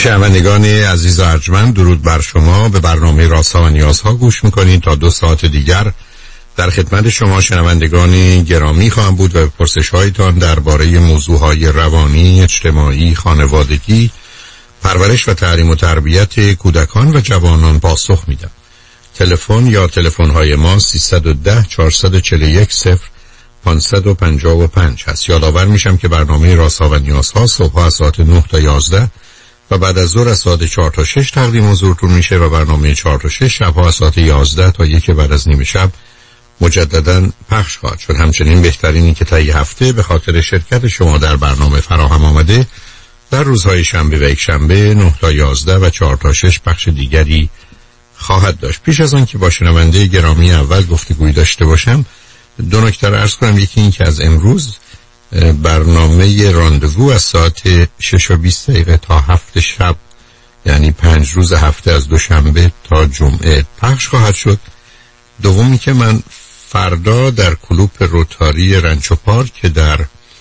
شنوندگان عزیز و ارجمند، درود بر شما. به برنامه رازها و نیازها گوش میکنید. تا 2 ساعت دیگر در خدمت شما شنوندگان گرامی خواهم بود و به پرسش‌هایتان درباره موضوعهای روانی، اجتماعی، خانوادگی، پرورش و تعلیم و تربیت کودکان و جوانان پاسخ میدم. تلفن یا تلفن‌های ما 310 441 0555 هست. یادآور میشم که برنامه رازها و نیازها صبح از ساعت 9 تا 11 و بعد از ظهر از ساعت 4 تا 6 تقدیم حضورتون میشه و برنامه 4 تا 6 شب‌ها از ساعت 11 تا 1 بعد از نیم شب مجدداً پخش خواهد شد. همچنین بهترینی که طی هفته به خاطر شرکت شما در برنامه فراهم آمده در روزهای شنبه و یک شنبه 9 تا 11 و 4 تا 6 بخش دیگری خواهد داشت. پیش از آن که با شنونده گرامی اول گفتگویی داشته باشم، 2 نکته را عرض کنم. یکی این که از امروز برنامه راندوو از ساعت 6:20 تا 7 شب، یعنی 5 روز هفته از دوشنبه تا جمعه پخش خواهد شد. دومی که من فردا در کلوب روتاری رنچو پارک که در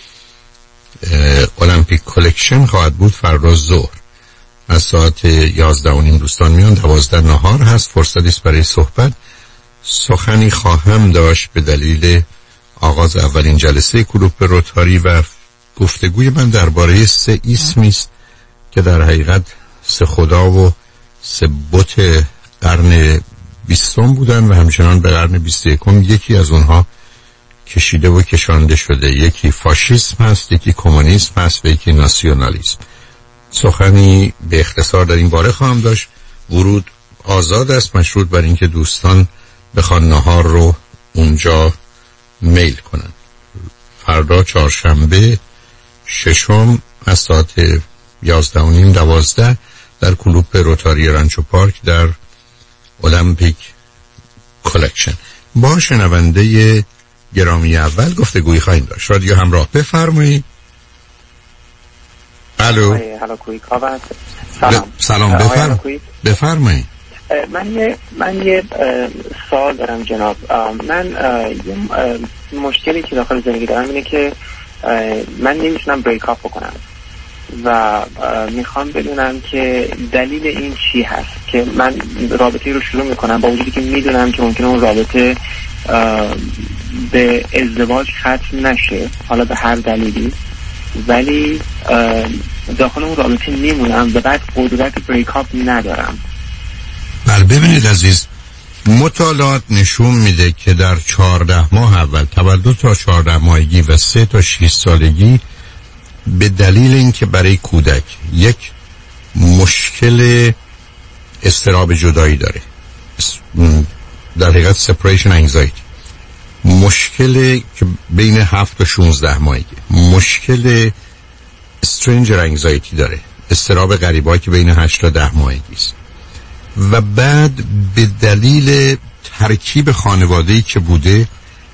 المپیک کلکشن خواهد بود، فردا ظهر از ساعت 11:30 دوستان میان، 12 نهار هست، فرصتی است برای صحبت. سخنی خواهم داشت به دلیل آغاز اولین جلسه کلوب روتاری و گفتگوی من درباره 3 اسمی است که در حقیقت 3 خدا و 3 بت قرن 20 بودن و همچنان به قرن 21 یکی از اونها کشیده و کشانده شده. یکی فاشیسم هست، یکی کمونیسم هست و یکی ناسیونالیسم. سخنی به اختصار در این باره خواهم داشت. ورود آزاد است، مشروط بر اینکه دوستان بخوان نهار رو اونجا میل کنن. فردا چهارشنبه 6 از ساعت 11:30 12 در کلوب روتاری رنچو پارک در المپیک کلکشن. با شنونده گرامی اول گفتگویی خواهیم داشت. رادیو همراه، بفرمایید. الو. سلام. بفرمایید. من یه سوال دارم جناب. من یه مشکلی که داخل زندگی دارم اینه که من نمیتونم بریک اپ بکنم و میخوام بدونم که دلیل این چی هست که من رابطه رو شروع میکنم با وجودی که میدونم که ممکنه اون رابطه به ازدواج ختم نشه، حالا به هر دلیلی، ولی داخل اون رابطه میمونم و بعد قدرت بریک اپ ندارم. بله ببینید عزیز، مطالعات نشون میده که در 14 ماه اول، تولد تا 14 ماهگی و 3 تا 6 سالگی، به دلیل اینکه برای کودک یک مشکل اضطراب جدایی داره، در حقیقت separation anxiety، مشکل که بین 7 تا 16 ماهگی، مشکل stranger anxiety داره، اضطراب غریبه‌ای که بین 8 تا 10 ماهگی است، و بعد به دلیل ترکیب خانواده‌ای که بوده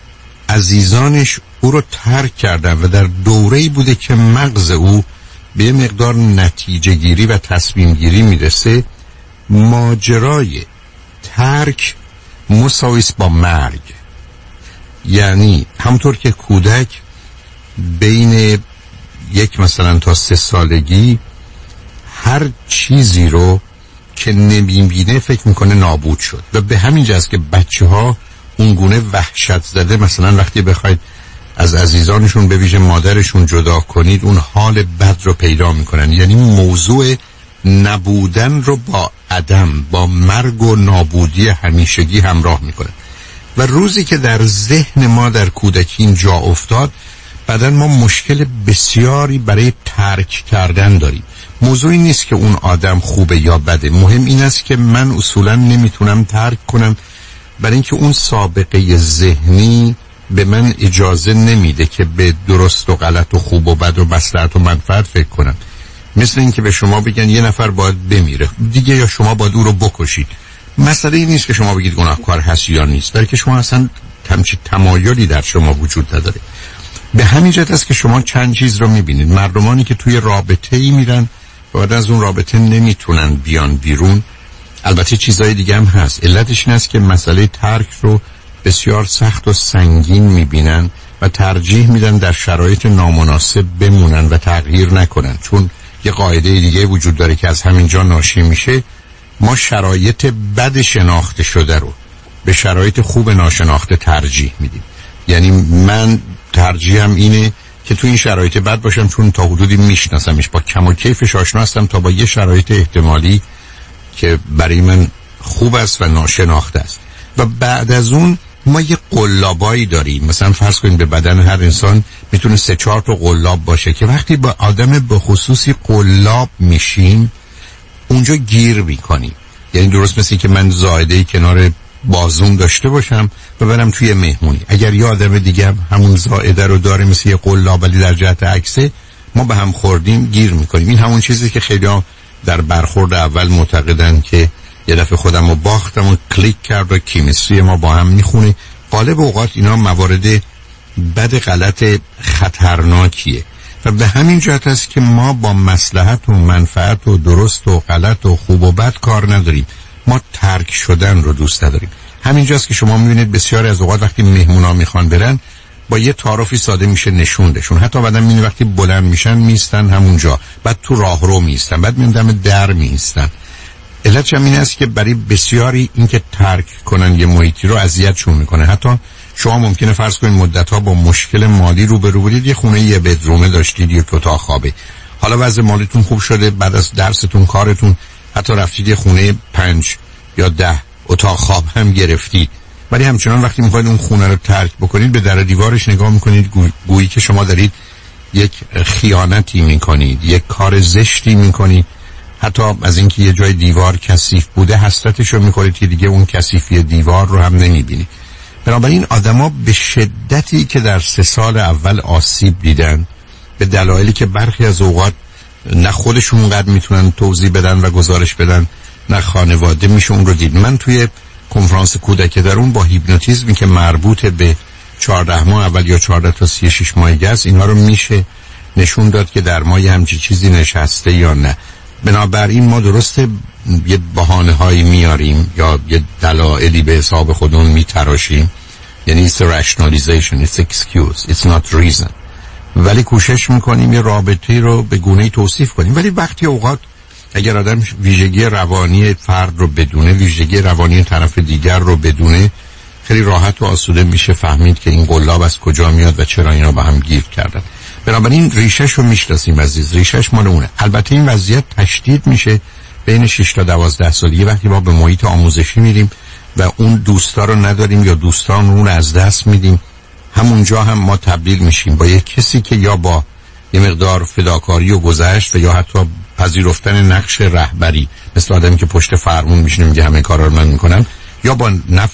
عزیزانش او رو ترک کردن و در دوره‌ای بوده که مغز او به مقدار نتیجه گیری و تصمیم گیری میرسه. ماجرای ترک مساوی است با مرگ. یعنی همطور که کودک بین 1 مثلا تا 3 سالگی هر چیزی رو که نمیبینه فکر میکنه نابود شد و به همین جاست که بچه‌ها اونگونه وحشت زده مثلا وقتی بخواید از عزیزانشون به ویژه مادرشون جدا کنید اون حال بد رو پیدا میکنن. یعنی موضوع نبودن رو با عدم، با مرگ و نابودی همیشگی همراه میکنن و روزی که در ذهن ما در کودکی این جا افتاد، بعدن ما مشکل بسیاری برای ترک کردن داریم. موضوعی نیست که اون آدم خوبه یا بده، مهم این است که من اصولا نمیتونم ترک کنم برای اینکه اون سابقه ذهنی به من اجازه نمیده که به درست و غلط و خوب و بد و مصلحت و منفعت فکر کنم. مثل اینکه به شما بگن یه نفر باید بمیره دیگه یا شما باید او رو بکشید. مسئله این نیست که شما بگید گناهکار هست یا نیست، بلکه شما اصلا همچین تمایلی در شما وجود نداره. به همین جهت است که شما چند چیز رو میبینید. مردمانی که توی رابطه‌ای میرن و بعد از اون رابطه نمیتونن بیان بیرون، البته چیزهای دیگه هم هست. علتش این است که مسئله ترک رو بسیار سخت و سنگین میبینن و ترجیح میدن در شرایط نامناسب بمونن و تغییر نکنن، چون یه قاعده دیگه وجود داره که از همینجا ناشی میشه. ما شرایط بد شناخته شده رو به شرایط خوب ناشناخته ترجیح میدیم. یعنی من ترجیحم اینه که تو این شرایط بد باشم چون تا حدودی میشناسمش، با کم و کیفش آشنا هستم، تا با یه شرایط احتمالی که برای من خوب است و ناشناخته است. و بعد از اون ما یه قلابایی داریم. مثلا فرض کنید به بدن هر انسان میتونه 3-4 تا قلاب باشه که وقتی با آدم به خصوصی قلاب میشیم اونجا گیر میکنیم. یعنی درست مثل که من زائده‌ای کنار بازوم داشته باشم و برم توی مهمونی، اگر یه آدم دیگه همون زائده رو داره مثل یه قلاب ولی در جهت عکسه، ما به هم خوردیم گیر میکنیم. این همون چیزی که خیلی ها در برخورد اول معتقدن که یه دفعه خودم رو باختم و کلیک کرد و کیمستری ما با هم میخونه. غالب اوقات اینا موارد بد غلط خطرناکیه و به همین جهت است که ما با مصلحت و منفعت و درست و غلط و خوب و بد کار نداریم. ما ترک شدن رو دوست نداریم. همینجاست که شما میبینید بسیاری از اوقات وقتی مهمونا میخوان برن با یه تعارفی ساده میشه نشوندشون. حتی بعدم میبینید وقتی بلند میشن میستن همونجا، بعد تو راهرو میستن، بعد میان دم در میستن. علتش هم این است که برای بسیاری این که ترک کنن یه محیطی رو اذیتشون میکنه. حتی شما ممکنه فرض کنید مدت‌ها با مشکل مالی روبرو بودید، یه خونه یه بدرومه داشتید، یه اتاق خوابه، حالا وضع مالیتون خوب شده، بعد از درستون کارتون حتی رفتید یه خونه 5 یا 10 اتاق خواب هم گرفتید، ولی همچنان وقتی میخواید اون خونه رو ترک بکنید به در دیوارش نگاه میکنید، گویی که شما دارید یک خیانتی میکنید، یک کار زشتی میکنید. حتی از اینکه یه جای دیوار کثیف بوده حسرتش رو میخورید که دیگه اون کثیفی دیوار رو هم نمیبینید. بنابراین آدما به شدتی که در 3 سال اول آسیب دیدن، به دلایلی که برخی از اوقات نه خودشون اونقدر میتونن توضیح بدن و گزارش بدن، نه خانواده میشه اون رو دید. من توی کنفرانس کودک درون با هیپنوتیزمی که مربوط به 14 ماه اول یا 14 تا 36 ماهگی است، اینها رو میشه نشون داد که در ما همچین چیزی نشسته یا نه. بنابراین ما درسته یه بهانه‌هایی میاریم یا یه دلایلی به حساب خودمون میتراشیم، یعنی it's a rationalization, it's excuse, it's not reason، ولی کوشش میکنیم یه رابطه رو به گونه‌ای توصیف کنیم. ولی وقتی اوقات اگر آدم ویژگی روانی فرد رو بدونه، ویژگی روانی طرف دیگر رو بدونه، خیلی راحت و آسوده میشه فهمید که این قلاب از کجا میاد و چرا اینا با هم گیر کردن. بنابراین ریشش رو میشناسیم عزیز، ریشش مال اونه. البته این وضعیت تشدید میشه بین 6 تا 12 سالگی وقتی ما به محیط آموزشی میریم و اون دوستا رو نداریم یا دوستان رو از دست میدیم. همونجا هم ما تبدیل میشیم با یک کسی که یا با یه مقدار فداکاری و گذشت و یا حتی پذیرفتن نقش رهبری، مثل آدمی که پشت فرمون میشینه میگه همه کارا رو من میکنم، یا با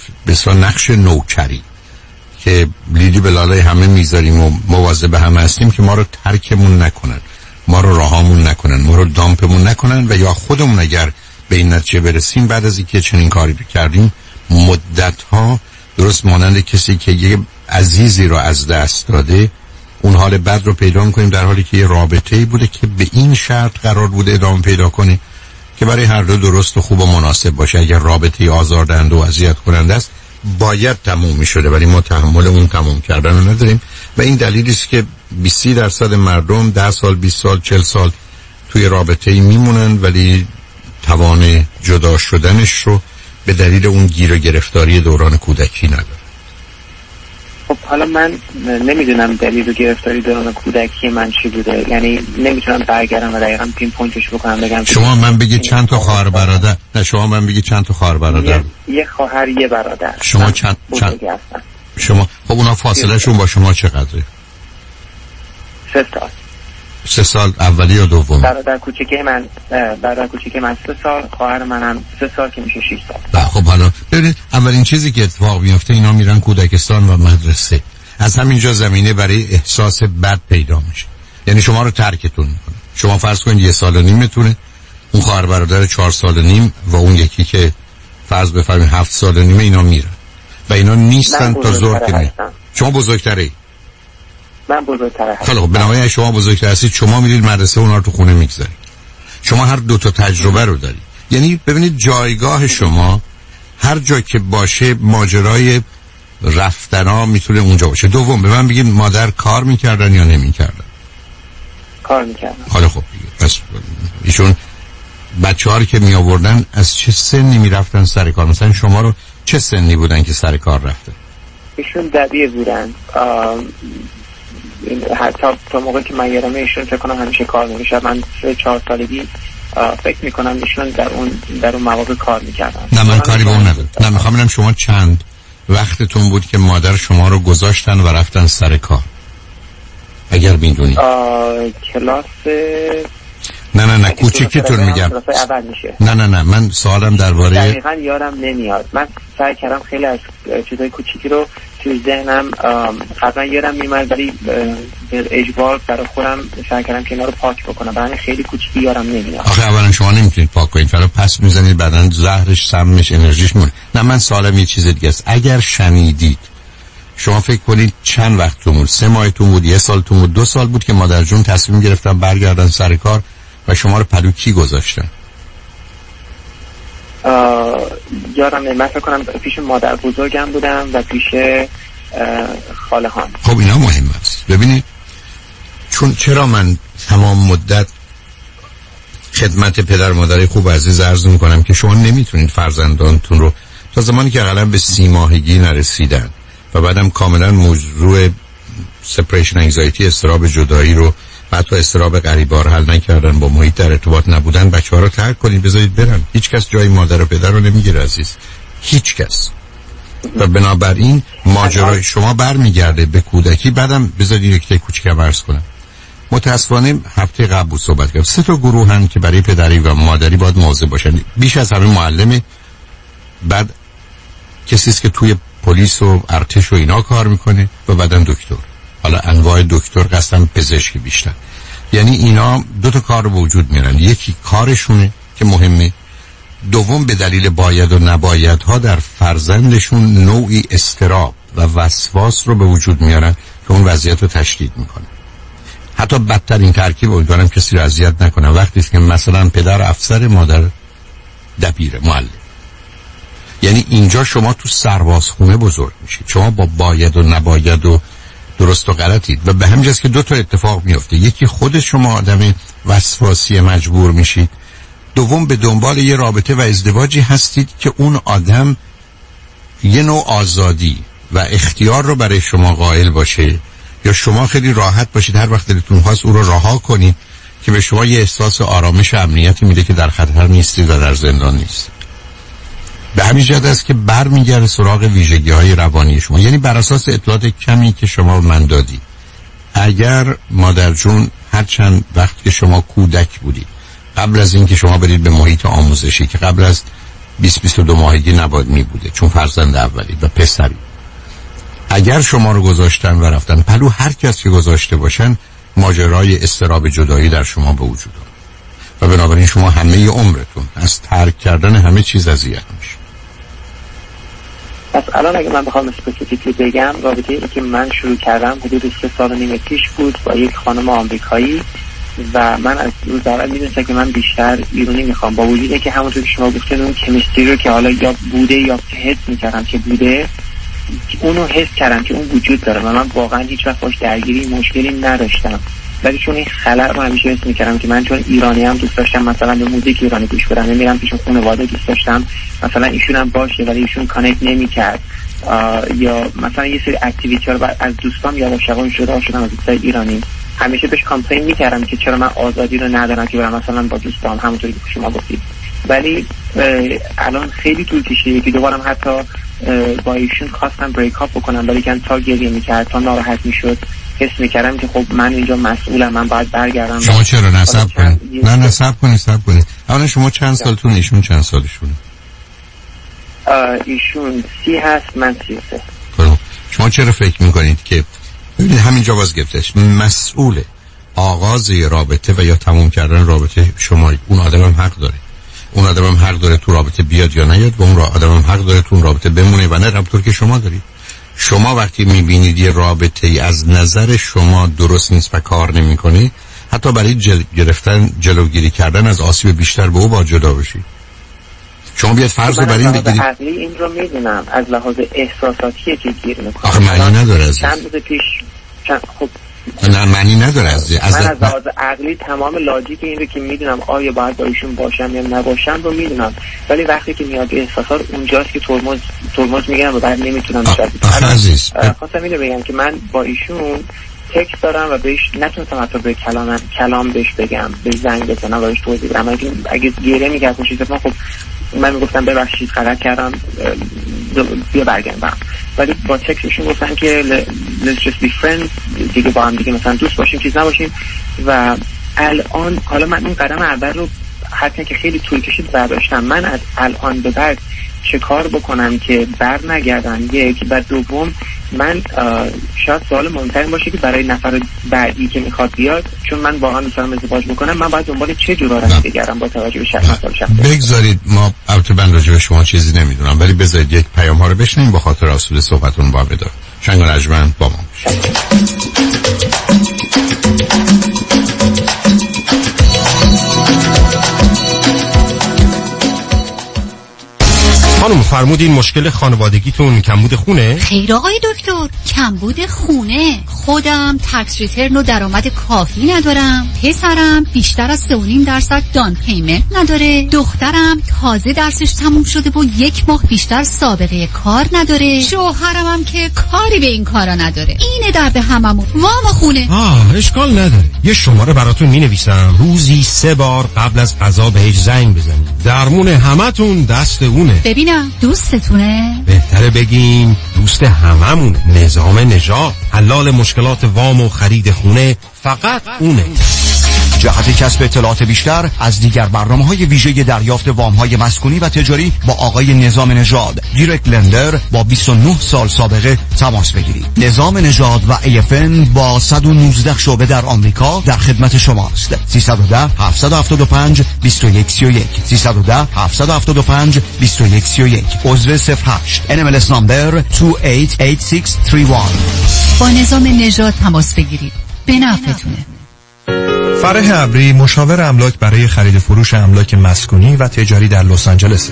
نقش نوکری که لیدی به لالای همه میذاریم و مواظب همه هستیم که ما رو ترکمون نکنن، ما رو راهامون نکنن، ما رو دامپمون نکنن، و یا خودمون اگر به این نتیجه برسیم بعد از اینکه چنین کاری کردیم مدت‌ها درست مانند کسی که یه عزیزی رو از دست داده اون حال بد رو پیدا می‌کنیم، در حالی که یه رابطه‌ای بوده که به این شرط قرار بوده ادامه پیدا کنه که برای هر دو درست و خوب و مناسب باشه. اگر رابطه‌ای آزاردهنده و اذیت کننده است باید تموم می‌شده، ولی ما تحمل اون تموم کردن رو نداریم و این دلیلی است که 20% مردم 10 سال 20 سال 40 سال توی رابطه‌ای میمونن ولی توان جدا شدنش رو به دلیل اون گیر و گرفتاری دوران کودکی نداره. خب حالا من نمیدونم دلیل گرفتاری دوران کودکی من چی بوده، یعنی نمیتونم برگردم و دقیقاً پین پوینتش بکنم بگم. شما من بگید چند تا خواهر برادر؟ نه شما من بگید چند تا خواهر برادر؟ یه خواهر یه برادر. شما چند شما خب اونا فاصله شون با شما چقدره؟ 3 سال. 3 سال اولی یا دومی؟ برادر کوچیک من 3 سال، خواهر منم 3 سال که میشه 6 سال. خب حالا ببینید اولین چیزی که اتفاق میفته اینا میرن کودکستان و مدرسه، از همینجا زمینه برای احساس بد پیدا میشه. یعنی شما رو ترکتون میکنه. شما فرض کنید 1 سال و نیمتونه، اون خواهر برادر 4 سال و نیم و اون یکی که فرض بفرمایید 7 سال و نیمه، اینا میرن و اینا نیستن تا ظهر که میرن. شما بزرگتری؟ من بزرگتره. خب بنابراین شما بزرگتر هستید، شما میرید مدرسه، اونا رو تو خونه میگذارید. شما هر 2 تا تجربه رو دارید. یعنی ببینید جایگاه شما هر جا که باشه ماجرای رفتنا میتونه اونجا باشه. دوم به من بگید مادر کار میکردن یا نمیکردن؟ کار میکردم. حالا خب پس ایشون بچه‌ها رو که می آوردن از چه سنی می رفتن سر کار؟ مثلا شما رو چه سنی بودن که سر کار رفتن؟ ایشون دبیر بودن. حتی تا موقعی که من یادمه ایشون فکر کنم همیشه کار می‌کردن. من 3-4 سالگی فکر می‌کنم ایشون در اون مواقع کار می‌کردن. نه من کاری با اون ندارم. نه می‌خوام ببینم شما چند وقتتون بود که مادر شما رو گذاشتن و رفتن سر کار؟ اگر می‌دونی. کلاس نه کوچیکیتون میگم. نه من سوالم درباره دقیقاً یادم نمیاد. من سعی کردم خیلی از چیزای کوچیکی رو توی ذهنم قبلا یادم میاد، ولی اجبار برای خودم سعی کردم که اینا رو پاک بکنم. برای خیلی کوچیکی یادم نمیاد. آخه اولا شما نمیتونید پاک کنید، فقط پس میزنید بعدن زهرش، سمش، انرژیش مونه. نه من سوالم یه چیز دیگه است. اگر شنیدید شما فکر کنید چند وقتتون بود؟ 3 ماهتون بود، 1 سالتون بود، 2 سال بود که مادر جون تصمیم گرفتن برگردن سر کار و شما رو پلو کی گذاشتن؟ یادم نمیاد. فکر کنم پیش مادر بزرگم بودم و پیش خاله هام. خب اینا مهم است. ببینید چرا من تمام مدت خدمت پدر مادر خوب عزیز عرض میکنم که شما نمیتونید فرزندانتون رو تا زمانی که اقلا به 30 ماهگی نرسیدن و بعدم کاملا موضوع سپریشن انگزایتی، اضطراب جدایی رو حتی اضطراب غریبار حل نکردن، با محیط در ارتباط نبودن، بچه‌ها رو ترک کنید بذارید برن. هیچ کس جای مادر و پدر رو نمیگیره عزیز، هیچ کس. و بنابراین ماجرای شما برمیگرده به کودکی. بعدم بذارید یک کوچیکم عرض کنم. متاسفانه هفته قبل بود صحبت کردم 3 تا گروه هم که برای پدری و مادری باید مواظب باشن. بیش از همه معلم، بعد کسی است که توی پلیس و ارتش و اینا کار میکنه و بعدم دکتر. حالا انواع دکتر قصدم پزشکی بیشتر. یعنی اینا 2 تا کار به وجود میارن. یکی کارشونه که مهمه، دوم به دلیل باید و نبایدها در فرزندشون نوعی اضطراب و وسواس رو به وجود میارن که اون وضعیت رو تشدید میکنه. حتی بدترین ترکیب، امیدوارم کسی رو اذیت نکنه، وقتی است که مثلا پدر افسر، مادر دبیر، معلم. یعنی اینجا شما تو سربازخونه بزرگ میشید. شما با باید و نباید و درست و غلطید و به همین جاست که 2 تا اتفاق میفته. یکی خود شما آدم وسواسی مجبور میشید، دوم به دنبال یه رابطه و ازدواجی هستید که اون آدم یه نوع آزادی و اختیار رو برای شما قائل باشه یا شما خیلی راحت باشید هر وقت دلتون خواست او رو رها کنید که به شما یه احساس آرامش و امنیتی میده که در خطر نیستید و در زندان نیست. به همین جهت است که برمیگرده سراغ ویژگی‌های روانی شما. یعنی بر اساس اطلاعات کمی که شما من دادی، اگر مادر جون هر چند وقت که شما کودک بودید، قبل از این که شما برید به محیط آموزشی که قبل از 20-22 ماهگی نباید می بوده چون فرزند اولید و پسری، اگر شما رو گذاشتن و رفتن پلو هر کس که گذاشته باشن، ماجرای اضطراب جدایی در شما به وجود آمد و بنابراین شما همه عمرتون از ترک کردن همه چیز اذیت میشید. پس الان اگه من بخوام اسپسیفیکلی بگم، رابطه‌ای که من شروع کردم حدود 3 سال و نیم پیش بود با یک خانم آمریکایی و من از روز اول میدونستم که من بیشتر ایرانی میخوام، با وجودی که همونطور که شما گفتین اون کمیستری رو که حالا یا بوده یا حس میکردم که بوده، اونو حس کردم که اون وجود داره و من واقعا هیچ وقت باش درگیری مشکلی نداشتم، ولی چون این خلأ رو همیشه حس میکردم که من چون ایرانی هم دوست داشتم مثلا به موزیک ایرانی گوش بدم، نمیرم پیش خانواده دوست داشتم مثلا ایشون هم باشه ولی ایشون کانکت نمیکرد، یا مثلا یه سری اکتیویتی ها از دوستام یواشکی جدا شدم از دوستای ایرانی، همیشه بهش کامپلین میکردم که چرا من آزادی رو ندارم که برم مثلا با دوستام همونطوری که شما گفتید. ولی الان خیلی طول کشیده که دوبارم حتی با ایشون خواستم بریک اپ بکنم، ولی که تا گریه میکرد، تا ناراحت میشد، حس میکردم که خب من اینجا مسئولم، من باید برگردم. شما چرا نصب کنید؟ نه صبر کنید. اولا شما چند سالتون، ایشون چند سالشونه؟ ایشون 30 هست، من 33. خب شما چرا فکر میکنید که ببینید همینجا باز گفتش مسئول آغاز رابطه و یا تموم کردن رابطه شما، اون آدم هم حق داره. اون آدم هم حق داره تو رابطه بیاد یا نیاد و اون آدم هم حق داره تو اون رابطه بمونه و نه همونطور که شما دارید. شما وقتی میبینید یه رابطه ای از نظر شما درست نیست و کار نمیکنه، حتی برای جلوگیری کردن از آسیب بیشتر به او با جدا بشید. شما بیاد فرض رو بر این بگیرید. من عقلی این رو میدونم، از لحاظ احساساتی که گیر میکنم. آخه معنی نداره از چند روز پیش خب نه معنی نداره من از لحاظ عقلی تمام لاجیک این رو که میدونم آیا باید با ایشون باشم یا نباشم رو میدونم، ولی وقتی که میاد احساسات اونجاست که ترمز میگیرم و بعد نمیتونم خواستم اینو بگم که من با ایشون تکست دارم و بهش نتونستم حتی به کلام بهش بگم، به زنگ بزنم و بهش توضیح بدم. اگه گیره میکرد اون چیزا خب من میگفتم ببخشید غلط کردم بیا برگردم، ولی با تکستشون گفتم که let's just be friends، دیگه با هم دیگه مثلا دوست باشیم چیز نباشیم. و الان حالا من این قدم اول رو حتی که خیلی طول کشید برداشتم. من از الان به بعد چه کار بکنم که بر نگردن؟ یک و دوم من شاید سوال مهمتر باشه که برای نفر بعدی که میخواد بیاد، چون من واقعا میتونم ازدواج بکنم، من باید دنبال چه جور راهی بگردم با توجه به شخصیت. بگذارید ما البته من راجع به شما چیزی نمیدونم، ولی بذارید یک پیام ها رو بشنویم با خاطر اصول صحبتون با بدار. شنگ و رجمن با ما خانم فرمودین مشکل خانوادگیتون کمبود خونه؟ خیر آقای دکتر، کمبود خونه. خودم تکس ریترن و درآمد کافی ندارم، پسرم بیشتر از 3.5% دان پیمنت نداره، دخترم تازه درسش تموم شده و 1 ماه بیشتر سابقه کار نداره، شوهرم هم که کاری به این کارا نداره. اینه درد هممون، وام خونه. اشکال نداره، یه شماره براتون مینویسم، روزی 3 بار قبل از غذا بهش زنگ بزنید، درمون همتون دست اونه. ببینم دوستتونه؟ بهتره بگیم دوست هممونه. نظام نژاد، حلال مشکلات وام و خرید خونه، فقط اونه. جهت کسب اطلاعات بیشتر از دیگر برنامه‌های ویژه دریافت وام‌های مسکونی و تجاری با آقای نظام نژاد، دایرکت لندر با 29 سال سابقه تماس بگیرید. نظام نژاد و AFN با 119 شعبه در آمریکا در خدمت شماست. 310 775 2131 310 775 2131 عضو 08 NMLS نمبر 288631. با نظام نژاد تماس بگیرید، به نفعتونه. فرح ابری مشاور املاک برای خرید و فروش املاک مسکونی و تجاری در لس آنجلس.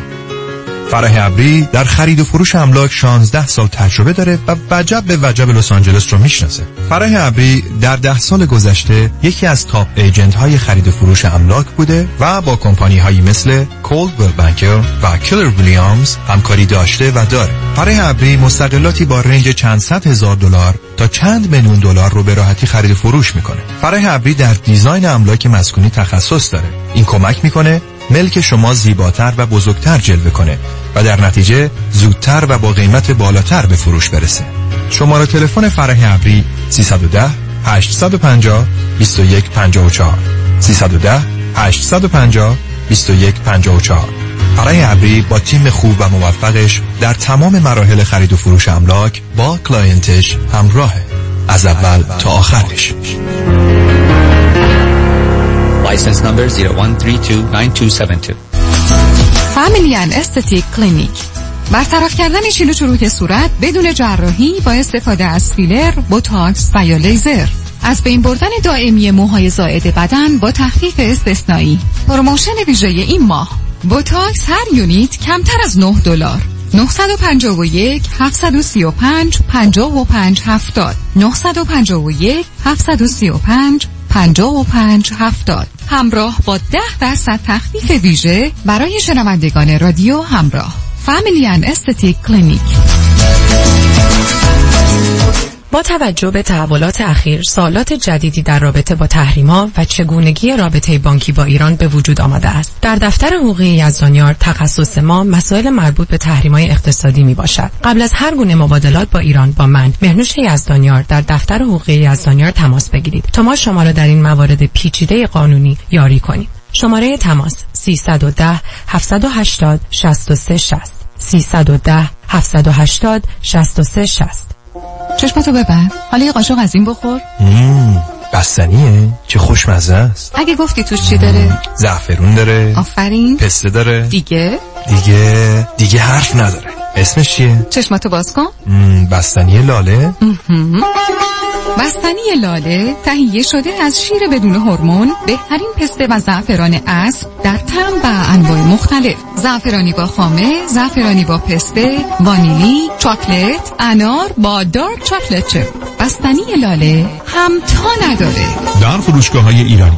فرح ابری در خرید و فروش املاک 16 سال تجربه داره و وجب به وجب لس آنجلس رو میشناسه. فرح ابری در 10 سال گذشته یکی از تاپ ایجنت های خرید و فروش املاک بوده و با کمپانی هایی مثل کولدویل بانکر و کلر ویلیامز همکاری داشته و داره. فرح ابری مستقلاتی با رنج چند صد هزار دلار تا چند میلیون دلار رو به راحتی خرید و فروش میکنه. فرح ابری در دیزاین املاک مسکونی تخصص داره. این کمک میکنه ملک شما زیباتر و بزرگتر جلوه کنه و در نتیجه زودتر و با قیمت بالاتر به فروش برسه. شماره تلفن فرح ابری 310 850 2154 310 850 2154. فرح ابری با تیم خوب و موفقش در تمام مراحل خرید و فروش املاک با کلاینتش همراهه، از اول تا آخرش. License number 01329272. فامیلی اند استتیک کلینیک، برطرف کردن شیل و چروک صورت بدون جراحی با استفاده از فیلر، بوتاکس و یا لیزر. از بین بردن دائمی موهای زائد بدن با تخفیف استثنایی. پروموشن ویژه این ماه، بوتاکس هر یونیت کمتر از $9. 951 735 55 70 951 735 55 70 همراه با 10% تخفیف ویژه برای شنوندگان رادیو همراه. فامیلی اند استتیک کلینیک. با توجه به تحولات اخیر، سوالات جدیدی در رابطه با تحریم‌ها و چگونگی رابطه بانکی با ایران به وجود آمده است. در دفتر حقوقی یزدانیار تخصص ما مسائل مربوط به تحریم‌های اقتصادی میباشد. قبل از هر گونه مبادلات با ایران با من مهنوش یزدانیار در دفتر حقوقی یزدانیار تماس بگیرید تا ما شما را در این موارد پیچیده قانونی یاری کنیم. شماره تماس 310 780 6360 310 780 6360. چشمتو ببند، حالا یه قاشق از این بخور. بستنیه؟ چه خوشمزه است. اگه گفتی توش چی داره؟ زعفرون داره. آفرین. پسته داره. دیگه حرف نداره. اسمش چیه؟ چشمتو باز کن. بستنی لاله. بستنی لاله تهیه شده از شیر بدون هورمون، بهترین پسته و زعفران اسب در طعم و انواع مختلف. زعفرانی با خامه، زعفرانی با پسته، وانیلی، چاکلت، انار با دارک چاکلت چپ. بستنی لاله همتا نداره. در فروشگاه‌های ایرانی.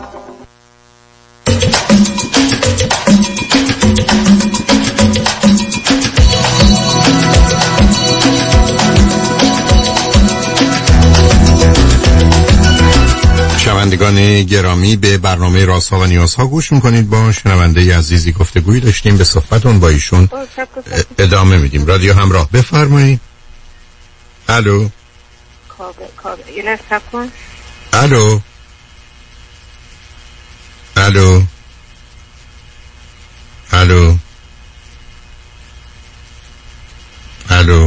شنوندگان گرامی، به برنامه رازها و نیازها گوش میکنید. با شنونده عزیزی گفتگویی داشتیم، به صحبتون با ایشون ادامه میدیم. رادیو همراه، بفرمایید. الو الو الو الو الو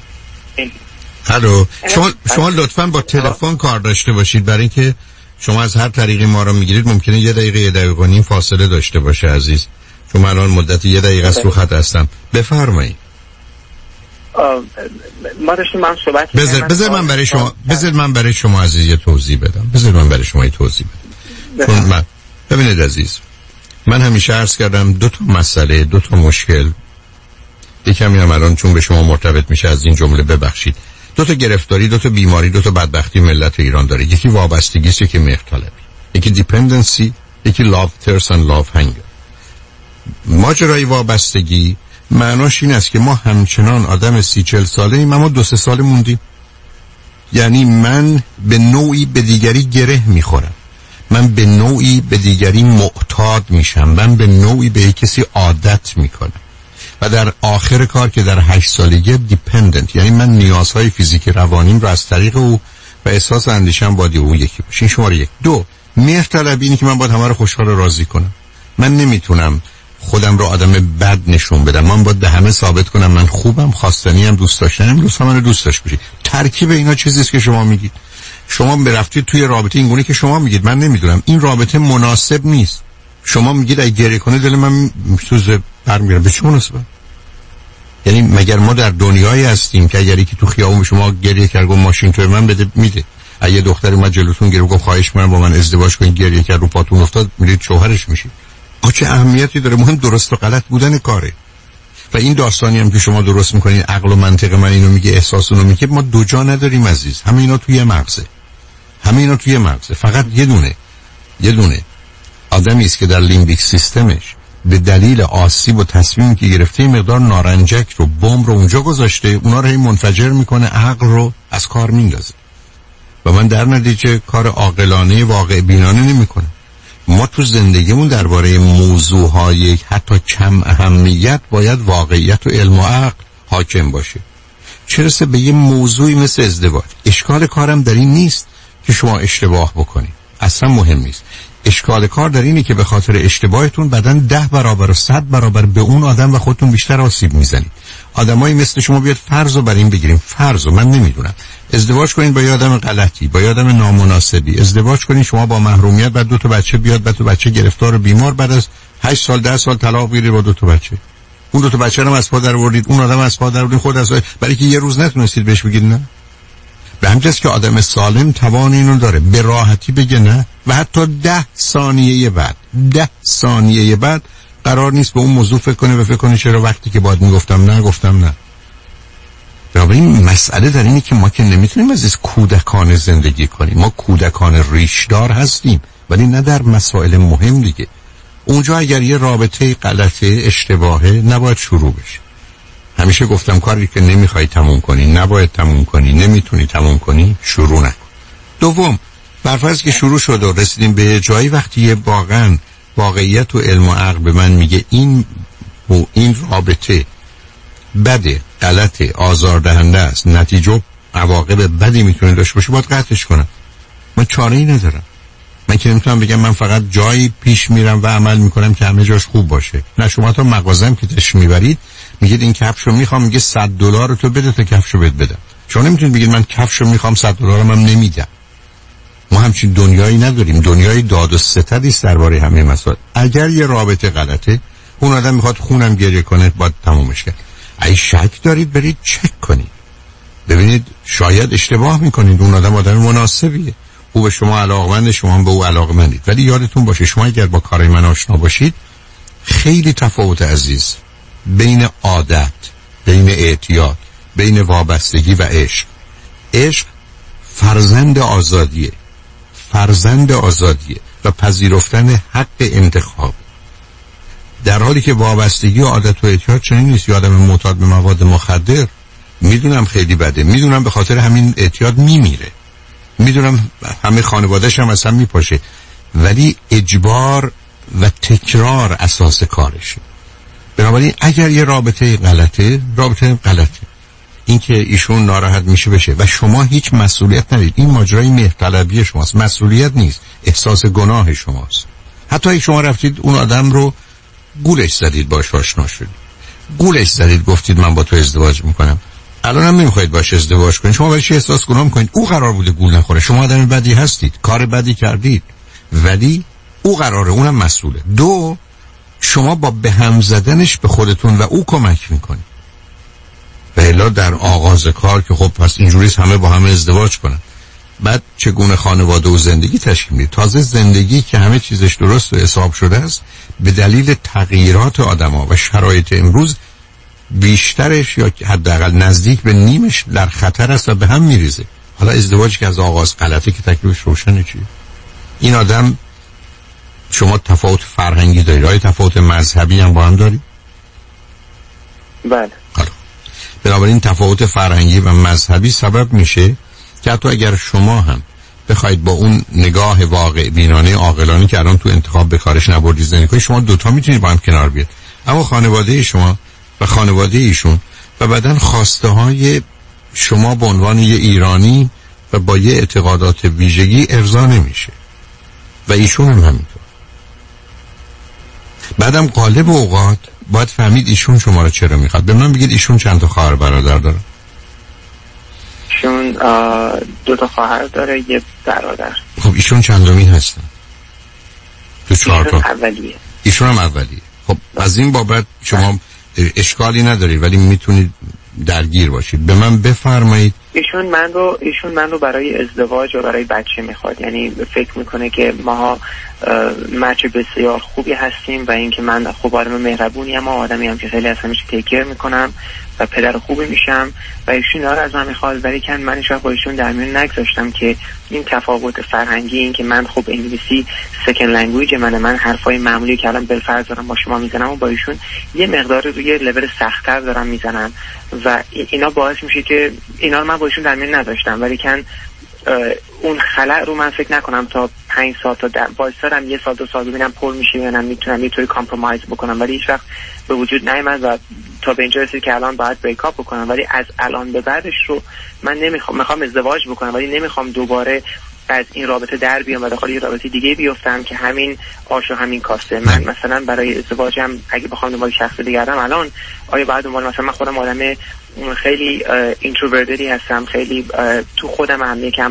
الو. شما لطفاً با تلفن کار داشته باشید، برای اینکه شما از هر طریقی ما رو میگیرید ممکنه 1 دقیقه 1 دقیقه و نیم فاصله داشته باشه عزیز. چون من الان مدت 1 دقیقه است رو خط هستم. بفرمایید. ما داشتیم من صحبت بذار من برای شما عزیز یه توضیح بدم. چون من ببینید عزیز، من همیشه عرض کردم 2 تا مسئله، 2 تا مشکل، یکمی هم الان چون به شما مرتبط میشه از این جمله ببخشید، 2 تا گرفتاری، 2 تا بیماری، 2 تا بدبختی ملت ایران داره. یکی وابستگی است، یکی مهرطلبی، یکی دیپندنسی، یکی لاو ترس اند لاو هنگر. ماجرای وابستگی معناش این است که ما همچنان آدم 30-40 ساله ایم اما 2-3 ساله موندیم. یعنی من به نوعی به دیگری گره میخورم، من به نوعی به دیگری معتاد میشم، من به نوعی به کسی عادت میکنم و در آخر کار که در 8 سالگی دیپندنت، یعنی من نیازهای فیزیکی روانیم رو از طریق او و احساس اندیشم باید اون یکی باشه. این شماره 1. 2 مهرطلبی اینه که من باید همه رو خوشحال و راضی کنم. من نمیتونم خودم رو آدم بد نشون بدم، من باید به همه ثابت کنم من خوبم، خواستنی ام، دوست داشتنم، دوست هم منو دوست داشته باشید. ترکیب اینا چیزی است که شما میگید. شما برفتید توی رابطه اینگونه که شما میگید من نمیدونم این رابطه مناسب نیست. شما میگید اگه گریه کنه دل من سوزه برمیگره. به چه مناسبت؟ یعنی مگر ما در دنیایی هستیم که اگر یکی تو خیابون شما گریه کرد گفت ماشین تو من بده میده؟ اگه دختری اومد جلوتون گریه گفت خواهش می‌کنم با من ازدواج کنید، گریه کرد رو پاتون افتاد، میرید شوهرش میشید. چه اهمیتی داره؟ مهم درست و غلط بودن کاره. و این داستانی هم که شما درست میکنین عقل و منطق من اینو میگه، احساس اونو میگه، ما 2 جا نداریم عزیز. همه اینا توی مغزه. فقط یه دونه آدمی است که در لیمبیک سیستمش به دلیل آسیب و تصمیمی که گرفته این مقدار نارنجک رو، بمب رو اونجا گذاشته، اونا رو منفجر میکنه، عقل رو از کار میندازه و من در نتیجه کار عاقلانه واقع بینانه نمیکنم. ما تو زندگیمون درباره موضوعهای حتی کم اهمیت باید واقعیت و علم و عقل حاکم باشه. چه رسه به یه موضوعی مثل ازدواج. اشکال کارم در این نیست که شما اشتباه بکنید، اصلا مهم نیست. اشکال کار در اینه که به خاطر اشتباهتون بدن 10 برابر و 100 برابر به اون آدم و خودتون بیشتر آسیب میزنید. آدمایی مثل شما بیاد فرض رو بر این بگیریم، فرض رو من نمیدونم، ازدواج کنین با یه آدم غلطی، با یه آدم نامناسبی، ازدواج کنین شما با محرومیت، بعد 2 تا بچه بیاد، بعد 2 بچه گرفتار و بیمار، بعد از 8 سال 10 سال طلاق بگیرید با 2 تا بچه. اون 2 تا بچه رو از پا در آوردید، اون آدم از پا در آوردید، خود از برای که یه روز نتونستید بهش بگید نه. به همین جاست که آدم سالم توان اینو داره به راحتی بگه نه و حتی 10 ثانیه بعد قرار نیست به اون موضوع فکر کنه و فکر کنه چرا وقتی که باید میگفتم نه گفتم نه. بنابراین مسئله در اینه که ما که نمیتونیم از کودکانه زندگی کنیم. ما کودکان ریشدار هستیم ولی نه در مسائل مهم دیگه. اونجا اگر یه رابطه غلطه، اشتباهه، نباید شروع بشه. همیشه گفتم کاری که نمیخوای تموم کنی نباید تموم کنی، نمیتونی تموم کنی شروع نکن. دوم، برفرض که شروع شد و رسیدیم به جایی، وقتی واقعا واقعیت و علم و عقل به من میگه این رابطه بده، غلطه، آزاردهنده است، نتیجه عواقب بدی میتونه داشته باشه، باید قطعش کنم. من چاره‌ای ندارم. من که نمیتونم بگم من فقط جایی پیش میرم و عمل میکنم که همه جاش خوب باشه. نه، شما تا مغازه‌ام که تش میبرید میگید این کفشو میخوام، میگه $100 تو بده تا کفشو بهت بدم. شما نمیتونید بگید من کفشو میخوام $100 هم نمیدم. ما همچین دنیایی نداریم. دنیای داد و ستدی است درباره همه مسائل. اگر یه رابطه غلطه، اون آدم میخواد خونم گریه کنه، باید تمومش کرد. اگه شک دارید برید چک کنید، ببینید شاید اشتباه میکنید، اون آدم مناسبیه، او به شما علاقمنده، شما هم به او علاقمندید. ولی یادتون باشه شما اگر با کار من آشنا باشید، خیلی تفاوت عزیز بین عادت، بین اعتیاد، بین وابستگی و عشق. عشق فرزند آزادیه و پذیرفتن حق انتخاب، در حالی که وابستگی و عادت و اعتیاد چنین نیست. یادم معتاد به مواد مخدر، میدونم خیلی بده، میدونم به خاطر همین اعتیاد میمیره، میدونم همه خانواده‌اش هم اصلا میپاشه، ولی اجبار و تکرار اساس کارشه. بنابراین اگر یه رابطه غلطه، این که ایشون ناراحت میشه بشه و شما هیچ مسئولیت ندارید. این ماجرای مهرطلبی شماست، مسئولیت نیست، احساس گناه شماست. حتی اگه شما رفتید اون آدم رو گولش زدید، باش آشنا شدید، گولش زدید، گفتید من با تو ازدواج میکنم، الان هم نمیخواید باش ازدواج کنید، شما برای چی احساس گناه میکنید؟ او قرار بوده گول نخوره، شما آدم بدی هستید، کار بدی کردید، ولی او قراره، اونم مسئوله. دو، شما با به هم زدنش به خودتون و او کمک میکنید. و الا در آغاز کار که خب پس اینجوریست همه با هم ازدواج کنن، بعد چگونه خانواده و زندگی تشکیل میده؟ تازه زندگی که همه چیزش درست و حساب شده است، به دلیل تغییرات آدم‌ها و شرایط امروز بیشترش یا حداقل نزدیک به نیمش در خطر است و به هم میریزه. حالا ازدواجی که از آغاز غلطه که تکلیفش روشنه چیه؟ این آدم، شما تفاوت فرهنگی دارید، آیا تفاوت مذهبی هم با هم دارید؟ بله. بنابراین تفاوت فرهنگی و مذهبی سبب میشه که حتی اگر شما هم بخواید با اون نگاه واقع بینانه عاقلانه که الان تو انتخاب به کارش نبردید زندگی کنید، شما دوتا میتونید با هم کنار بیاد، اما خانواده شما و خانواده ایشون و بعدن خواسته های شما به عنوان یه ایرانی و با یه اعتقادات ویژگی ارضا نمیشه و ایشون هم همینطور. بعدم غالب اوقات باید فهمید ایشون شما رو چرا میخواد. به من بگید ایشون چند تا خواهر برادر داره؟ ایشون 2 تا خواهر داره، یه برادر. خب ایشون چندمی هستن؟ تو 4 تا. اولیه. ایشون هم اولیه. خب از این بابت شما اشکالی نداری، ولی میتونید درگیر باشید. به من بفرمایید. ایشون من رو برای ازدواج و برای بچه میخواد، یعنی فکر میکنه که ما مچ بسیار خوبی هستیم و اینکه من خوب آدم مهربونی ام و آدمی هم که خیلی از همیشه تیکر میکنم و پدر خوبی میشم و ایشون داره از من میخواد، ولی که من با ایشون در میون نگذاشتم که این تفاوت فرهنگی، این که من خب انگلیسی سکند لنگویج من حرفای معمولی که الان بالفرض دارم با شما میزنم و با ایشون یه مقدار روی لول سخت‌تر دارم میزنم و اینا باعث میشه که اینا رو من با ایشون در میون نداشتم، ولی که اون خلأ رو من فکر نکنم تا 5 سال تا وایسارم 1 سال 2 سال ببینم پر میشه یا نه میتونم یه طوری کامپرومایز بکنم، ولی هیچ وقت به وجود نیامد و تا به اینجا رسید که الان باید بریک اپ بکنم. ولی از الان به بعدش رو من میخوام ازدواج بکنم، ولی نمیخوام دوباره از این رابطه در بیام و داخل یه رابطه دیگه بیفتم که همین آش و همین کاسته. من مثلا برای ازدواجم اگه بخوام دنبال شخص دیگه برم الان، آیا بعد دنبال مثلا من خودم آدم خیلی اینتروورتدی هستم، خیلی تو خودم هم یکم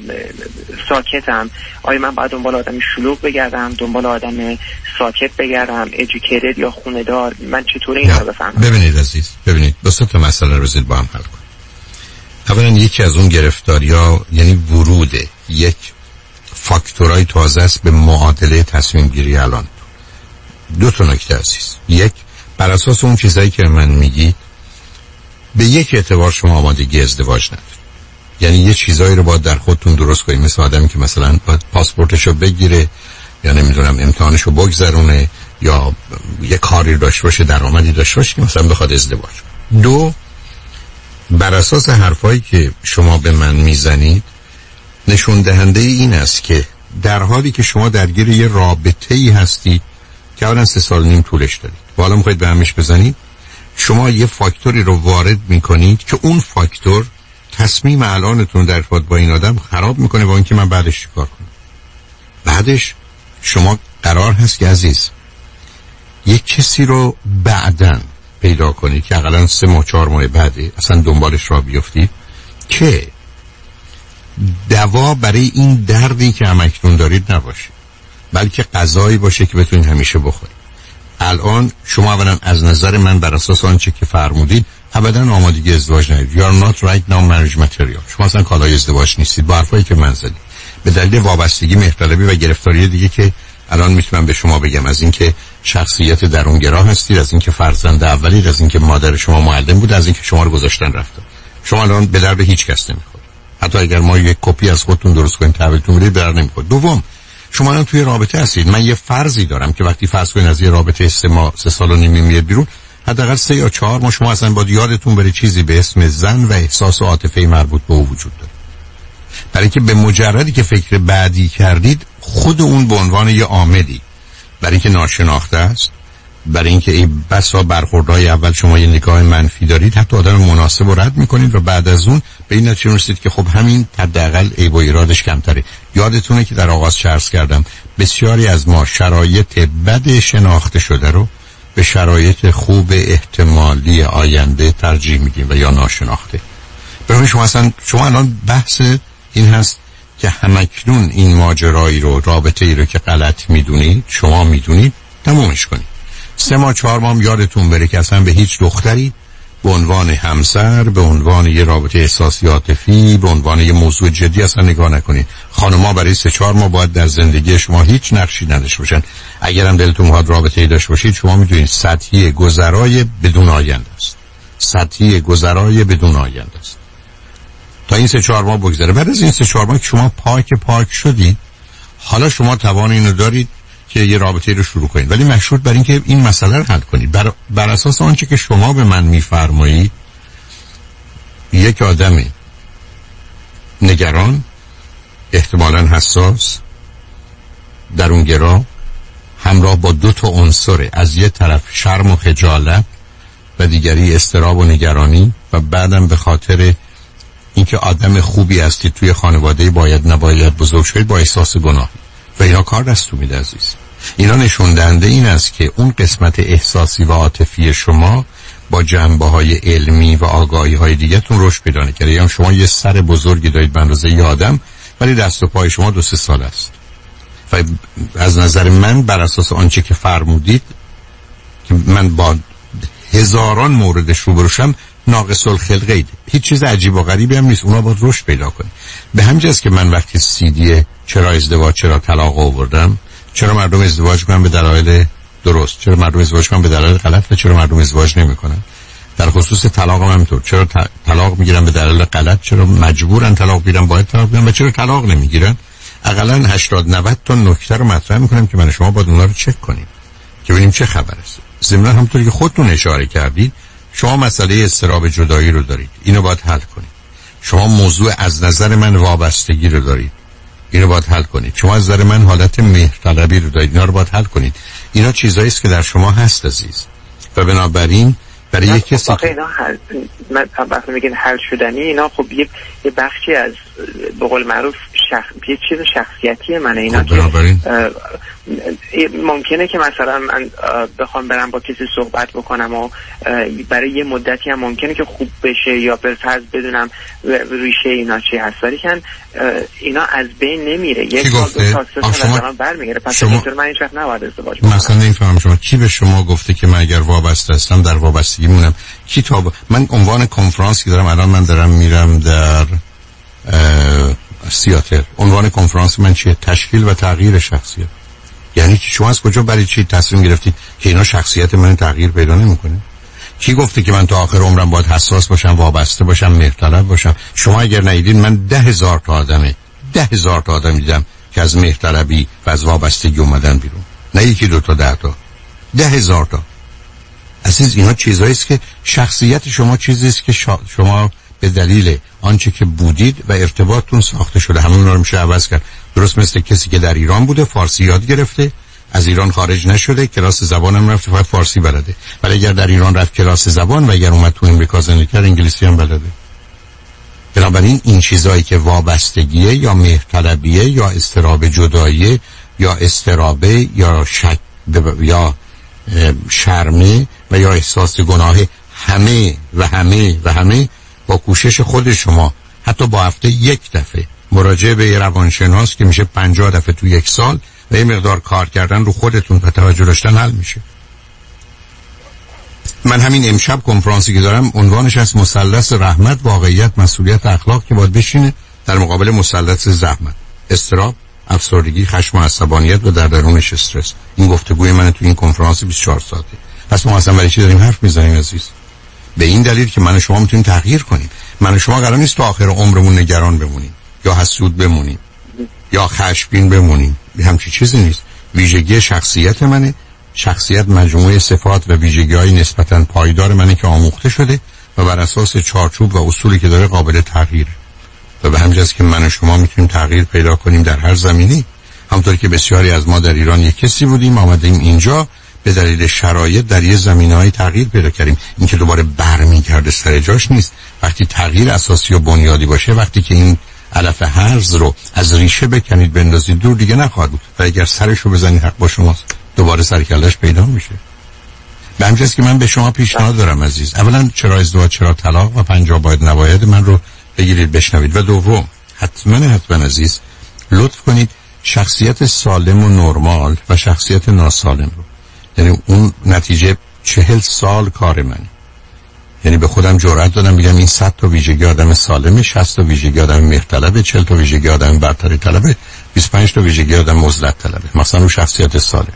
ساکتم، آیا من باید دنبال آدم شلوغ بگردم، دنبال آدم ساکت بگردم، ادوکیتد یا خونه‌دار؟ من چطوری این رو بفهمم؟ ببینید عزیز، ببینید دو تا مسئله رو بذارید با هم حل کنیم. اولا یکی از اون گرفتاری‌ها یعنی ورود یک فاکتورای تازه است به معادله تصمیم گیری الان. 2 تا نکته عزیز. یک، بر اساس اون چیزایی که من میگی به یک اعتبار شما آمادگی ازدواج ندارید. یعنی یه چیزایی رو باید در خودتون درست کنید، مثل آدمی که مثلا باید پاسپورتشو بگیره یا نمیدونم امتحانشو بگذرونه یا یه کاری داشته باشه، درآمدی داشته باشه که مثلا بخواد ازدواج. 2، بر اساس حرفایی که شما به من میزنید نشون دهنده این است که در حالی که شما درگیر یه رابطه‌ای هستید که اولا 3 سال و نیم طولش دارید و حالا میخواید به همش بزنید، شما یه فاکتوری رو وارد میکنید که اون فاکتور تصمیم الانتون در ارتباط با این آدم خراب میکنه با اینکه من بعدش چیکار کنم. بعدش شما قرار هست که عزیز یک کسی رو بعداً پیدا کنید که اقلا 3 ماه 4 ماه بعده اصلا دنبالش را بیفتید که دوا برای این دردی که همکنون دارید نباشه، بلکه غذایی باشه که بتونید همیشه بخورید. الان شما اولا از نظر من بر اساس آنچه که فرمودید ابدا آمادگی ازدواج ندارید. You are not right now marriage material. شما اصلا کالای ازدواج نیستید با حرفایی که من زدید، به دلیل وابستگی، مهرطلبی و گرفتاری دیگه که الان میتونم به شما بگم، از اینکه شخصیت درونگرا هستید، از اینکه فرزند اولید، از اینکه مادر شما معلم بود، از اینکه شما رو گذاشتن رفتن. شما الان به درد هیچ کس نمیخورید. حتی اگر ما یک کپی از خودتون درست کنیم تحویلتون بدید در نمیخوره. دوم، شما الان توی رابطه هستید. من یه فرضی دارم که وقتی فرض کنید از یه رابطه 3 سال و نیم میاد بیرون، حداقل 3 یا 4 ماه شما اصلا باید یادتون بره چیزی به اسم زن و احساس و عاطفه مربوط به او وجود داره. برای اینکه به مجردی که فکر بعدی کردید، خود اون به عنوان یه عاملی، برای اینکه ناشناخته است، برای اینکه این بسا برخوردهای اول شما یه نگاه منفی دارید، حتی آدم مناسب رو رد میکنید و بعد از اون به این نتیجه رسیدید که خب همین حداقل عیب و ایرادش کمتره. یادتونه که در آغاز عرض کردم بسیاری از ما شرایط بد شناخته شده رو به شرایط خوب احتمالی آینده ترجیح میدیم و یا ناشناخته. برای شما الان بحث این هست که همکنون این ماجرایی رو، رابطه ای رو که غلط میدونید، شما میدونید، تمومش کنید. 3 ماه 4 ماه یادتون بره که اصلا به هیچ دختری به عنوان همسر، به عنوان یه رابطه احساسی عاطفی، به عنوان یه موضوع جدی اصلا نگاه نکنید. خانم‌ها برای 3-4 ماه باید در زندگی شما هیچ نقشی نداشته باشن. اگرم دلتون میخواد رابطه‌ای داشته باشید، شما میدونید سطحی گذرای بدون آینده است. سطحی گذرای بدون آینده است. تا این 3-4 ماه بگذره. بعد از این 3-4 ماه که شما پاک شدید، حالا شما توان اینو دارید که یه رابطه رو شروع کنید، ولی مشروط بر اینکه این مسئله رو حل کنید. بر اساس آنچه که شما به من میفرمایید، یک آدم نگران، احتمالاً حساس، درونگرا، همراه با 2 تا عنصر، از یه طرف شرم و خجالت و دیگری اضطراب و نگرانی، و بعدم به خاطر اینکه آدم خوبی هستید توی خانواده باید نباید بزرگ شدید با احساس گناه، و اینا کار دستو میده عزیز. اینا نشون دهنده این است که اون قسمت احساسی و عاطفی شما با جنبه‌های علمی و آگاهی‌های دیگه‌تون رشد پیدا نکرده. یعنی شما یه سر بزرگی دارید به اندازه یه آدم، ولی دست و پای شما 2-3 سال است. و از نظر من بر اساس آنچه که فرمودید که من با هزاران موردش روبرو شدم، ناقص الخلقه اید. هیچ چیز عجیب و غریبی هم نیست. اونا باید رشد پیدا کنه. به همین جاست که من وقتی CD چرا ازدواج چرا طلاق آوردم، چرا مردم ازدواج میکنن به دلایل درست، چرا مردم ازدواج میکنن به دلایل غلط و چرا مردم ازدواج نمیکنن. در خصوص طلاق هم همینطور، چرا طلاق میگیرن به دلایل غلط، چرا مجبورن طلاق بگیرن، باید طلاق بگیرن، و چرا طلاق نمیگیرن. حداقل 80-90 تا نکته رو مطرح میکنم که من شما باید اونها رو چک کنیم که ببینیم چه خبر است. ضمن همونطوری که خودتون اشاره کردید، شما مسئله اضطراب جدایی رو دارید، اینو باید حل کنید. شما موضوع از نظر من وابستگی رو دارید، اینو باید حل کنید. شما از نظر من حالت مهرطلبی رو دارید، اینا رو باید حل کنید. اینا چیزایی است که در شما هست عزیز، و بنابراین برای یک کسی که اینا حل، من وقتی میگن حل شدنی، اینا خب یه بخشی از به قول معروف یه چیز شخصیتی منه. اینا که ممکنه که مثلا من بخوام برم با کسی صحبت بکنم و برای یه مدتی هم ممکنه که خوب بشه یا بالفرض بدونم ریشه اینا چی هست، ولی که اینا از بین نمیره. یک سال 2 سال 3 سال از من برمیگره. پس اینطور من هیچ وقت نباید ازدواج کنم. مثلا نمیفهمم شما کی به شما گفته که من اگر وابسته هستم در وابستگی مونم؟ کی تا من عنوان کنفرانس که دارم الان، من دارم میرم در سیاتل. عنوان کنفرانس من چیه؟ تشکیل و تغییر شخصیت. یعنی شما از کجا برای چی تصمیم گرفتید که اینا شخصیت من تغییر پیدا نمیکنه؟ کی گفته که من تا آخر عمرم باید حساس باشم، وابسته باشم، مهرطلب باشم؟ شما اگر ندیدید، من 10,000 تا آدم دیدم که از مهرطلبی و از وابستگی اومدن بیرون. نه 1-2 تا 10 تا، 10,000 تا. عزیز، اینا چیزایی است که شخصیت شما چیزی است که شما به دلیل آنچه که بودید و ارتباطتون ساخته شده. همون رو میشه عوض کرد. درست مثل کسی که در ایران بوده، فارسی یاد گرفته، از ایران خارج نشده، کلاس زبانم رفته، فقط فارسی بلده. ولی اگر در ایران رفت کلاس زبان و اگر اومد تو امریکا زندگی کرد، انگلیسی هم بلده. بنابراین این چیزایی که وابستگیه یا مهرطلبیه یا اضطراب جدایی یا اضطرابه یا شک یا شرمه و یا احساس گناه، همه با کوشش خود شما، حتی با هفته 1 دفعه مراجعه به یه روانشناس که میشه 50 دفعه تو 1 سال و یه مقدار کار کردن رو خودتون و توجه داشتن حل میشه. من همین امشب کنفرانسی که دارم عنوانش از مثلث رحمت، واقعیت، مسئولیت، اخلاق، که باید بشینه در مقابل مثلث زحمت، اضطراب، افسردگی، خشم و عصبانیت و در درونش استرس. این گفتگوی من تو این کنفرانس 24 ساعته. پس ما اصلا برای چی داریم حرف میزنیم عزیز؟ به این دلیل که من و شما میتونیم تغییر کنیم. من و شما قرار نیست تا آخر عمرمون نگران بمونیم یا حسود بمونیم یا خشمگین بمونیم. همچین چیزی نیست. ویژگی شخصیت منه. شخصیت مجموعه صفات و ویژگی‌های نسبتاً پایدار منه که آموخته شده و بر اساس چارچوب و اصولی که داره قابل تغییره. و به همین جاست که من و شما میتونیم تغییر پیدا کنیم در هر زمینی. همونطور که بسیاری از ما در ایران یک کسی بودیم آمدیم اینجا به دلیل شرایط در یه زمینه‌های تغییر پیدا کردیم. این که دوباره برمیگرده سر جاش نیست. وقتی تغییر اساسی و بنیادی باشه، وقتی که این علف هرز رو از ریشه بکنید بندازید دور، دیگه نخواهد بود. و اگر سرش رو بزنید حق با شماست، دوباره سرکلش پیدا میشه. به همین جاست که من به شما پیشنهاد دارم عزیز، اولا چرا ازدواج، چرا طلاق و 50 باید نباید من رو بگیرید بشنوید. و دوم حتما عزیز لطف کنید شخصیت سالم و نرمال و شخصیت ناسالم رو، یعنی اون نتیجه 40 سال کار منه، یعنی به خودم جرأت دادم بگم این 100 تا ویژگی آدم سالمه، 60 تا ویژگی آدم مختلفه، 40 تا ویژگی آدم برتری طلبه، 25 تا ویژگی آدم مزلت طلبه. مثلا اون شخصیت سالم،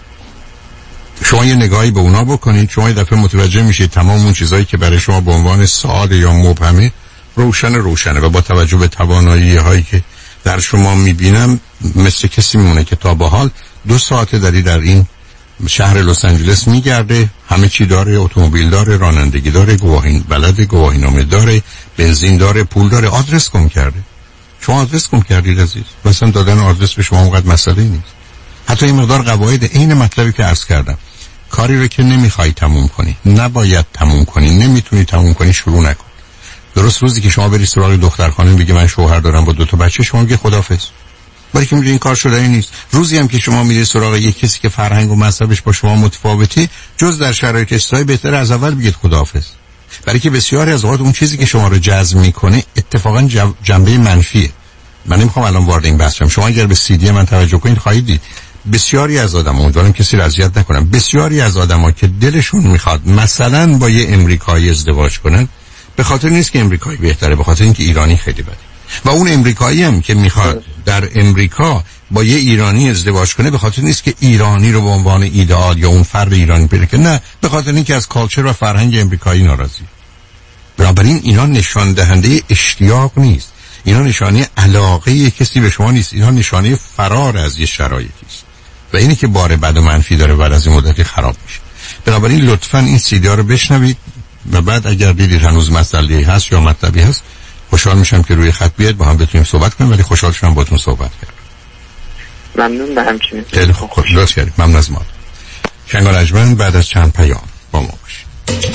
شما یه نگاهی به اونا بکنید، شما یه دفعه متوجه میشید تمام اون چیزایی که برای شما به عنوان سوال یا مبهمه روشنه و با توجه به توانایی هایی که در شما میبینم مثل کسی میمونه که تا به حال 2 ساعت در این شهر لس آنجلس میگرده، همه چی داره، اتومبیل داره، رانندگی داره، گواهی بلد، گواهینامه داره، بنزین داره، پول داره، آدرس گم کرده. شما آدرس گم کردید عزیز. مثلا دادن آدرس به شما اونقدر مسئله نیست. حتی این مقدار قواعد عین مطلبی که عرض کردم، کاری رو که نمیخوای تموم کنی، نباید تموم کنی، نمیتونی تموم کنی، شروع نکن. درست روزی که شما بری سراغ دخترخانه بگی من شوهر دارم با 2 تا بچه، شما میگی خداحافظ، ولی که میگه این کار شدنی نیست. روزی هم که شما میری سراغ یک کسی که فرهنگ و مذهبش با شما متفاوته، جز در شرایط استثنایی بهتر از اول بگید خداحافظ، برای که بسیاری از اوقات اون چیزی که شما رو جذب میکنه اتفاقا جنبه منفیه. من نمیخوام الان وارد این بحث شم. شما اگر به CD من توجه کنید خواهید دید بسیاری از آدم‌ها، امیدوارم کسی رو اذیت نکنم، بسیاری از آدم‌ها که دلشون میخواد مثلا با یه امریکایی ازدواج کنن، به خاطر نیست که امریکایی بهتره، به خاطر اینکه ایرانی خیلی بده. و اون امریکایی هم که میخواد در امریکا با یه ایرانی ازدواج کنه، به خاطر نیست که ایرانی رو به عنوان ایدئال یا اون فرد ایرانی پیدا کنه، نه، به خاطر اینکه از کالچر و فرهنگ امریکایی ناراضی. بنابراین اینا نشان دهنده اشتیاق نیست، اینا نشانه علاقه کسی به شما نیست، اینا نشانه فرار از یه شرایطی است و اینی که بار بد و منفی داره بعد از این مدتی خراب میشه. بنابراین لطفاً این CD رو بشنوید و بعد اگر دیدید هنوز مسئله هست یا مطلبی هست، خوشحال میشم که روی خط بیاد با هم بتونیم صحبت کنیم، ولی خوشحال شدم باهاتون صحبت کردم. ممنون. به همچنین. خیلی خوب، لطف کردید. ممنون از ما. شنگال اجمن بعد از چند پیام با ما باشید.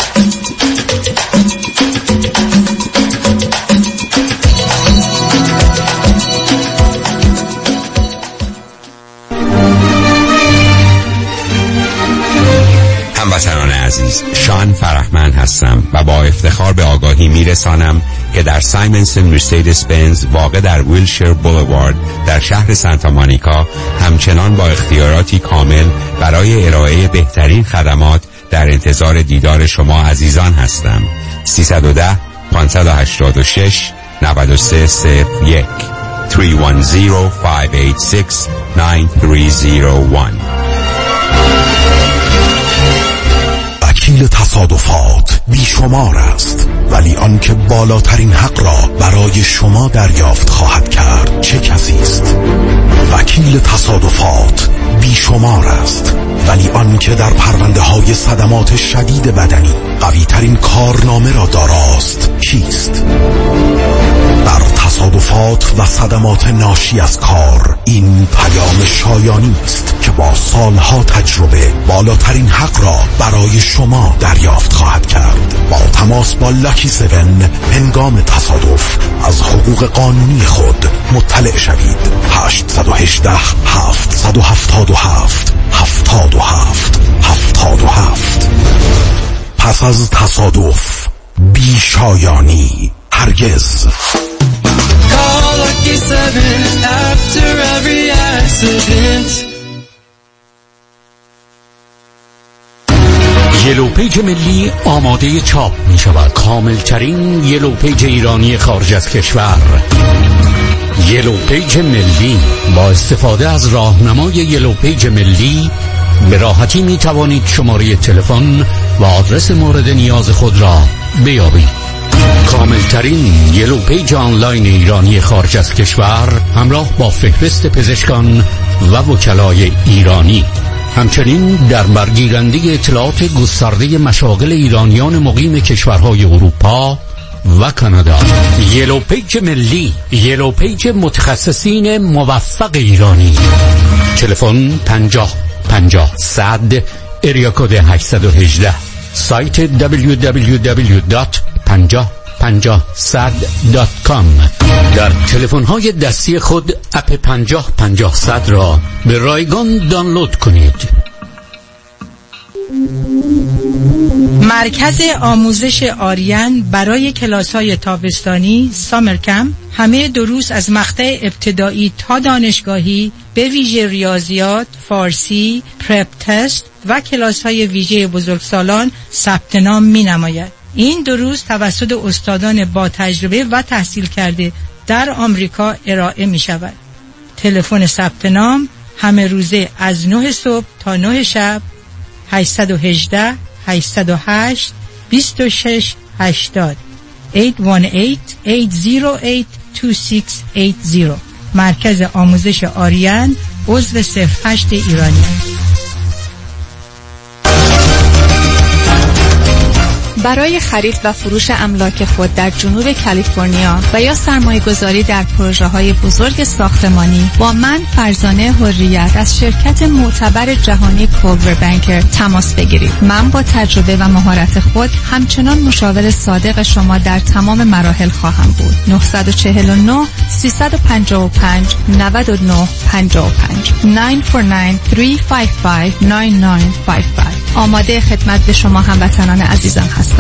هموطنان عزیز، شان فرحمند هستم و با افتخار به آگاهی میرسانم که در سایمنسن مرسدس بنز واقع در ویلشیر بولوارد در شهر سانتا مونیکا همچنان با اختیاراتی کامل برای ارائه بهترین خدمات در انتظار دیدار شما عزیزان هستم. 310 586 9301 310 586 9301. وکیل تصادفات بیشمار است، ولی آنکه بالاترین حق را برای شما دریافت خواهد کرد چه کسی است؟ وکیل تصادفات بیشمار است، ولی آنکه در پرونده های صدمات شدید بدنی قوی ترین کارنامه را داراست کیست؟ در تصادفات و صدمات ناشی از کار این پیام شایانی است که با سالها تجربه بالاترین حق را برای شما دریافت خواهد کرد. با تماس با لاکی 7 هنگام تصادف از حقوق قانونی خود مطلع شوید. 818 777 77 77. پس از تصادف بی شایانی هرگز. Call Lucky 7 after every accident. یلو پیج ملی آماده چاپ می شود. کاملترین یلو پیج ایرانی خارج از کشور. یلو پیج ملی با استفاده از راهنمای یلو پیج ملی به راحتی می توانید شماره تلفن و آدرس مورد نیاز خود را بیابید. کاملترین یلو پیج آنلاین ایرانی خارج از کشور همراه با فهرست پزشکان و وکلای ایرانی. همچنین در برگیرنده اطلاعات گسترده مشاغل ایرانیان مقیم کشورهای اروپا و کانادا. یلو پیج ملی، یلو پیج متخصصین موفق ایرانی. تلفن 5050 اریا کد 818. سایت www.5050 در تلفن‌های دستی خود اپ 5050 را به رایگان دانلود کنید. مرکز آموزش آریان برای کلاس‌های تابستانی سامر کمپ همه دروس از مقطع ابتدایی تا دانشگاهی به ویژه ریاضیات، فارسی، پرپ تست و کلاس‌های ویژه بزرگسالان ثبت نام می‌نماید. این دروس توسط استادان با تجربه و تحصیل کرده در آمریکا ارائه می‌شود. تلفن ثبت نام همه روزه از 9 صبح تا 9 شب 818 808 2680 818-808-2680. مرکز آموزش آریان عضو 08 ایرانی. برای خرید و فروش املاک خود در جنوب کالیفرنیا و یا سرمایه‌گذاری در پروژه‌های بزرگ ساختمانی با من فرزانه حریت از شرکت معتبر جهانی کولور بانکر تماس بگیرید. من با تجربه و مهارت خود همچنان مشاور صادق شما در تمام مراحل خواهم بود. 949 355 9955 949-355-9955. آماده خدمت به شما هموطنان عزیزم هستم.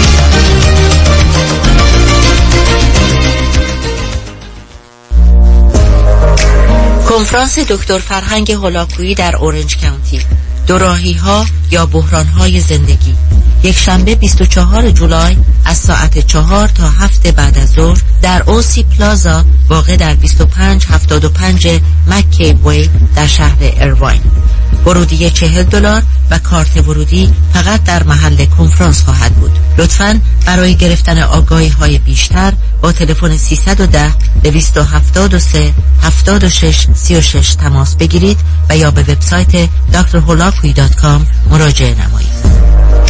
کنفرانس دکتر فرهنگ هولاکویی در اورنج کانتی، دوراهی ها یا بحران های زندگی، یک شنبه 24 جولای از ساعت 4 تا 7 بعد از ظهر در اوسی پلازا واقع در 2575 مکی وی در شهر ایرواین. ورودی $40 و کارت ورودی فقط در محل کنفرانس خواهد بود. لطفاً برای گرفتن آگاهی های بیشتر با تلفن 310-273-7636 تماس بگیرید و یا به وبسایت drholakui.com مراجعه نمایید.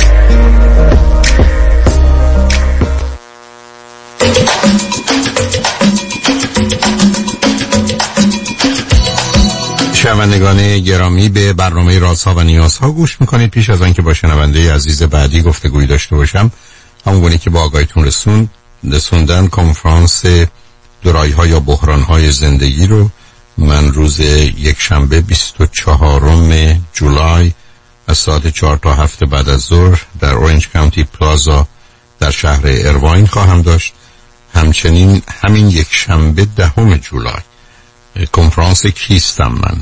شنوندگان گرامی، به برنامه رازها و نیازها گوش میکنید. پیش از آنکه با شنونده عزیز بعدی گفتگویی داشته باشم، همونگونه که با آگاهیتون رسوندن کنفرانس دورایی‌ها یا بحران‌های زندگی رو من روز یک شنبه 24 جولای از ساعت 4 تا 7 بعد از ظهر در اورنج کانتی پلازا در شهر ایرواین خواهم داشت. همچنین همین یک شنبه 10 جولای کنفرانس کیستم من،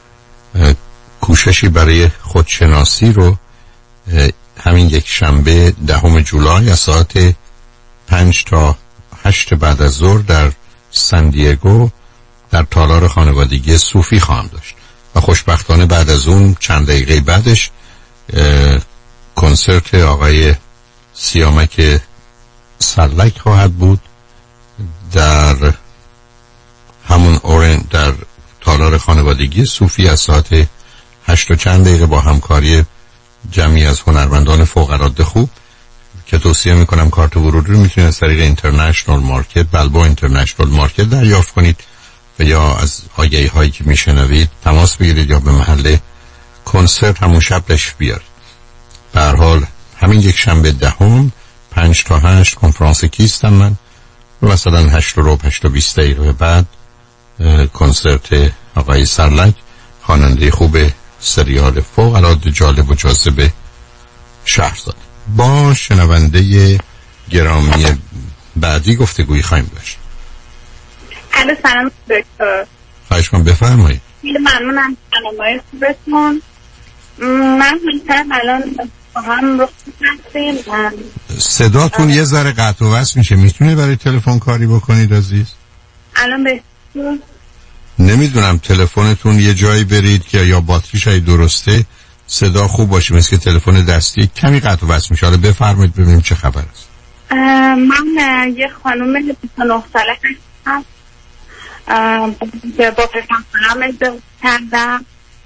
کوششی برای خودشناسی رو همین یک شنبه 10 جولای از ساعت 5 تا 8 بعد از ظهر در سان دیگو در تالار خانوادگی صوفی خواهم داشت و خوشبختانه بعد از اون چند دقیقه بعدش کنسرت آقای سیامک سرلک خواهد بود در همون در تالار خانوادگی صوفی از ساعت 8 و چند دقیقه با همکاری جمعی از هنرمندان فوق‌العاده خوب که توصیه میکنم کارت ورودی رو میتونید از طریق اینترنشنال مارکت، بلبا اینترنشنال مارکت دریافت کنید و یا از آگهی هایی که میشنوید تماس بگیرید یا به محل کنسرت همون شب تشریف بیارید. به هر حال همین یک شنبه 10 5 تا 8 کنفرانس کیستم من و مثلا 8 و 20 دقیقه بعد کنسرت آقای سرلک، خواننده خوب سریال فوق العاده جالب و جاذب شهرزاد. با شنونده گرامی بعدی گفتگویی خواهیم داشت. الو، سلام دکتر. خواهش کنم بفرمایید. ممنونم برنامه‌های خوبتون. من الان هم رو هستیم. صداتون یه ذره قطع و وصل میشه، میتونه برای تلفن کاری بکنید عزیز؟ الان به نمیدونم تلفنتون یه جایی برید که یا باتریش های درسته صدا خوب باشه، مثل که تلفن دستی کمی قطع و وصل میشه. حالا بفرمایید ببینیم چه خبر است. من یه خانم 29 ساله هستم، با پسرم ازدواج کردم.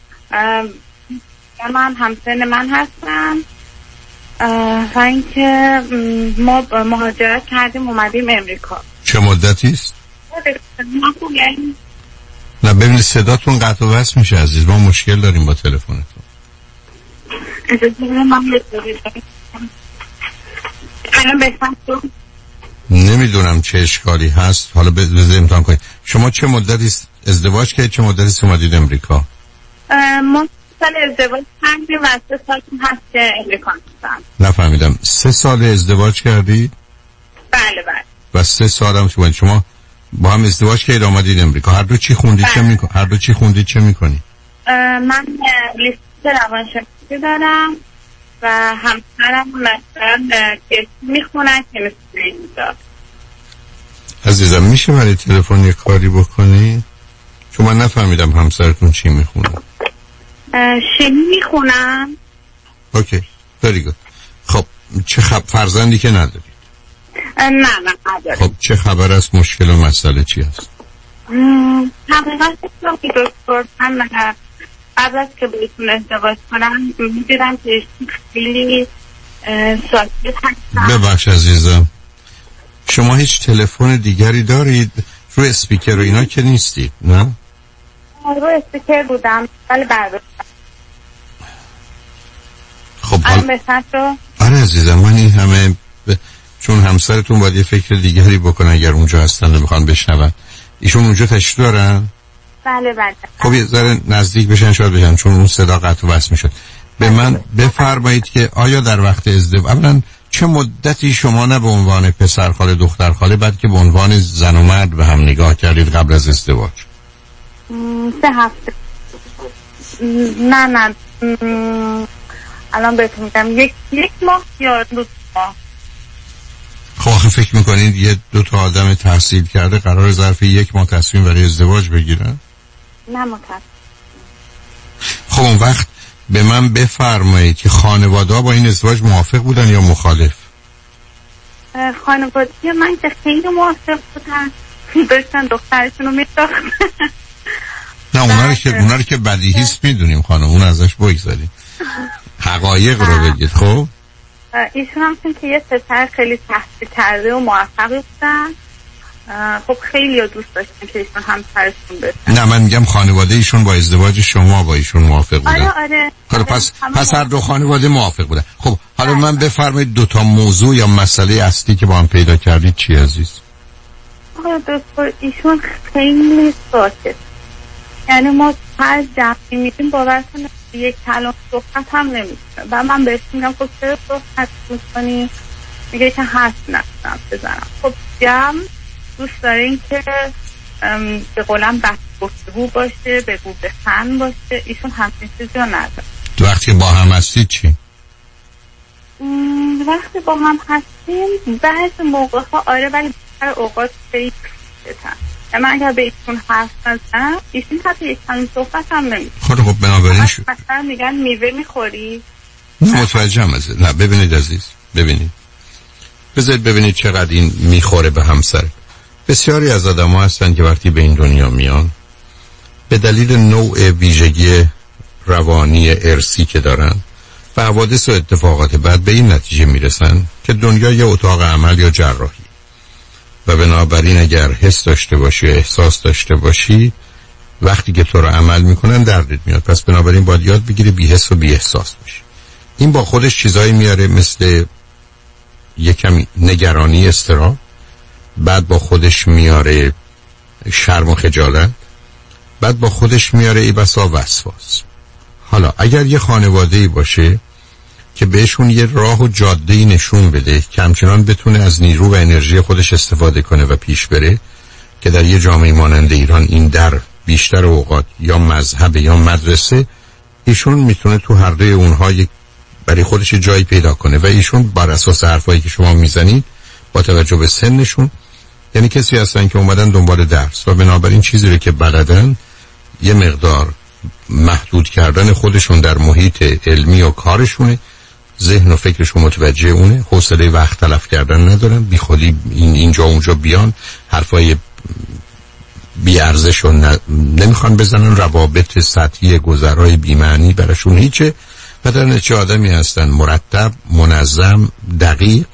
من همسن من هستم و اینکه ما مهاجرت کردیم اومدیم امریکا. چه مدتی است؟ نه ببینید صداتون قطع و وصل میشه عزیز، ما مشکل داریم با تلفنتون. نمیدونم چه اشکالی هست، حالا بذار امتحان کنید. شما چه مدتی ازدواج کردید، چه مدتی اومدید امریکا؟ ما سال ازدواج کردیم و 3 سال هست که امریکا هستم. نفهمیدم. 3 سال ازدواج کردید؟ بله بله. و 3 سال هم تو شما با هم ازدواج کردید آمدید امریکا. هر دو چی خوندید؟ چه میکنید؟ هر دو چی خوندید چه میکنید؟ من لیسانس روانشناسی دارم و همسرم مثلا که میخونن که مثل عزیزم میشه برای تلفن یه کاری بکنی؟ چون من نفهمیدم همسرتون چی میخونه. شیمی میخونن. اوکی very good. خب چه فرزندی که نداری؟ نه نداری. خب چه خبر است؟ مشکل و مسئله چی است؟ حقیقت دکتر من قبل از که بهتون ازدواج کنم میدیدم که خیلی ساکت هستم. ببخش عزیزم، شما هیچ تلفن دیگری دارید؟ روی اسپیکر و اینا که نیستید نه؟ روی اسپیکر بودم ولی برداشتم. خب آره عزیزم، من این همه چون همسرتون باید یه فکر دیگری بکنن اگر اونجا هستن و میخوان بشنون. ایشون اونجا تشریف دارن؟ بله بله. خب یه ذره نزدیک بشن شاید بشن، چون اون صدا قطع و وصل میشد. به من بفرمایید که آیا در وقت ازدواج اولا چه مدتی شما نه به عنوان پسر خاله دختر خاله بعد که به عنوان زن و مرد به هم نگاه کردید قبل از ازدواج؟ 3 هفته. نه الان بهتون میگم یک ماه یا 2 ماه. خب آخه فکر میکنید یه 2 تا آدم تحصیل کرده قرار ظرف 1 ماه تصمیم برای ازدواج بگیرن؟ نه متاسفم. خب اون وقت به من بفرمایید که خانواده با این ازدواج موافق بودن یا مخالف؟ خانواده من که خیلی موافق بودن، داشتن دخترشون رو می‌ساختن. نه اونا رو که بدیهیست میدونیم خانم، اون ازش بگذاریم، حقایق رو بگید. خب ایشون هم که یه پسر خیلی تحصیل کرده و موفقی بودن. خب خیلی دوست داشتن که ایشون هم همسرشون بشن. نه من میگم خانواده ایشون با ازدواج شما با ایشون موافق بودن. آره. پس هر 2 خانواده موافق بودن. خب حالا من بفرمایید 2 تا موضوع یا مسئله اصلی که با هم پیدا کردید چی عزیز؟ دکتر ایشون خیلی ساکت، یعنی ما هر جمعی میدیم باورتون یک کلام صحبت هم نمیشه و من بهش میگم خب چرا صحبت میکنی؟ میگه که حرف نکنم بزنم. خب جمع دوست داره این که به قولم بحث گفتگو باشه، بگو بخند باشه. ایشون همچین چیزی رو نداره. وقتی با هم هستید چی؟ وقتی با هم هستیم بعضی موقع ها آره، ولی بیشتر اوقات خیلی بتن. من اگر به ایشون حرف نزنم ایشون حتی یک کلمه صحبت هم نمیشه. خب بنابراین مثلا میگن میوه میخوری؟ نه متوجهم عزیز. نه ببینید عزیز، ببینید بذارید ببینید چقدر این میخوره به همسر. بسیاری از آدم ها هستن که وقتی به این دنیا میان به دلیل نوع ویژگی روانی ارثی که دارن و حوادث و اتفاقات بعد به این نتیجه میرسن که دنیا یه اتاق عمل یا جراحی و بنابراین اگر حس داشته باشی یا احساس داشته باشی وقتی که تو رو عمل میکنن دردت میاد. پس بنابراین باید یاد بگیری بی حس و بی احساس باشی. این با خودش چیزایی میاره مثل یکم نگرانی، اضطراب، بعد با خودش میاره شرم و خجالت، بعد با خودش میاره ای بسا وسواس. حالا اگر یه خانواده‌ای باشه که بهشون یه راه و جاده‌ای نشون بده که همچنان بتونه از نیرو و انرژی خودش استفاده کنه و پیش بره، که در یه جامعه مانند ایران این در بیشتر اوقات یا مذهب یا مدرسه، ایشون میتونه تو هر دوی اونها برای خودش جایی پیدا کنه و ایشون بر اساس حرفایی که شما میزنید با توجه به سنشون، یعنی کسی هستن که اومدن دنبال درس و بنابراین چیزی رو که بلدن یه مقدار محدود کردن خودشون در محیط علمی و کارشونه، ذهن و فکرشون متوجه اونه، حوصله وقت تلف کردن ندارن، بی خودی اینجا اونجا بیان حرفای بی ارزش رو نمیخوان بزنن، روابط سطحی گذرای بی معنی براشون هیچه و در نتیجه آدمی هستن مرتب، منظم، دقیق،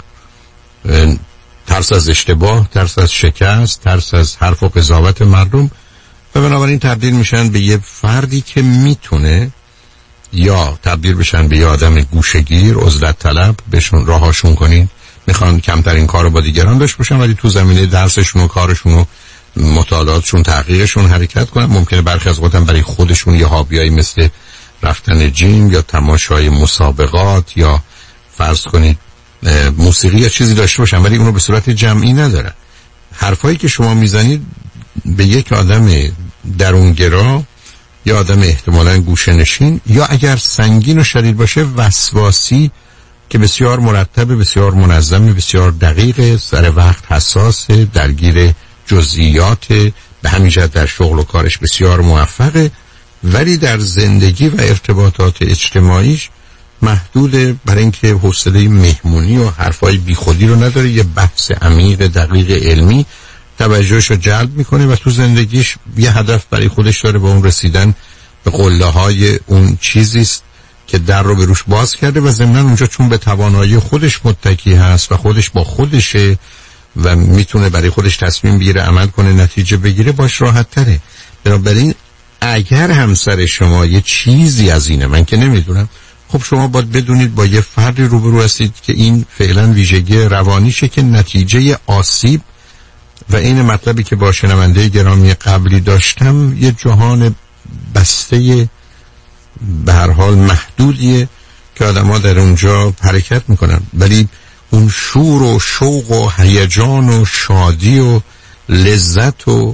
ترس از اشتباه، ترس از شکست، ترس از حرف و قضاوت مردم و بنابراین تبدیل میشن به یه فردی که میتونه یا تبدیل بشن به یه آدم گوشه‌گیر، عزلت طلب، بهشون راهاشون کنین، میخوان کمترین کار رو با دیگران داشته باشن ولی تو زمینه درسشون و کارشون و مطالعاتشون تحقیقشون حرکت کنن. ممکنه برخی از وقتا برای خودشون یه هابیایی مثل رفتن جیم یا تماشای مسابقات یا فرض کنید موسیقی یا چیزی داشته باشن ولی اونو به صورت جمعی ندارن. حرفایی که شما میزنید به یک آدم درونگرا یا آدم احتمالاً گوشه‌نشین یا اگر سنگین و شدید باشه وسواسی که بسیار مرتب، بسیار منظم، بسیار دقیق، سر وقت حساس، درگیر جزئیات، به همین جهت در شغل و کارش بسیار موفقه ولی در زندگی و ارتباطات اجتماعیش محدود، برای اینکه حوصله مهمونی و حرفای بیخودی رو نداره، یه بحث عمیق دقیق علمی توجهش رو جلب میکنه و تو زندگیش یه هدف برای خودش داره، به اون رسیدن به قله‌های اون چیزیست که در رو به روش باز کرده و ضمناً اونجا چون به توانایی خودش متکی هست و خودش با خودشه و میتونه برای خودش تصمیم بگیره، عمل کنه، نتیجه بگیره، باش راحت تره. بنابراین اگر همسر شما یه چیزی از اینه، من که نمیدونم، خب شما باید بدونید با یه فردی روبرو هستید که این فعلا ویژگی روانیشه که نتیجه آسیب و این مطلبی که با شنونده گرامی قبلی داشتم، یه جهان بسته به هر حال محدودیه که آدم‌ها در اونجا حرکت میکنن ولی اون شور و شوق و هیجان و شادی و لذت و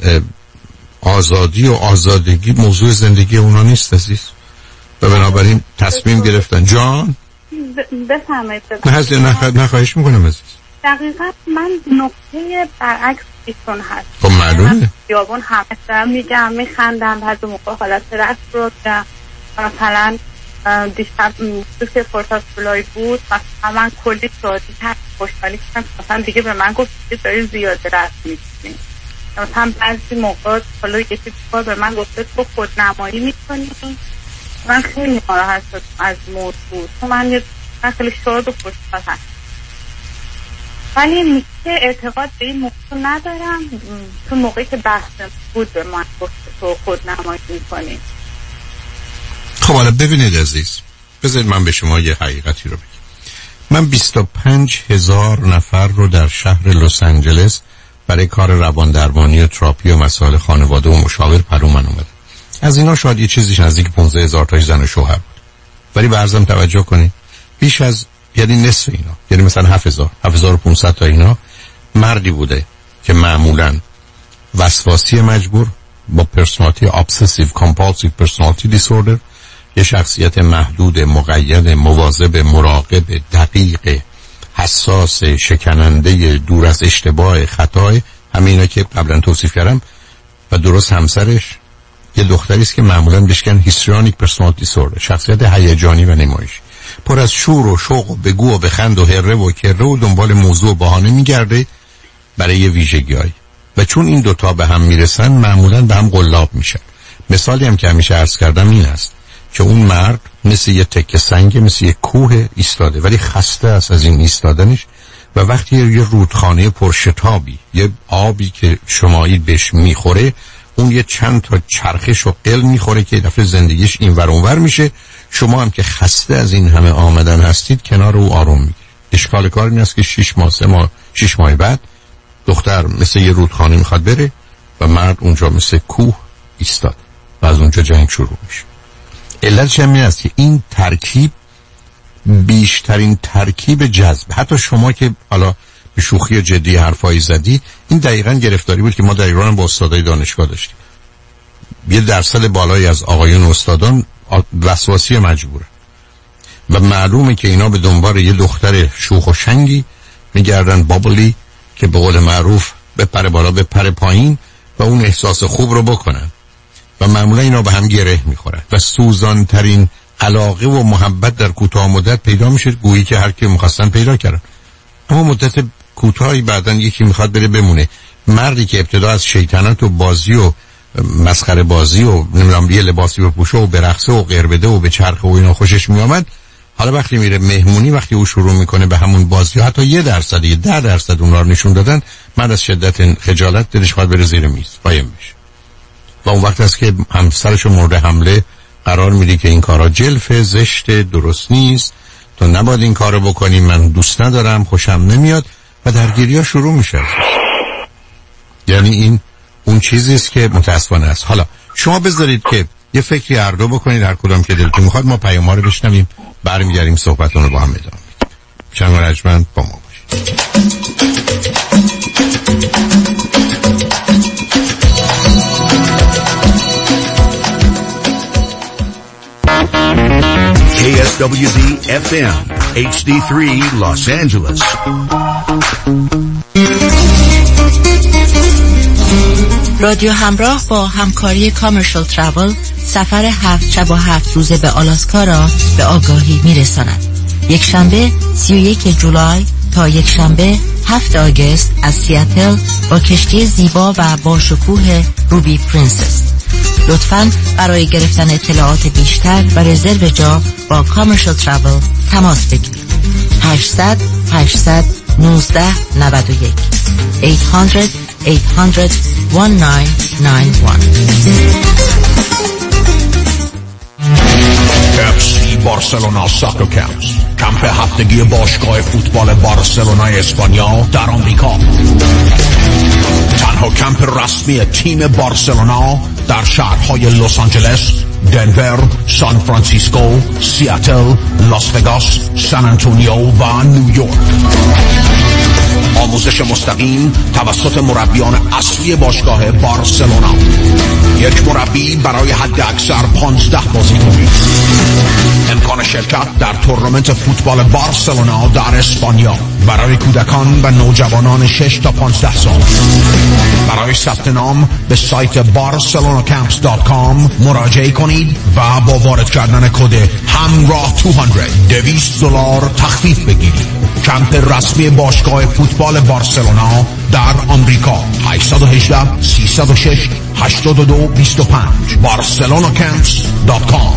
آزادی و آزادگی موضوع زندگی اونا نیست عزیز و بنابراین تصمیم گرفتن. جان بفهمید نه خواهش میکنم عزیز. دقیقا من نقطه برعکس ایشون هست. خب معلومه یابون همه دارم میگم میخندم، بعضی موقع حالت رقص رو دارم. مثلا دیشب که فرصت بلای بود مثلا من کلی شادی کرد، خوشحالی کردم، مثلا دیگه به من گفت که داری زیاده رقص میکنی. مثلا بعضی موقع حالا یکی بار به من گفته تو خودنمایی میکنی. من خیلی ناراحت شدم از موضوع، تو من خیلی شاد و خوشحال هستم ولی میگه اعتقاد به این موضوع ندارم. تو موقعی که بحث بود به من گفت تو خودنمایی میکنی. خب حالا ببینید عزیز، بذارید من به شما یه حقیقتی رو بگم. من 25,000 نفر رو در شهر لس آنجلس برای کار روان درمانی و تراپی و مسائل خانواده و مشاور پرومن اومدم. از اینا شاید یه چیزیش نزدیک 15,000 تاش زن و شوهر بود ولی به عرضم توجه کنید بیش از یعنی نصف اینا، یعنی مثلا 7,500 تا اینا مردی بوده که معمولاً وسواسی مجبور با پرسونالیتی obsessive compulsive personality disorder، یه شخصیت محدود، مقید، مواظب، مراقب، دقیق، حساس، شکننده، دور از اشتباه، خطای، همه اینا که قبلا توصیف کردم و درست همسرش یه دختری است که معمولاً بهش میگن histrionic personality disorder، شخصیت هیجانی و نمایشی، پر از شور و شوق و بگو و بخند و هره و کره و دنبال موضوع و بهانه میگرده برای یه ویژگی‌هایی و چون این دوتا به هم میرسن معمولاً به هم قلاب میشن. مثالی هم که همیشه عرض کردم این است که اون مرد مثل یه تکه سنگ، مثل یه کوه ایستاده ولی خسته است از این ایستادنش و وقتی یه رودخانه پرشتابی، یه آبی که شمایید بهش میخوره، اون یه چند تا چرخش و قل میخوره که دفعه زندگیش این ور اون ور میشه. شما هم که خسته از این همه آمدن هستید کنار او آروم میگیرید. اشکال کار این است که 6 ماه بعد دختر مثل یه رودخانه میخواد بره و مرد اونجا مثل کوه ایستاد و از اونجا جنگ شروع میشه. علتش هم این است که این ترکیب بیشترین ترکیب جذب، حتی شما که حالا به شوخی جدی حرفایی زدید، این دقیقاً گرفتاری بود که ما در ایران با استادای دانشگاه داشتیم. یه درصد بالایی از آقایون استادان وسواسی مجبوره و معلومه که اینا به دنبال یه دختر شوخ و شنگی میگردن، بابلی، که به قول معروف بپره بالا بپره پایین و اون احساس خوب رو بکنن و معمولا اینا به هم گره میخورن و سوزانترین علاقه و محبت در کوتاه مدت پیدا میشه، گویی که هر کی میخواستن پیدا کردن. اما مدت کوتاهی بعدن یکی میخواد بره بمونه. مردی که ابتدا از شیطنت و بازی و مسخره بازی و نمیدونم یه لباسی بپوشه و برقصه و غیر بده و به چرخ و اینا خوشش میامد، حالا وقتی میره مهمونی، وقتی او شروع میکنه به همون بازی حتی 1% 10% اونها رو نشون دادن، من از شدت خجالت دلش خواهد بره زیر میز قایم بشه و اون وقت است که همسرشو مورد حمله قرار میدی که این کارا جلفه، زشت، درست نیست، تو نباید این کارو بکنی، من دوست ندارم، خوشم نمیاد و درگیری‌ها شروع میشه. یعنی این اون چیزی است که متاسفانه است. حالا شما بذارید که یه فکری هر دو بکنید، هر کدام که دلتون میخواد. ما پیام‌ها رو بشنویم، برمیگردیم صحبتون رو با هم ادامه میدیم. شنگ رجمند با ما باشید. KSWZ FM HD3 Los Angeles. رادیو همراه با همکاری کامرشال تراول سفر 7 شب و 7 روزه به آلاسکا را به آگاهی میرساند. یک شنبه 31 جولای تا یک شنبه 7 آگوست از سیاتل با کشتی زیبا و با شکوه روبی پرنسس. لطفاً برای گرفتن اطلاعات بیشتر و رزرو جا با کامرشال تراول تماس بگیرید. 800 819 91 800 800 1991. FC بارسلونا ساکر کمپس، کمپ هفتگی باشگاه فوتبال بارسلونا اسپانیا در آمریکا. تنها کمپ رسمی تیم بارسلونا در شهرهای لس آنجلس، دنور، سان فرانسیسکو، سیاتل، لاس وگاس، سان آنتونیو و نیویورک. آموزش مستقیم توسط مربیان اصلی باشگاه بارسلونا. یک مربی برای حد اکثر 15 بازیکن. امکان شرکت در تورنمنت فوتبال بارسلونا در اسپانیا برای کودکان و نوجوانان 6 تا 15 سال. برای ثبت نام به سایت barcelonacamps.com مراجعه کنید و با وارد کردن کد همراه 200 $200 تخفیف بگیرید. کمپ رسمی باشگاه فوتبال بارسلونا در آمریکا. 818 306 8225 barcelonacamps.com.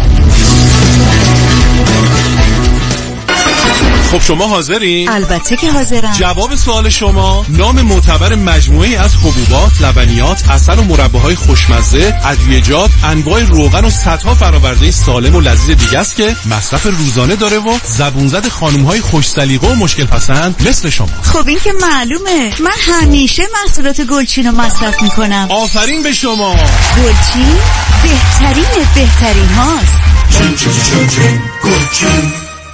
خب شما حاضرین؟ البته که حاضرم. جواب سوال شما نام معتبر مجموعه از حبوبات، لبنیات، عسل و مرباهای خوشمزه، ادویه‌جات، انواع روغن و صدها فرآورده سالم و لذیذ دیگه است که مصرف روزانه داره و زبون زد خانم‌های خوش سلیقه و مشکل پسند مثل شما. خب این که معلومه، من همیشه محصولات گلچین رو مصرف میکنم. آفرین به شما. گلچین بهترین هاست. گلچین.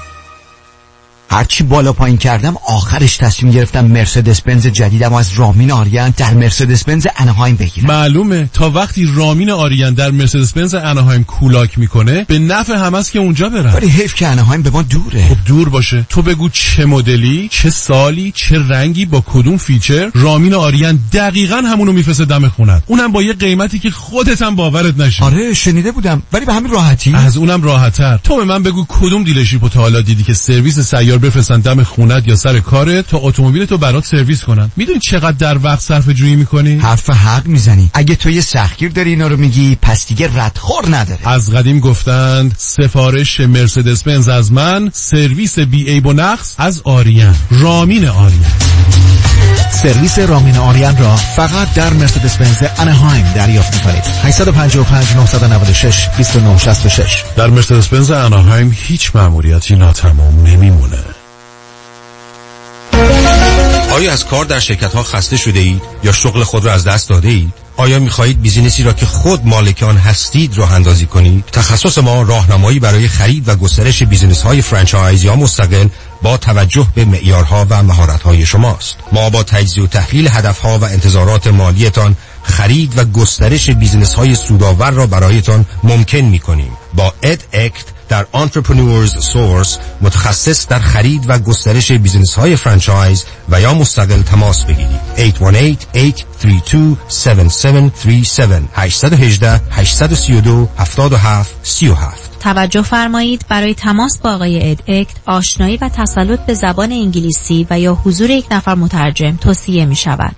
هرچی بالا پایین کردم آخرش تصمیم گرفتم مرسدس بنز جدیدم از رامین آریان در مرسدس بنز اناهایم بگیرم. معلومه تا وقتی رامین آریان در مرسدس بنز اناهایم کولاک میکنه به نفع هم است که اونجا برم. ولی حیف که اناهایم به ما دوره. خب دور باشه، تو بگو چه مدلی، چه سالی، چه رنگی، با کدوم فیچر، رامین آریان دقیقاً همونو میفرسته دم خونت، اونم با یه قیمتی که خودت هم باورت نشه. آره شنیده بودم، ولی به همین راحتی. از اونم راحت‌تر. تو به من بگو کدوم دیلرشیپو تا حالا دیدی که سرویس سیار بفرستن دم خونت یا سر کارت تا اتومبیلتو برات سرویس کنن؟ میدونی چقدر در وقت صرف جویی میکنی؟ حرف حق میزنی. اگه تو یه سختگیر داری اینا رو میگی، پس دیگه ردخور نداره. از قدیم گفتند سفارش مرسدس بنز از من، سرویس بی عیب و نقص از آریان. رامین آریان. سرویس رامین آریان را فقط در مرسدس بنز اناهایم دریافت می‌کنید. 855 996 2966. در مرسدس بنز اناهایم هیچ مأموریتی ناتمام نمیمونه. آیا از کار در شرکت‌ها خسته شده اید یا شغل خود را از دست داده اید؟ آیا می‌خواهید بیزینسی را که خود مالک آن هستید راه اندازی کنید؟ تخصص ما راهنمایی برای خرید و گسترش بیزینس‌های فرانچایزی یا مستقل با توجه به معیارها و مهارت‌های شماست. ما با تجزیه و تحلیل هدف‌ها و انتظارات مالیتان خرید و گسترش بیزینس‌های سودآور را برایتان ممکن می‌کنیم. با اداکت در Entrepreneurs Source متخصص در خرید و گسترش بیزینس های فرانچایز و یا مستقل تماس بگیرید. 818-832-7737. توجه فرمایید برای تماس با آقای اد اکت آشنایی و تسلط به زبان انگلیسی و یا حضور یک نفر مترجم توصیه می شود.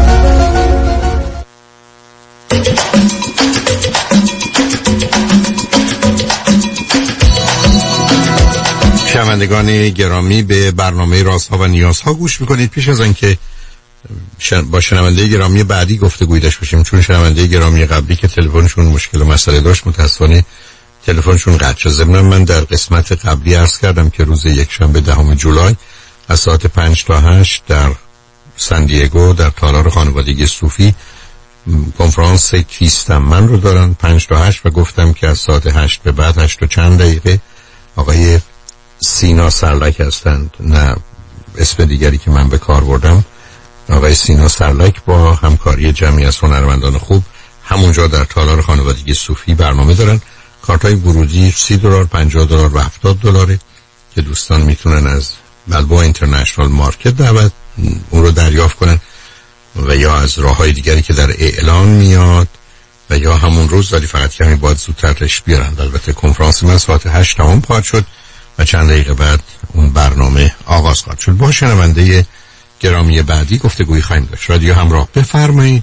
شنوندگان گرامی به برنامه رازها و نیازها گوش میکنید. پیش از آنکه با شنونده گرامی بعدی گفتگوی داشته باشیم، چون شنونده گرامی قبلی که تلفنشون مشکل و مسئله داشت متاسفانه تلفنشون قطع شد. ضمن من در قسمت قبلی عرض کردم که روز یکشنبه 10 جولای از ساعت 5 تا 8 در سن دیگو در تالار خانوادگی صوفی کنفرانس کیستم من رو دارن 5 تا 8 و گفتم که از ساعت 8 به بعد 8 تا چند دقیقه آقای سینا سرلک هستند، نه اسم دیگری که من به کار بردم. آقای سینا سرلک با همکاری جمعی از هنرمندان خوب همونجا در تالار خانوادگی صوفی برنامه دارن. کارتای ورودی $30، $50 و $70 که دوستان میتونن از بلبوع اینترنشنال مارکت دعوت اون رو دریافت کنن و یا از راههای دیگری که در اعلان میاد و یا همون روز، ولی فقط کمی باید زودترش بیارن. البته کنفرانس من ساعت 8 تمام خواهد شد و چند دقیقه بعد اون برنامه آغاز خواهد شد. با شنونده گرامی بعدی گفتگویی خواهیم داشت. رادیو همراه، بفرمایید.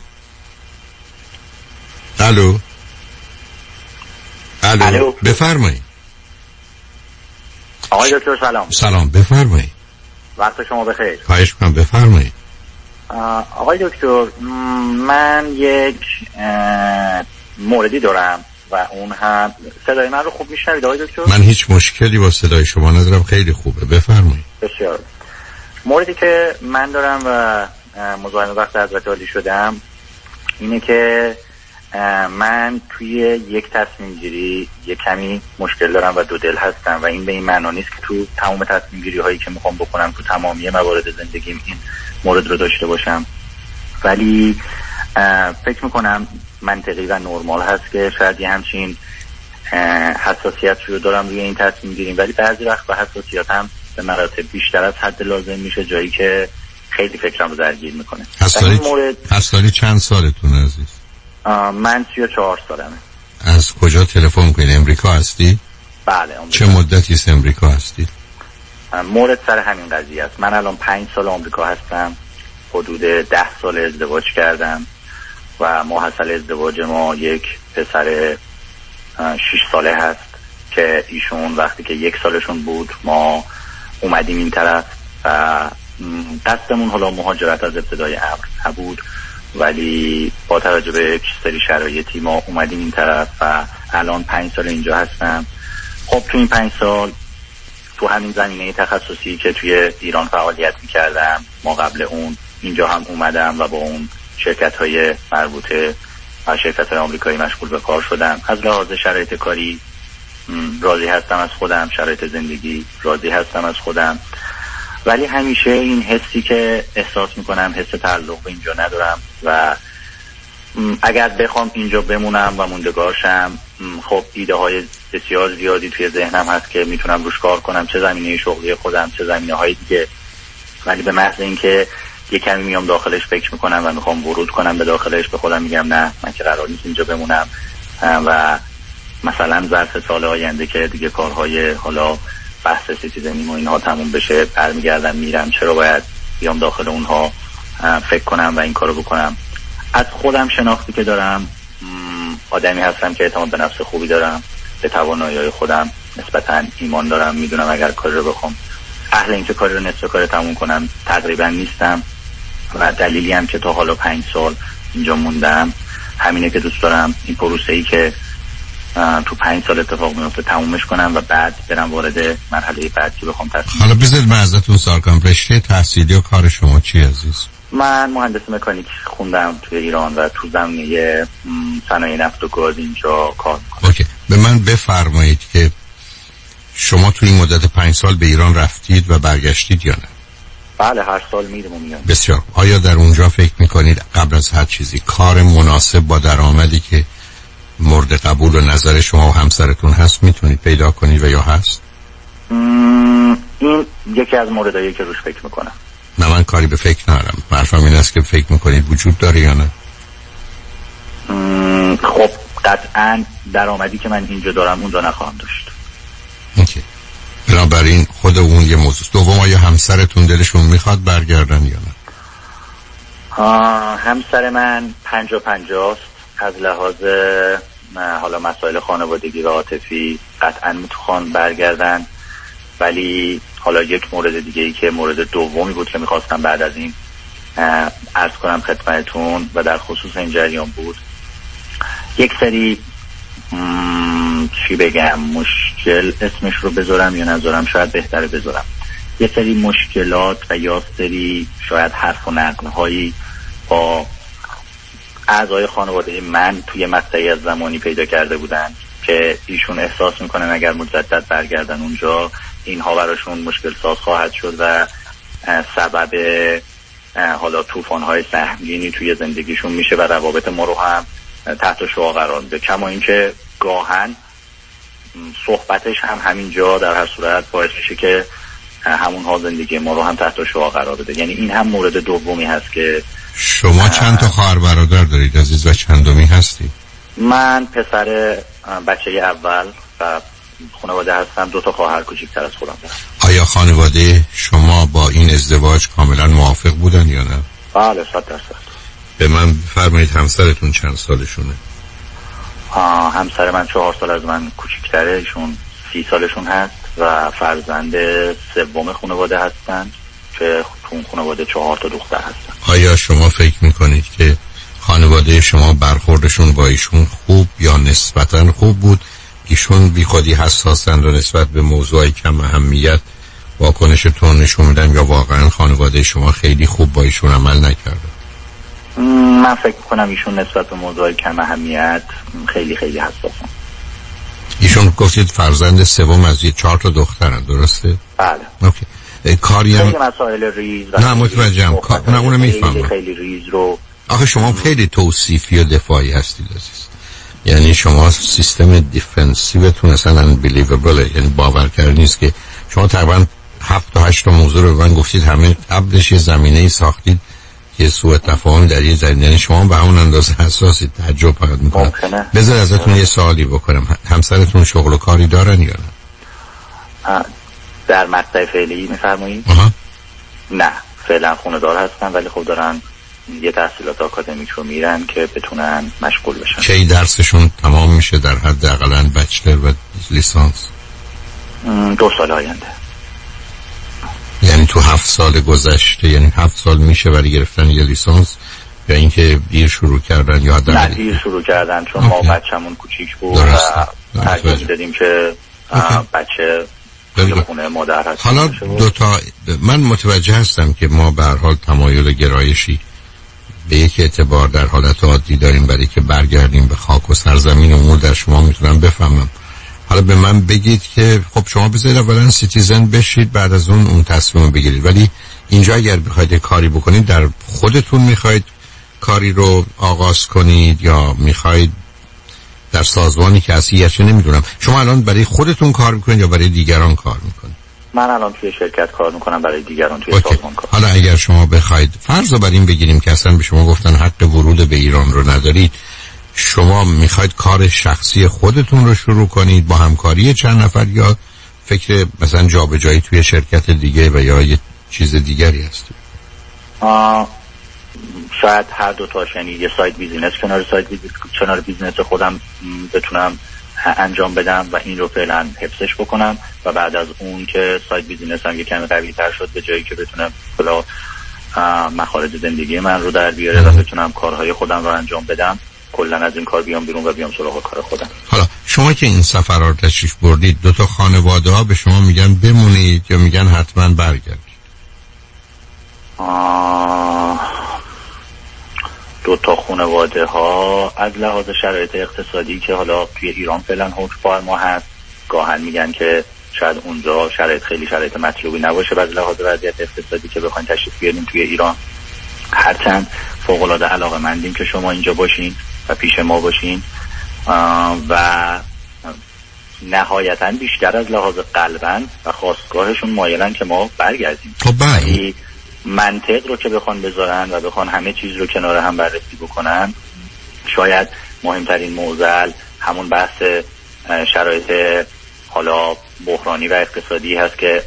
الو. بفرمایید. آقای دکتر سلام. سلام، بفرمایید. وقت شما بخیر. خواهش می‌کنم، بفرمایید. آقای دکتر، من یک موردی دارم و اون هم صدای من رو خوب میشنوید آقای دکتر؟ من هیچ مشکلی با صدای شما ندارم، خیلی خوبه، بفرمایید. بسیار. موردی که من دارم و مزاحم وقت حضرت عالی شدم اینه که من توی یک تصمیم گیری یک کمی مشکل دارم و دو دل هستم و این به این معنا نیست که تو تمام تصمیم گیری هایی که میخوام بکنم تو تمامی موارد زندگیم این مورد رو داشته باشم، ولی فکر میکنم منطقی و نرمال هست که شاید یه همچین حساسیت رو دارم روی این تصمیم گیریم، ولی بعضی وقت به حساسیتم به مراتب بیشتر از حد لازم میشه، جایی که خیلی فکرم رو درگیر میکنه. هستاری چند سالتون عزیز؟ من 34 سالمه. از کجا تلفن کنید؟ امریکا هستی؟ بله امریکا. چه مدتی است امریکا هستی؟ مورد سر همین قضیه است. من الان 5 سال آمریکا هستم، حدود 10 سال ازدواج کردم و ماحصل ازدواج ما یک پسر 6 ساله هست که ایشون وقتی که 1 سالشون بود ما اومدیم این طرف و قصدمون حالا مهاجرت از ابتدای امر نبود، ولی با توجه به یک سری شرایطی ما اومدیم این طرف و الان 5 سال اینجا هستم. خب تو این 5 سال تو همین زمینه تخصصی که توی ایران فعالیت میکردم، ما قبل اون اینجا هم اومدم و با اون شرکت‌های مربوطه و شرکت‌های آمریکایی مشغول به کار شدم. از لحاظ شرایط کاری راضی هستم از خودم، شرایط زندگی راضی هستم از خودم، ولی همیشه این حسی که احساس میکنم حس تعلق به اینجا ندارم و اگر بخوام اینجا بمونم و موندگارشم، خب ایده های بسیار زیادی توی ذهنم هست که میتونم روش کار کنم، چه زمینه شغلی خودم چه زمینه های دیگه، ولی به محض اینکه یه کمی میام داخلش فکر میکنم و میخوام ورود کنم به داخلش، به خودم میگم نه، من که قرار نیست اینجا بمونم و مثلا ظرف سال آینده که دیگه کارهای حالا بحث سیتیزنی و اینها تموم بشه برمیگردم میرم، چرا باید بیام داخل اونها فکر کنم و این کارو بکنم. از خودم شناختی که دارم، آدمی هستم که اعتماد به نفس خوبی دارم، به توانایی‌های خودم نسبتاً ایمان دارم، میدونم اگر کاری رو بخوام اهل این که کاری رو نصف کار تموم کنم تقریبا نیستم و دلیلی هم که تا حالا 5 سال اینجا موندم همینه که دوست دارم این پروسه‌ای که تو 5 سال اتفاق میفته تمومش کنم و بعد برم وارد مرحله بعد که بخوام تصمیم. حالا بذارید من ازتون سوال کنم، رشته تحصیلی و کار شما چی عزیز؟ من مهندس مکانیک خوندم توی ایران و تو زمینه صنایع نفت و گاز اینجا کار میکنم. اوکی، به من بفرمایید که شما توی این مدت 5 سال به ایران رفتید و برگشتید یا نه؟ بله، هر سال میرم و میام. مورد قبول و نظر شما و همسرتون هست میتونید پیدا کنید و یا هست؟ این یکی از موردهایی که روش فکر میکنم. نه من کاری به فکر ندارم، حرفم این است که فکر میکنید وجود داره یا نه؟ خب قطعا درآمدی که من اینجا دارم اونجا نخواهم داشت. اوکی. بنابراین خود اون یه موضوع. دوم آیا همسرتون دلشون میخواد برگردن یا نه؟ همسر من 50-50 است. از لحاظ حالا مسائل خانوادگی و عاطفی قطعا میتونن برگردن، ولی حالا یک مورد دیگه ای که مورد دومی بود که میخواستم بعد از این عرض کنم خدمتتون و در خصوص این جریان بود، یک سری چی بگم مشکل، اسمش رو بذارم یا نذارم، شاید بهتره بذارم، یک سری مشکلات و یا سری شاید حرف و نقل هایی با اعضای خانواده من توی مقطعی از زمانی پیدا کرده بودن که ایشون احساس میکنن اگر مجدد برگردن اونجا اینها براشون مشکل ساز خواهد شد و سبب حالا طوفان‌های سهمگینی توی زندگیشون میشه و روابط ما رو هم تحت شعاع قرار میده. کما اینکه گاهن صحبتش هم همینجا در هر صورت باعث میشه که همونها زندگی ما رو هم تحت شعاع قرار بده. یعنی این هم مورد دومی هست که شما چند تا خواهر برادر دارید عزیز و چندمی هستی؟ من پسر بچه اول و خانواده هستم، 2 تا خواهر کوچیک‌تر از خودم دارم. آیا خانواده شما با این ازدواج کاملا موافق بودن یا نه؟ بله 100%. به من فرمایید همسرتون چند سالشونه؟ همسر من 4 سال از من کوچیک‌تره، ایشون 30 سالشون هست و فرزند سوم خانواده هستن که تو اون خانواده 4 تا دختر هستن. آیا شما فکر میکنید که خانواده شما برخوردشون با ایشون خوب یا نسبتاً خوب بود؟ ایشون بی خودی حساسن و نسبت به موضوعی کم اهمیت واکنشتون نشون میدن یا واقعا خانواده شما خیلی خوب با ایشون عمل نکرده؟ من فکر کنم ایشون نسبت به موضوعی کم اهمیت خیلی خیلی حساسن. ایشون گفتید فرزند سوم از 4 تا دخترن، درسته؟ بله. اوکی. کاری هم خیلی مسائل ریز نه متوجهم. نه اونو میفهمم. خیلی ریز رو آخه شما خیلی توصیفی و دفاعی هستید عزیز. یعنی شما سیستم دیفنسیوتون اصلا unbelievable، یعنی باور کردنی نیست که شما تقریبا 7 تا 8 تا موضوع رو من گفتید همه قبلش یه زمینه‌ای ساختید که سوء تفاهم در یه زمینه شما به همون اندازه حساسید. تعجب فقط می‌کنم. بذار ازتون یه سوالی بکنم، همسرتون شغل و کاری دارن یا نه؟ در مقطع فعلی می‌فرمایید؟ نه فعلا خونه دار هستن، ولی خب دارن یه تحصیلات آکادمیک رو میرن که بتونن مشغول بشن. کی درسشون تمام میشه در حد اقلاً بچلر و لیسانس؟ 2 سال آینده. یعنی تو 7 سال گذشته، یعنی 7 سال میشه برای گرفتن یه لیسانس، یا اینکه دیر شروع کردن یا نه دیر شروع کردن چون ما بچه‌مون کوچیک بود و ترجیح دادیم که بچه خونه مادر هست. حالا 2 تا من متوجه هستم که ما به هر حال تمایل گرایشی به یک اعتبار در حالت عادی داریم برای که برگردیم به خاک و سرزمین امور در شما میتونم بفهمم. حالا به من بگید که خب شما بذارید اولا سیتیزن بشید، بعد از اون تصمیم بگیرید، ولی اینجا اگر بخواید کاری بکنید در خودتون میخواید کاری رو آغاز کنید یا میخواید در سازمانی که اصلیه نمیدونم. شما الان برای خودتون کار میکنید یا برای دیگران کار میکنید؟ من الان توی شرکت کار میکنم، برای دیگران توی سازمان کار. حالا اگر شما بخواید فرض رو بر این بگیریم که اصلا به شما گفتن حق ورود به ایران رو ندارید، شما میخواید کار شخصی خودتون رو شروع کنید با همکاری چند نفر یا فکر مثلا جابجایی توی شرکت دیگه و یا یه چیز دیگری هستید؟ شاید هر دو تاش، یعنی یه سایت بیزینس کنار بیزینس خودم بتونم انجام بدم و این رو فعلا حفظش بکنم و بعد از اون که سایت بیزینس هم یه کمی قوی تر شد به جایی که بتونم کلا مخارج زندگی من رو در بیاره و بتونم کارهای خودم رو انجام بدم، کلا از این کار بیام بیرون و بیام سراغ کار خودم. حالا شما که این سفر رو تشریف بردید، 2 تا خانواده ها به شما میگن بمونید یا میگن حتما برگردید؟ 2 تا خانواده ها از لحاظ شرایط اقتصادی که حالا توی ایران فعلا حکم بر ما هست، گاهن میگن که شاید اونجا شرایط خیلی شرایط مطلوبی نباشه از لحاظ وضعیت اقتصادی که بخواید تشریف بیارین توی ایران. هرچند فوق العاده علاقه‌مندیم که شما اینجا باشین و پیش ما باشین، و نهایتا بیشتر از لحاظ قلبن و خواستگاهشون مایلن که ما برگردیم. ولی منطق رو که بخوان بذارن و بخوان همه چیز رو کنار هم بررسی بکنن، شاید مهمترین معضل همون بحث شرایط حالا بحرانی و اقتصادی هست که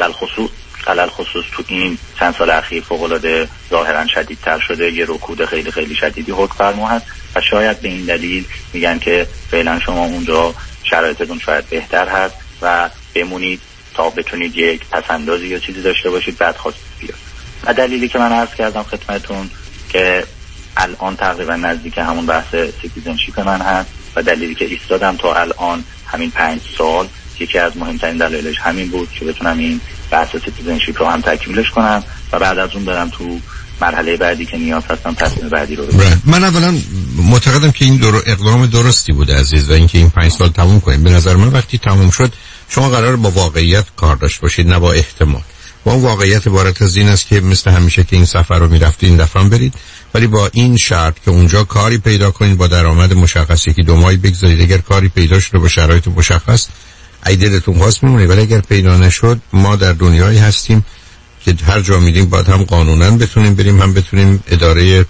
علل خصوص تو این چند سال اخیر فوق‌العاده ظاهرا شدیدتر شده. یه رکود خیلی خیلی شدیدی حکم فرما هست و شاید به این دلیل میگن که فعلا شما اونجا شرایطتون شاید بهتر هست و بمونید تا بتونید یک پسندازی یا چیزی داشته باشید بعد خواستید بیاد. و دلیلی که من عرض کردم خدمتتون که الان تقریبا نزدیک همون بحث سیتیزنشیپ من هست و دلیلی که ایستادم تا الان همین 5 سال یکی از مهمترین دلایلش همین بود که بتونم این بحث سیتیزنشیپ رو هم تکمیلش کنم و بعد از اون برم تو مرحله بعدی که نیاز هستم تصمیم بعدی رو بگیرم. من اولا معتقدم که این اقدام درستی بوده عزیز و اینکه این 5 سال تموم کنیم. به نظر من وقتی تموم شد شما قرار با واقعیت کار داشته باشید نه با احتمال. و اون واقعیت عبارت از این است که مثل همیشه که این سفر رو میرفتید این دفعه برید، ولی با این شرط که اونجا کاری پیدا کنید با درآمد مشخصی که 2 ماه بگذارید. اگر کاری پیدا شده با شرایط مشخص ای دلتون خواست میمونید، ولی اگر پیدا نشد ما در دنیایی هستیم که هر جا میریم باید هم قانونا بتونیم بریم هم بتونیم اداره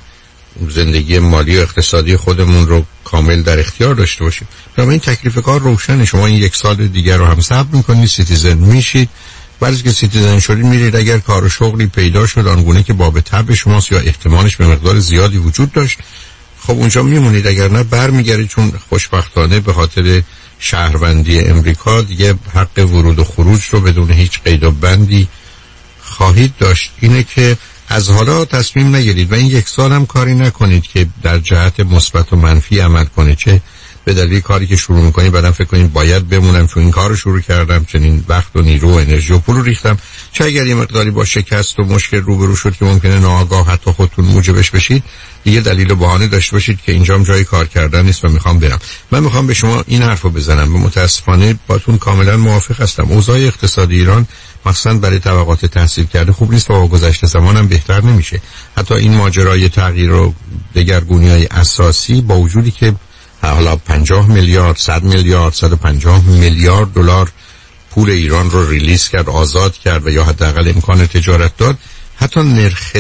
زندگی مالی و اقتصادی خودمون رو کامل در اختیار داشته باشیم. برای این تکلیف کار روشنه. شما این 1 سال دیگر رو هم صبر میکنید، سیتیزن میشید. بعد از که سیتیزن شدید میرید اگر کار و شغلی پیدا شد آنگونه که باب طبع شماست یا احتمالش به مقدار زیادی وجود داشت، خب اونجا میمونید. اگر نه برمیگردید، چون خوشبختانه به خاطر شهروندی امریکا دیگه حق ورود و خروج رو بدون هیچ قید و بندی خواهید داشت. اینه که از حالا تصمیم نگیرید و این 1 سال هم کاری نکنید که در جهت مثبت و منفی عمل کنید، چه به دلیل کاری که شروع میکنید بعدم فکر کنید باید بمونم چون این کار رو شروع کردم، چنین وقت و نیرو و انرژی و پول رو ریختم، چه اگر یه مقداری با شکست و مشکل روبرو شد که ممکنه ناآگاه حتی خودتون موجبش بشید، دیگه دلیل و بهانه داشته باشید که اینجام جای کار کردن نیست و میخوام برم. من میخوام به شما این حرفو بزنم و متاسفانه باتون کاملا موافق هستم. اوضاع اقتصادی ایران مثلا برای طبقات تحصیل کرده خوب نیست و با گذشت زمانم بهتر نمیشه. حتی این ماجرای تغییر و دگرگونی‌های اساسی با وجودی که حالا 50 میلیارد 100 میلیارد 150 میلیارد دلار پول ایران رو ریلیز کرد، آزاد کرد و یا حداقل امکان تجارت داد، حتی نرخ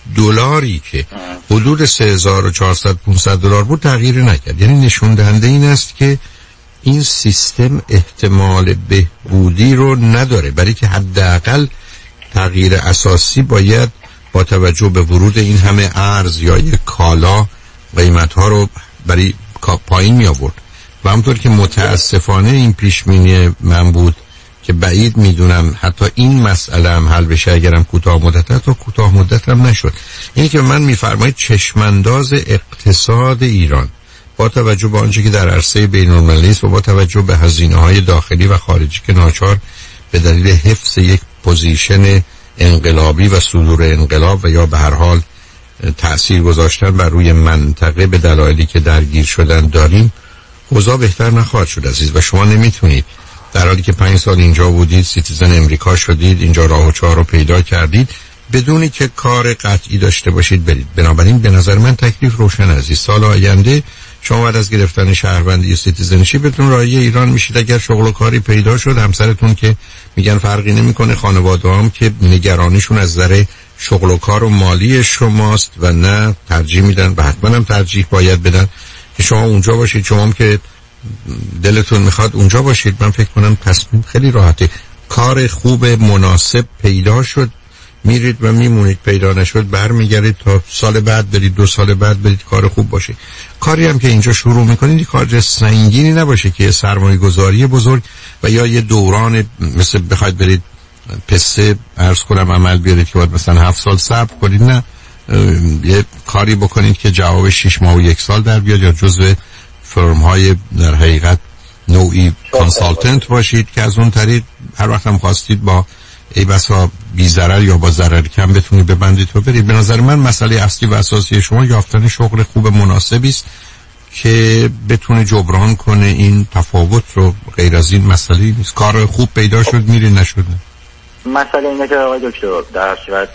دلاری که حدود 3400 500 دلار بود تغییر نکرد. یعنی نشون دهنده این است که این سیستم احتمال بهبودی رو نداره، برای که حداقل تغییر اساسی باید با توجه به ورود این همه ارز یا یک کالا قیمت‌ها رو برای پایین می آورد. و همطور که متاسفانه این پیشبینی من بود که بعید میدونم حتی این مسئله هم حل بشه اگرم کوتاه مدت، تا کوتاه مدت هم نشد. اینی که من میفرماید چشمانداز اقتصاد ایران با توجه به آنچه که در عرصه بین‌المللی است و با توجه به هزینه‌های داخلی و خارجی که ناچار به دلیل حفظ یک پوزیشن انقلابی و صدور انقلاب و یا به هر حال تأثیر گذاشتن بر روی منطقه به دلایلی که درگیر شدن داریم، اوضاع بهتر نخواهد شد عزیز. و شما نمیتونید در حالی که 5 سال اینجا بودید، سیتیزن امریکا شدید، اینجا راه و چاه رو پیدا کردید، بدونی که کار قطعی داشته باشید برید. بنابراین به نظر من تکلیف روشن عزیز. سال آینده شما بعد از گرفتن شهروندی سیتیزنشیپ بتون راهی ایران میشید. اگر شغل و کاری پیدا شد، همسرتون که میگن فرقی نمیکنه، خانواده هم که نگرانیشون از نظر شغل و کار و مالی شماست و نه ترجیح میدن و حتما هم ترجیح باید بدن که شما اونجا باشید. شما هم که دلتون میخواد اونجا باشید. من فکر کنم تصمیم خیلی راحته. کار خوب مناسب پیدا شد میرید و میمونید، پیدا نشد برمیگردید تا سال بعد برید، 2 سال بعد برید، کار خوب باشه. کاری هم که اینجا شروع میکنید کار سنگینی نباشه که سرمایه گذاری بزرگ و یا یه دوران مثل بخواید برید پسه عرض کنم عمل بیارید که باید مثلا 7 سال صبر کنید. نه، یه کاری بکنید که جواب 6 ماه و 1 سال در بیاد، یا جزو فرم های در حقیقت نوعی کانسالتنت باشید که از اون طریق هر وقت هم خواستید با ای بسا بی ضرر یا با ضرر کم بتونید ببندید و برید. به نظر من مسئله اصلی و اساسی شما یافتن شغل خوب مناسبی است که بتونه جبران کنه این تفاوت رو. غیر از این مسئله نیست. کار خوب پیدا شد میری، نشد. مسئله اینه که آقای دکتر در صورت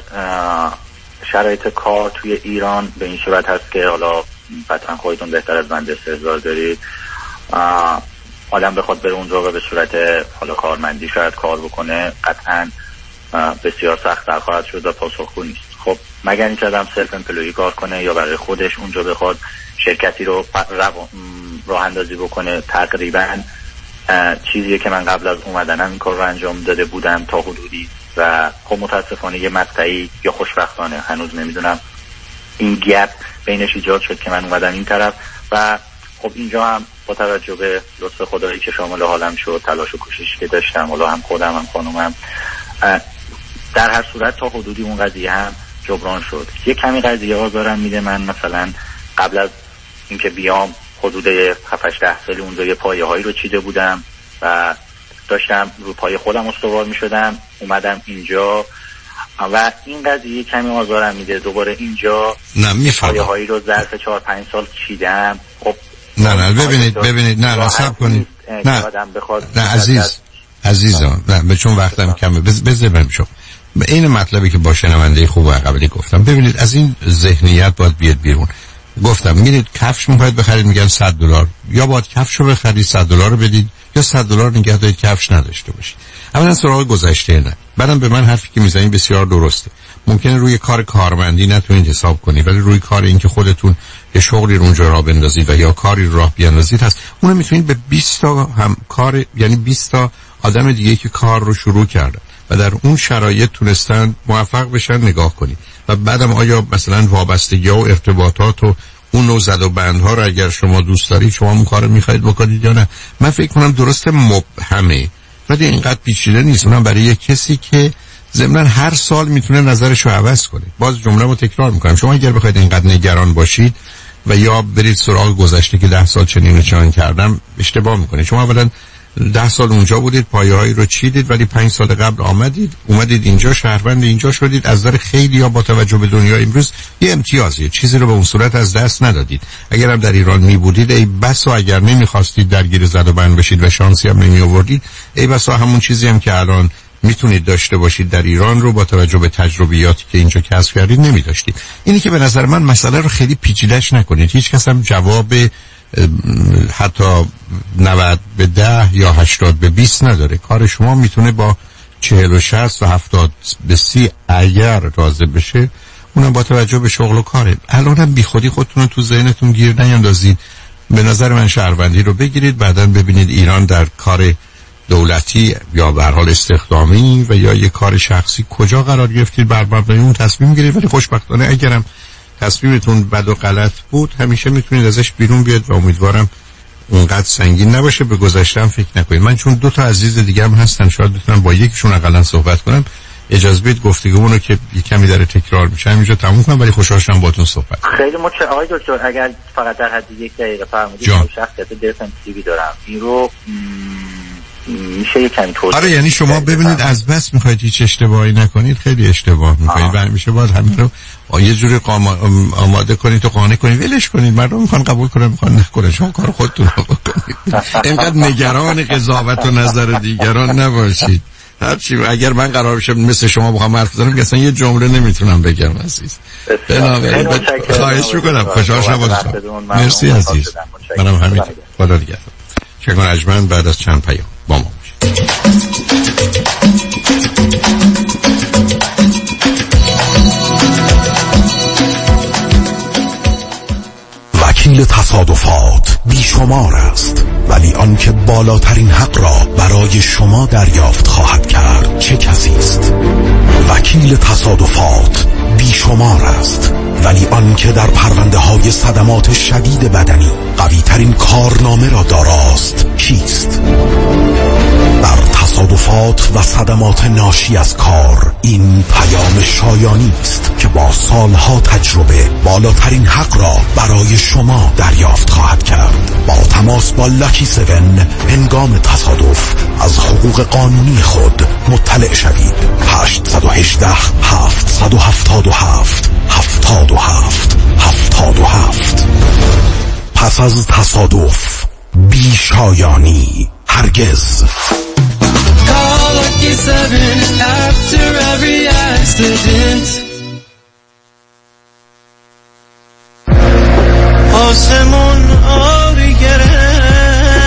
شرایط کار توی ایران به این صورت هست که حالا قطعا خودتون بهتر از من استحضار دارید، آدم بخواد بره اونجا و به صورت حالا کارمندی شاید کار بکنه، قطعا بسیار سخت در خواهد شد و پاسخگو نیست. خب مگر اینکه آدم سلف امپلویی کار کنه یا برای خودش اونجا بخواد شرکتی رو راه اندازی بکنه، تقریبا چیزیه که من قبل از اومدنم این کار رو انجام داده بودم تا حدودی و خب متاسفانه یه مقطعی یا خوشبختانه هنوز نمیدونم این گپ بینش ایجاد شد که من اومدم این طرف و خب اینجا هم با توجه به لطف خدایی که شامل حالم شد، تلاش و کوششی که داشتم، حالا هم خودم هم خانومم، در هر صورت تا حدودی اون قضیه هم جبران شد. یه کمی قضیه ها دارم میده. من مثلا قبل از اینکه بیام حدود 7-8 سال اونجا یه پایه هایی رو چیده بودم و داشتم رو پای خودم استوار میشدم. اومدم اینجا و این قضیه کمی آزارم میده. دوباره اینجا پایه هایی رو ظرف 4-5 سال چیدم. خب نه ببینید نه صبر کنید. نه عزیزان نه چون وقتم کمه بذارم شما به این مطلبی که با شنونده خوب قبلی گفتم. ببینید از این ذهنیت باید بیاد بیرون. گفتم میرید کفش میخواید بخرید میگن $100 یا باید کفش رو بخرید $100 رو بدید یا $100 نگه دارید کفش نداشته باشید. اولا سراغ گذشته نه. بعدم به من حرفی که میزنید بسیار درسته. ممکنه روی کار کارمندی نتونید حساب کنید ولی روی کار این که خودتون یه شغلی رو اونجا راه بندازید و یا کاری راه بیاندازید هست. اونو میتونید به 20 تا هم کار، یعنی 20 تا آدم دیگه که کار رو شروع کردن و در اون شرایط تونستن موفق بشن نگاه کنید و بعدم آیا مثلا وابستگی ها و ارتباطات و اون نوع زد و بندها رو اگر شما دوست دارید شما اون کار رو میخواید بکنید یا نه. من فکر کنم درسته مبهمه ولی اینقدر پیچیده نیست. اونم برای یک کسی که ضمن هر سال میتونه نظرش رو عوض کنه. باز جمله رو تکرار میکنم، شما اگر بخواید اینقدر نگران باشید و یا برید سراغ گذشته که 10 سال چنین و چنان کردم اشتباه میکنید. شما اولا 10 سال اونجا بودید، پایه‌هایی رو چیدید ولی 5 سال قبل اومدید اینجا، شهروند اینجا شدید. از نظر خیلی ها با توجه به دنیا امروز یه امتیازیه، چیزی رو به اون صورت از دست ندادید. اگر هم در ایران می بودید ای بسا اگر نمیخواستید درگیر زد و بند بشید و شانسی هم نمی آوردید ای بسا همون چیزی هم که الان میتونید داشته باشید در ایران رو با توجه به تجربیاتی که اینجا کسب کردید نمی داشتید. اینی که به نظر من مسئله رو خیلی پیچیده‌اش نکنید. هیچ کس هم جواب حتی 90 به 10 یا 80 به 20 نداره. کار شما میتونه با 40 و 60 و 70 به 30 اگر راضی بشه، اونم با توجه به شغل و کاره. الانم بی خودی خودتون رو تو ذهنتون گیر نیندازید. به نظر من شهروندی رو بگیرید، بعداً ببینید ایران در کار دولتی یا به هر حال استخدامی و یا یه کار شخصی کجا قرار گرفتید، بر مبنای اون تصمیم گیرید. ولی خوشبختانه اگرم تصمیمتون بد و غلط بود همیشه میتونید ازش بیرون بیاد و امیدوارم اونقدر سنگین نباشه. به گذشته‌ام فکر نکنید. من چون 2 تا عزیز دیگه هم هستن شاید بتونم با یکیشون حداقل صحبت کنم. اجازه بدید گفتگومون رو که کمی داره تکرار میشه اینجا تموم کنم، ولی خوشحال شدم باهاتون صحبت. خیلی متشکرم آقای دکتر. اگر فقط در حد 1 دقیقه فرمودید شخصیت دیفنسیوی دارم، این رو میشه یکم توضیح؟ آره یعنی شما ببینید از بس میخواید هیچ اشتباهی نکنید خیلی اشتباه میکنید و میشه باید همین رو یه جوری آماده کنید تو قانع کنید ولش کنید. مردم میخوان قبول کنن میخوان نکنن، شما کار خودتون رو بکنید. اینقدر نگران قضاوت و نظر دیگران نباشید. هرچی اگر من قرار بشه مثل شما بخوام حرف بزنم اصلا یه جمله نمیتونم بگم عزیز. بنابراین خواهش میکنم خوشحال شدم. مرسی عزیز. منم همین. خدا نگهدار. شکر اجمن. بعد از چند پیام با ما باشید. وکیل تصادفات بیشمار است، ولی آنکه بالاترین حق را برای شما دریافت خواهد کرد چه کسی است؟ وکیل تصادفات بیشمار است، ولی آنکه در پرونده های صدمات شدید بدنی قوی ترین کارنامه را داراست کیست؟ در تصادفات و صدمات ناشی از کار این پیام شایانی است که با سالها تجربه بالاترین حق را برای شما دریافت خواهد کرد. با تماس با لاکی 7 هنگام تصادف از حقوق قانونی خود مطلع شوید. 818 777 77 77. پس از تصادف بی شایانی هرگز. Call Lucky 7 after every accident. آسمون آبی گرفت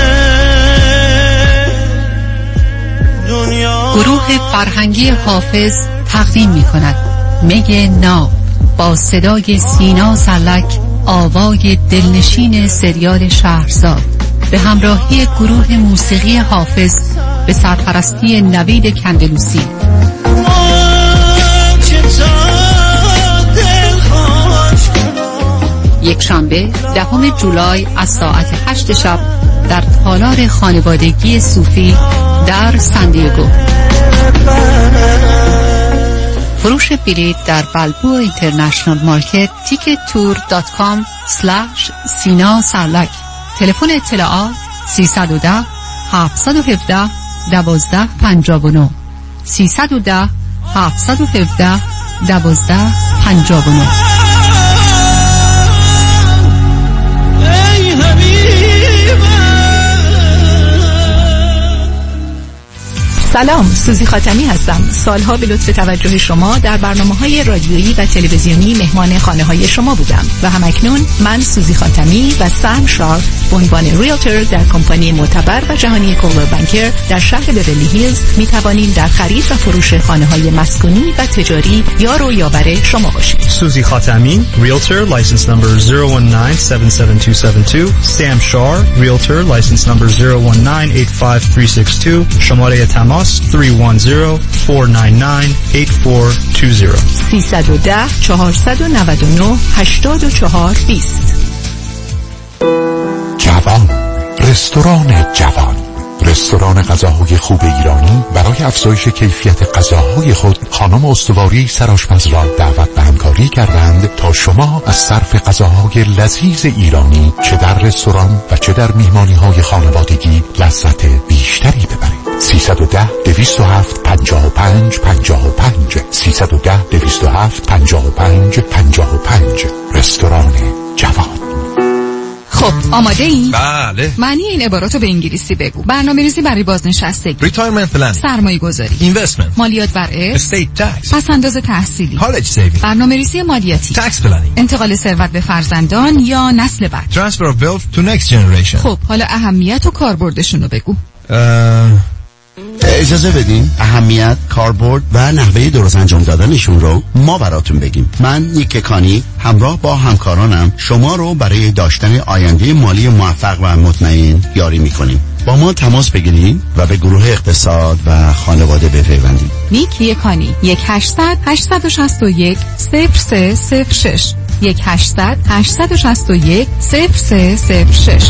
گروه فرهنگی حافظ تقدیم می کند میگه ناب با صدای سینا سرلک، آوای دلنشین سریال شهرزاد، به همراهی گروه موسیقی حافظ به سرپرستی نوید کندلوسی. یک شنبه 10 جولای از ساعت 8 شب در تالار خانوادگی صوفی در سندیگو. فروش بلیط در بلبو اینترنشنال مارکت، tickettour.com/سینا سرلک. تلفن اطلاعات 310 717 1259 310 717 1259. سلام، سوزی خاتمی هستم. سالها به لطف توجه شما در برنامه‌های رادیویی و تلویزیونی مهمان خانه‌های شما بودم و همکنون من سوزی خاتمی و سام شارپ به عنوان ریلتور در کمپانی معتبر و جهانی کولر بانکر در شهر بیورلی هیلز می توانیم در خرید و فروش خانه‌های مسکونی و تجاری یار و یاور شما باشیم. سوزی خاتمی، Realtor, license number 019-77272. Sam Shar, Realtor, license number 019-85362. شماره تماس 310-499-8420. 310-499-8420. جوان، رستوران جوان، رستوران غذاهای خوب ایرانی برای افزایش کیفیت غذاهای خود خانم استواری سرآشپز را دعوت به همکاری کردند تا شما از صرف غذاهای لذیذ ایرانی چه در رستوران و چه در میهمانی‌های خانوادگی لذت بیشتری ببرید. 310-207-55-55 310-207-55-55 رستوران جوان. خب آماده این؟ بله. معنی این عباراتو به انگلیسی بگو. برنامه‌ریزی برای بازنشستگی، Retirement planning، سرمایه‌گذاری، Investment، مالیات بر ارث، Estate tax، پس‌انداز تحصیلی، College saving، برنامه‌ریزی مالیاتی، Tax planning، انتقال ثروت به فرزندان یا نسل بعد، Transfer of wealth to next generation. خب حالا اهمیت و کاربردشون رو بگو. اجازه بدین اهمیت، کاربرد و نحوه درست انجام دادنشون رو ما براتون بگیم. من نیک کانی همراه با همکارانم شما رو برای داشتن آینده مالی موفق و مطمئن یاری میکنیم. با ما تماس بگیرید و به گروه اقتصاد و خانواده بپیوندید. نیک کانی 1-800-861-0306 1-800-861-0306.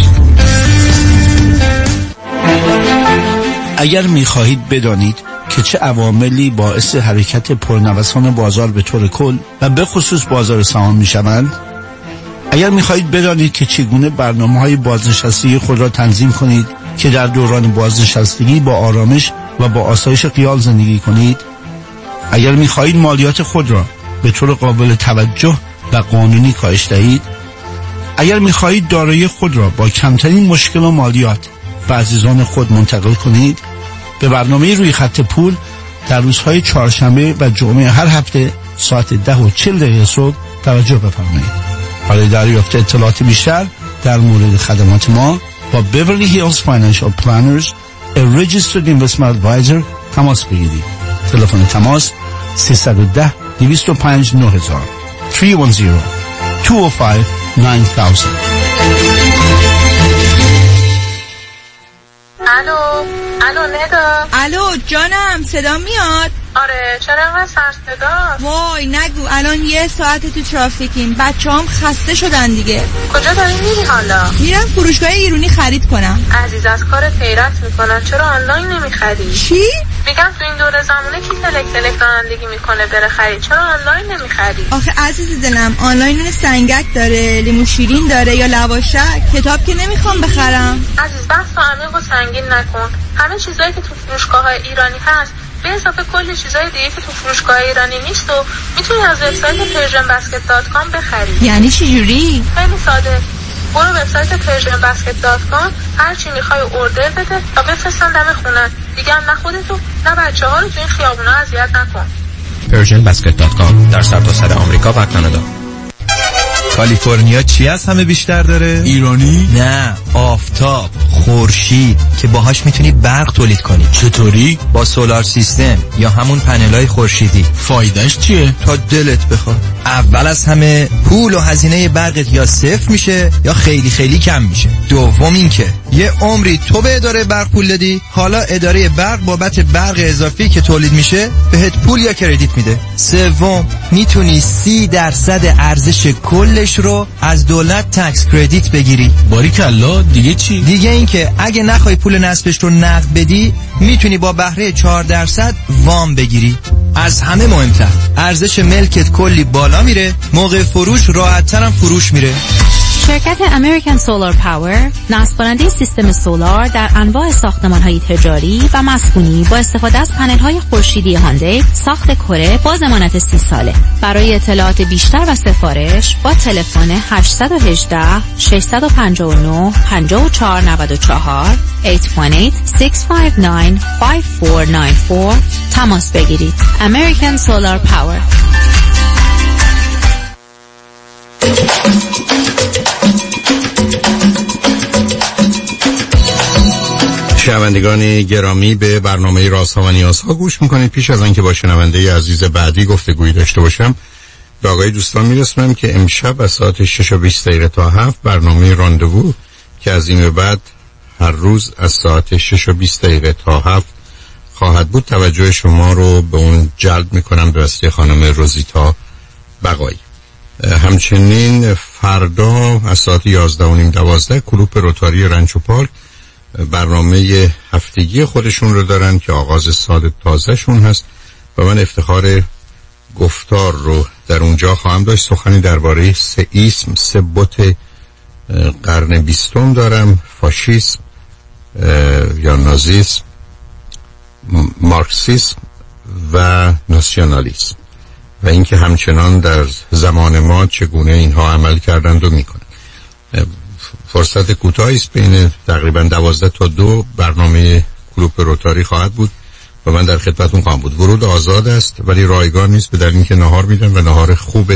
اگر می‌خواهید بدانید که چه عواملی باعث حرکت پرنوسان بازار به طور کل و به خصوص بازار سهام می‌شوند، اگر می‌خواهید بدانید که چگونه برنامه‌های بازنشستگی خود را تنظیم کنید که در دوران بازنشستگی با آرامش و با آسایش خیال زندگی کنید، اگر می‌خواهید مالیات خود را به طور قابل توجه و قانونی کاهش دهید، اگر می‌خواهید دارایی خود را با کمترین مشکل و مالیات به عزیزان خود منتقل کنید، به برنامه روی خط پول در روزهای چهارشنبه و جمعه هر هفته ساعت 10:40 صبح توجه بفرمایید. برای دریافت اطلاعات بیشتر در مورد خدمات ما با Beverly Hills Financial Planners a Registered Investment Advisor تماس بگیرید. تلفن تماس 310-205-9000 310-205-9000. الو ندا. الو جانم، صدا میاد؟ آره، چرا اینقدر سرصداست؟ وای نگو، الان 1 ساعت تو ترافیکیم، بچه‌هام خسته شدن دیگه. کجا داری میری حالا؟ میرم فروشگاه ایرونی خرید کنم. عزیز از کار غیرت میکنن، چرا آنلاین نمیخری؟ چی؟ میگم تو این دوره زمانه کی تلک رانندگی میکنه بره خرید، چرا آنلاین نمیخری؟ آخه عزیز دلم، آنلاین سنگک داره، لیمو شیرین داره یا لواشک، کتاب که نمیخوام بخرم. عزیز بحث عمیق و سنگین نکن. همه چیزایی که تو فروشگاه‌های ایرانی هست به اضافه کلی چیزای دیگه که تو فروشگاه ایرانی نیست و میتونی از وبسایت persianbasket.com بخری. یعنی چی جوری؟ خیلی ساده. برو وبسایت persianbasket.com، هر چی میخوای اوردر بده تا بفرستن دم خونه. دیگه هم نه خودتو نه بچه‌ها رو تو این خیابونا اذیت نکن. persianbasket.com در سرتاسر آمریکا و کانادا. کالیفرنیا چی از همه بیشتر داره؟ ایرانی؟ نه، آفتاب، خورشید که باهاش میتونی برق تولید کنی. چطوری؟ با سولار سیستم یا همون پنل‌های خورشیدی. فایدهش چیه؟ تا دلت بخواد. اول از همه پول و هزینه برقت یا صفر میشه یا خیلی خیلی کم میشه. دوم اینکه یه عمری تو به اداره برق پول دادی، حالا اداره برق بابت برق اضافی که تولید میشه بهت پول یا کردیت میده. سوم میتونی 30% ارزش کلش رو از دولت تکس کردیت بگیری. باریکلا. دیگه چی؟ دیگه این که اگه نخوای پول نصبش رو نقد بدی میتونی با بهره 4% وام بگیری. از همه مهمتر ارزش ملکت کلی بالا میره، موقع فروش راحت‌تر هم فروش میره. شرکت امریکن سولار پاور نصب کننده سیستم سولار در انواع ساختمان‌های تجاری و مسکونی با استفاده از پنل‌های خورشیدی هاندی ساخت کره با ضمانت 30 ساله. برای اطلاعات بیشتر و سفارش با تلفن 818 659 5494 818-659-5494 تماس بگیرید. امریکن سولار پاور. شنوندگان گرامی، به برنامه رازها و نیازها گوش میکنید. پیش از آنکه با شنونده عزیز بعدی گفتگویی داشته باشم، به آقای دوستان میرسونم که امشب از ساعت 6:20 تا 7 برنامه راندوو که از این به بعد هر روز از ساعت 6:20 تا 7 خواهد بود، توجه شما رو به اون جلب میکنم به واسطه خانم روزیتا بقایی. همچنین فردا از ساعت 11:30-12 کلوپ روتاری رنچ و پارک برنامه هفتگی خودشون رو دارن که آغاز سال تازه شون هست و من افتخار گفتار رو در اونجا خواهم داشت. سخنی درباره 3 اسم 3 بت قرن 20 دارم: فاشیسم یا نازیسم، مارکسیسم و ناسیونالیسم، و اینکه همچنان در زمان ما چگونه اینها عمل کردند و میکنند. فرصت کوتاهی است، بین تقریبا 12 تا 2 برنامه کلوپ روتاری خواهد بود و من در خدمتتون خواهم بود. ورود آزاد است ولی رایگان نیست، به دلیل اینکه نهار میدن و نهار خوب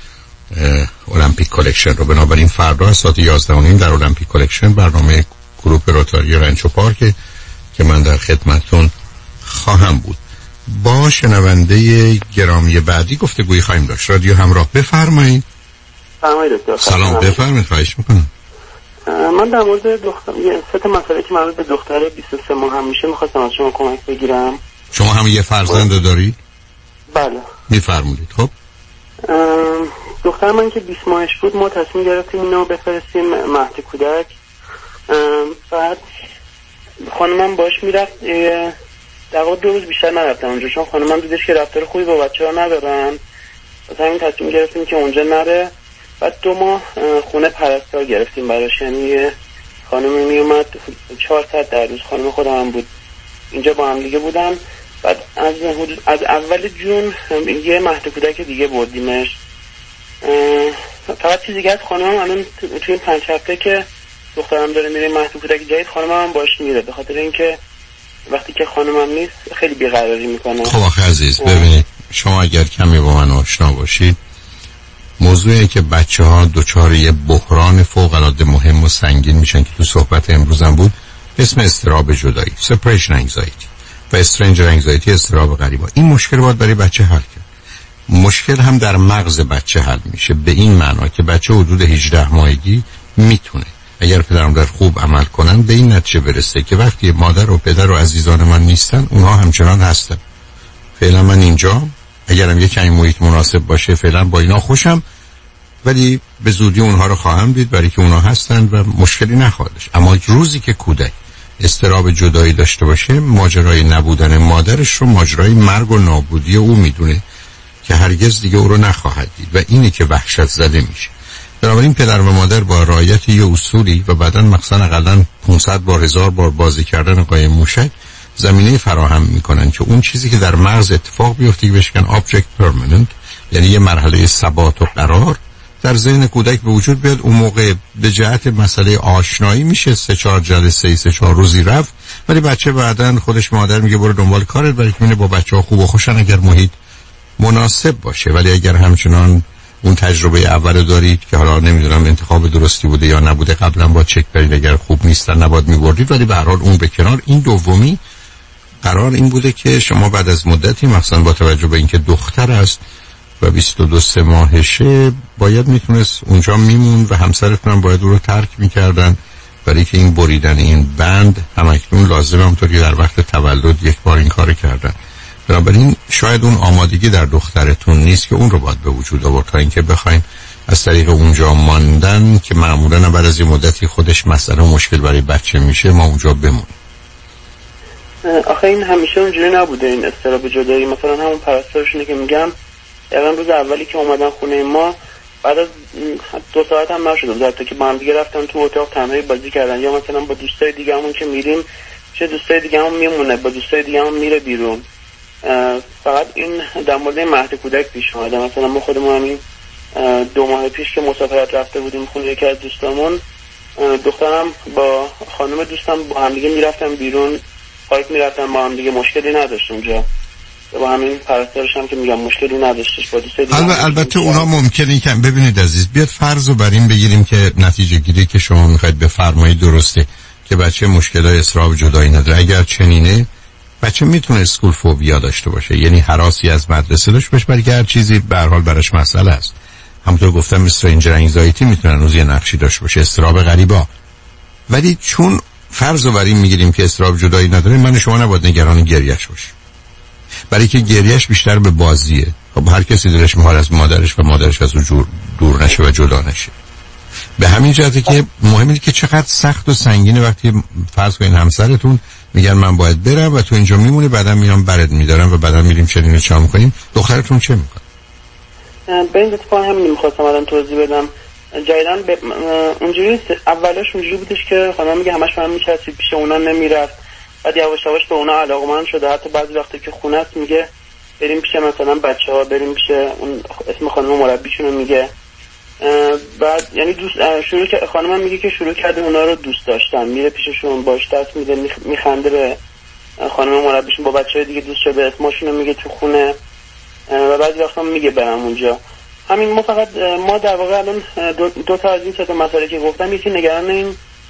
المپیک کالکشن رو. بنابراین فردا از ساعت 11:30 در المپیک کالکشن برنامه کلوپ روتاری رنچ و پارک که من در خدمتتون خواهم بود. با شنونده گرامی بعدی گفتگویی خواهیم داشت. رادیو همراه، بفرمایید. سلام، بفرمایید. خواهش میکنم. من در مورد یه سه مسئله که مربوط به دختر 23 ماه هم میشه میخواستم از شما کمک بگیرم. شما هم یه فرزند دارید؟ بله. میفرمودید. خب دختر من که 20 ماهش بود ما تصمیم گرفتیم اینو بفرستیم مهد کودک. بعد خانمم باش میرفت، در واقع 2 روز بیشتر نرفتم اونجا چون خانمم دیدش که رفتار خوبی با بچه‌ها ندارن، واسه همین تصمیم گرفتیم که اونجا نره. بعد 2 ماه خونه پرستار گرفتیم براش، یعنی یه خانمی می اومد 4 ساعت در روز، خانم خودم هم بود، اینجا با هم دیگه بودن. بعد از اول جون یه مهد کودک دیگه بردیمش. فقط چیزی که از خانمم الان توی این 5 هفته که دخترم داره میره مهد کودک جدید، خانمم باش میره، به خاطر اینکه وقتی که خانمم نیست خیلی بیقراری میکنه. خب آخه عزیز ببینید، شما اگر کمی با من آشنا باشید، موضوعی که بچه‌ها دچار یه بحران فوق‌العاده مهم و سنگین میشن که تو صحبت امروزم بود، اسم اضطراب جدایی، separation anxiety و stranger anxiety، اضطراب غریبا. این مشکل باید برای بچه حل کرد. مشکل هم در مغز بچه حل میشه، به این معنا که بچه حدود 18 ماهگی میتونه اگر پدر و مادر خوب عمل کنن به این نتیجه برسه که وقتی مادر و پدر و عزیزان من نیستن اونها همچنان هستن. فعلا من اینجا، اگرم یک کمی محیط مناسب باشه فعلا با اینا خوشم، ولی به زودی اونها رو خواهم دید برای که اونها هستن و مشکلی نخواهد داشت. اما روزی که کودک اضطراب جدایی داشته باشه، ماجرای نبودن مادرش رو ماجرای مرگ و نابودی او میدونه که هرگز دیگه او رو نخواهد دید و اینه که وحشت زده میشه. بنابراین پدر و مادر با رعایت یه اصولی و بعداً مثلا اقلاً 500 بار 1000 بار بازی کردن قایم موشک زمینه فراهم میکنن که اون چیزی که در مغز اتفاق بیفته که بهش میگن object permanent، یعنی یه مرحله ثبات و قرار در ذهن کودک به وجود بیاد. اون موقع به جهت مسئله آشنایی میشه 3-4 جلسه 3-4 روزی رفت، ولی بچه بعداً خودش مادر میگه برو دنبال کارت، برای که با بچه‌ها خوب و خوشن اگر محیط مناسب باشه. ولی اگر همچنان اون تجربه اول دارید که حالا نمیدونم انتخاب درستی بوده یا نبوده، قبلا با چک برید، اگر خوب نیستن نباید میبردید، ولی به هر حال اون به کنار. این دومی قرار این بوده که شما بعد از مدتی مثلا با توجه به اینکه دختر است و 22 ماهشه باید میتونست اونجا میمون و همسرتون هم باید او رو ترک میکردن، برای که این بریدن این بند همکنون لازم، همونطوری در وقت تولد یک بار این کار کردن. بنابراین شاید اون آمادگی در دخترتون نیست که اون رو باید به وجود آورد تا اینکه بخوایم از طریق اونجا ماندن که معمولا بعد از این مدتی خودش مسئله و مشکل برای بچه میشه ما اونجا بمونیم. آخه این همیشه اونجوری نبوده، این اضطراب جدایی. مثلا همون پرستارشونه که میگم دقیقا روز اولی که اومدن خونه ما بعد از 2 ساعت هم نشد حتی که با هم دیگه رفتن تو اتاق تنهایی بازی کردن، یا مثلا با دوستای دیگه همون که میریم چه دوستای دیگه هم میمونه با دوستای دیگه هم میره بیرون. فقط این در مورد مهد کودک پیش اومده. مثلا ما خودمون همین 2 ماه پیش که مسافرت رفته بودیم خونه یکی از دوستامون، دخترم با خانم دوستم با هم دیگه میرفتن بیرون، پارک میرفتن با هم دیگه، مشکلی نداشت اونجا. با همین پرستارش هم که میگم مشکلی نداشتش با دوستای دیگه. البته اونا ممکنه که ببینید عزیز، بیاد فرض رو بر این بگیریم که نتیجه گیری که شما میخواید بفرمایید درسته که بچه مشکلای اضطراب جدایی نداره. اگر چنینه بچه میتونه اسکول فوبیا داشته باشه، یعنی هراسی از مدرسه داشته باشه، برای که هر چیزی به هر حال براش مسئله است. همونطور گفتم استرنجر انگزایتی میتونه هنوز یه نقشی داشته باشه، اضطراب غریبا. ولی چون فرض رو بر این میگیریم که اضطراب جدایی نداره، من شما نباید نگران گریه‌اش باشیم، برای که گریه‌اش بیشتر به بازیه. خب هر کسی دلش میخواد از مادرش و مادرش از اون دور نشه و جدا نشه. به همین جهته که مهمه که چقدر سخت و سنگینه وقتی فرض کنین همسرتون میگن من باید برم و تو اینجا میمونی، بعدا میام برات میدارم و بعدا میریم چنین چا میکنیم. دخترتون چه میکنه؟ به این اتفاق همین میخواستم الان توضیح بدم. جایدن اونجوری اولش اونجوری بودش که خانم میگه همش من میچسید پیش اونا نمیرفت، بعد یواش یواش به اونا علاقه‌مند شده. حتی بعضی وقتا که خونه است میگه بریم پیش مثلا بچه‌ها، بریم پیش اون اسم خانم مربیشون رو میگه. بعد یعنی دوست شروع که خانمم میگه که شروع کرده اونا رو دوست داشتن، میره پیششون باش دست میده، میخنده به خانم مربیشون، با بچه‌های دیگه دوست شده، اسمشون رو میگه تو خونه و بعضی وقتا میگه برم اونجا. همین ما فقط ما در واقع الان دو تا از این سه مسئله که گفتم، یکی نگران این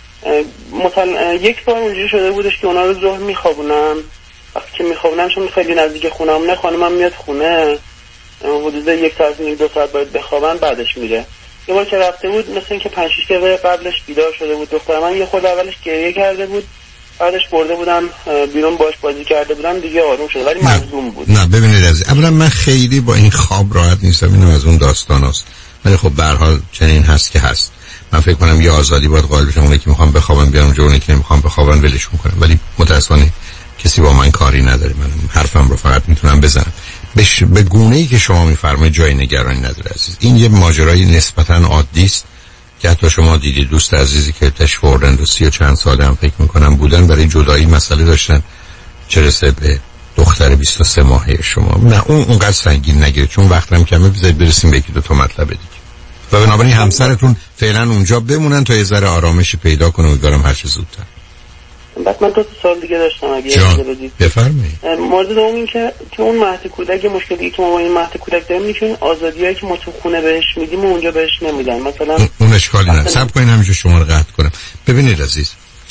یک بار اونجوری شده بودش که اونا رو ظهر میخوابونن، وقتی که میخوابونن چون خیلی نزدیک خونه‌مونه، خانمم میاد خونه حدود 1 ساعت 2 ساعت باید بخوابن، بعدش میره. یه بار که رفته بود مثل این که 5-6 دقیقه قبلش بیدار شده بود دختر من، یه خود اولش گریه کرده بود، بعدش برده بودم بیرون باش بازی کرده بودم دیگه آروم شده، ولی مظلوم بود. نه ببینید عزیز، اولا من خیلی با این خواب راحت نیستم، اینم از اون داستان است، ولی خب به هر حال چنین هست که هست. من فکر کنم یه آزادی باید قائل بشم، اونایی که میخوام بخوابن بیان اونجا، اونایی که نمیخوام بخوابن ولش میکنم، ولی متاسفانه کسی با من کاری نداره، من حرفم رو فقط میتونم بزنم. به گونه‌ای که شما میفرمایید جای نگرانی نداره عزیز. این یه ماجرای نسبتاً عادی است که حتی شما دیدید دوست عزیزی که تشریف آوردن و 30 و چند ساله هم فکر میکنم بودن، برای جدایی مسئله داشتن، چه رسه به دختر 23 ماهه شما. نه اونقدر سنگین نگیرید، چون وقتم کمه، بذارید برسیم به 1-2 تا مطلب دیگه. و بنابراین همسرتون فعلا اونجا بمونن تا یه ذره آرامش پیدا کنه، امیدوارم هر چه زودتر. بعد من 2 سال دیگه داشتم اگه اجازه بدید. بفرمایید. مورد دوم این که اون مهد کودک مشکلی که ما با این مهد کودک داریم، میشون آزادیایی که ما تو خونه بهش میدیم و اونجا بهش نمیدن. مثلا اون اشکالی نداره. صبر کنین همینجا شما رو قطع کنم. ببینید عزیز،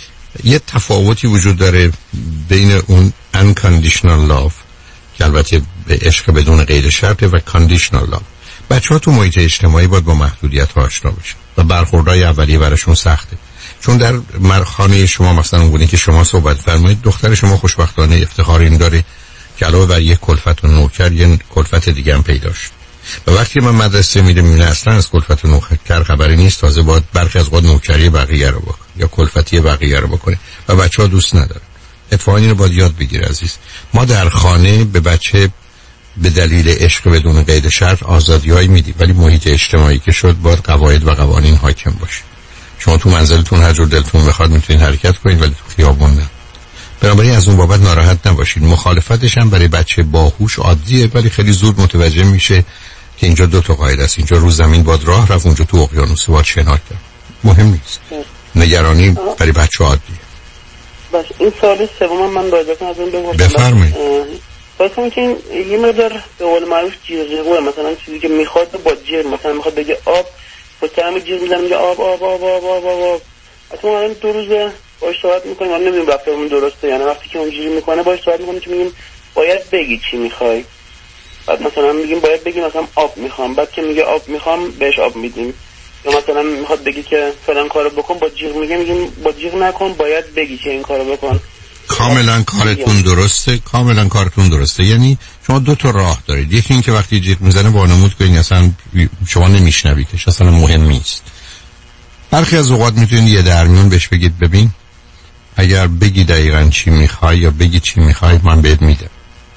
یه تفاوتی وجود داره بین اون unconditional love که البته به عشق بدون قید شرطه و conditional love. بچه‌ها تو محیط اجتماعی باید با محدودیت‌ها آشنا بشن و برخوردهای اولیه براشون سخته. چون در خانه شما مثلا اونگونه که شما صحبت فرمایید، دختر شما خوشبختانه افتخار این داره که علاوه بر یک کلفت و نوکر یه کلفت دیگه هم پیدا شد. و وقتی من مدرسه میره میبینه اصلا از کلفت و نوکر خبری نیست، تازه باید برخی از اوقات نوکری بقیه رو بکنه یا کلفتی بقیه رو بکنه و بچه‌ها دوست ندارن. اتفاقا اینو باید یاد بگیره عزیز. ما در خانه به بچه به دلیل عشق بدون قید شرط آزادی‌هایی میدیم، ولی محیط اجتماعی که شد باید قواعد و قوانین حاکم باشه. شما تو منزلتون هر جور دلتون بخواد میتونید حرکت کنید، ولی تو خیابون نه. بنابراین از اون بابت ناراحت نباشید. مخالفتش هم برای بچه باهوش عادیه، ولی خیلی زود متوجه میشه که اینجا 2 تا قاعده است، اینجا رو زمین باید راه رفت، اونجا تو اقیانوس باید شنا کرد. مهم نیست. نگرانی برای بچه عادیه. بس این سال سوم من باید از اون بپرسم. بفرمایید. واسه که یه مقدار به قول معروف جیغ مثلا چیزی که میخواد با جیغ، مثلا میخواد بگه آب با تمام جیغ میزنه میگه آب آب آب آب آب آب آب. اصلا ما 2 روز باهاش صحبت میکنیم، من نمیدونم رفتارمون درسته. یعنی وقتی که اونجوری میکنه باهاش صحبت میکنیم که میگیم باید بگی چی میخوای، بعد مثلا میگیم باید بگی مثلا آب میخوام، بعد که میگه آب میخوام بهش آب میدیم. یا مثلا میخواد بگی که فلان کارو بکن با جیغ میگیم با جیغ نکن، باید بگی که این کارو بکن. کاملا کارتون درسته، کاملا کارتون درسته. یعنی شما 2 تا راه دارید. یکی این که وقتی جیغ میزنه وانمود کنید اصلا شما نمیشنویدش، اصلا مهم نیست. برخی از اوقات میتونید یه درمیون بهش بگید ببین اگر بگی دقیقاً چی میخوای یا بگی چی میخوای من بهت میدم،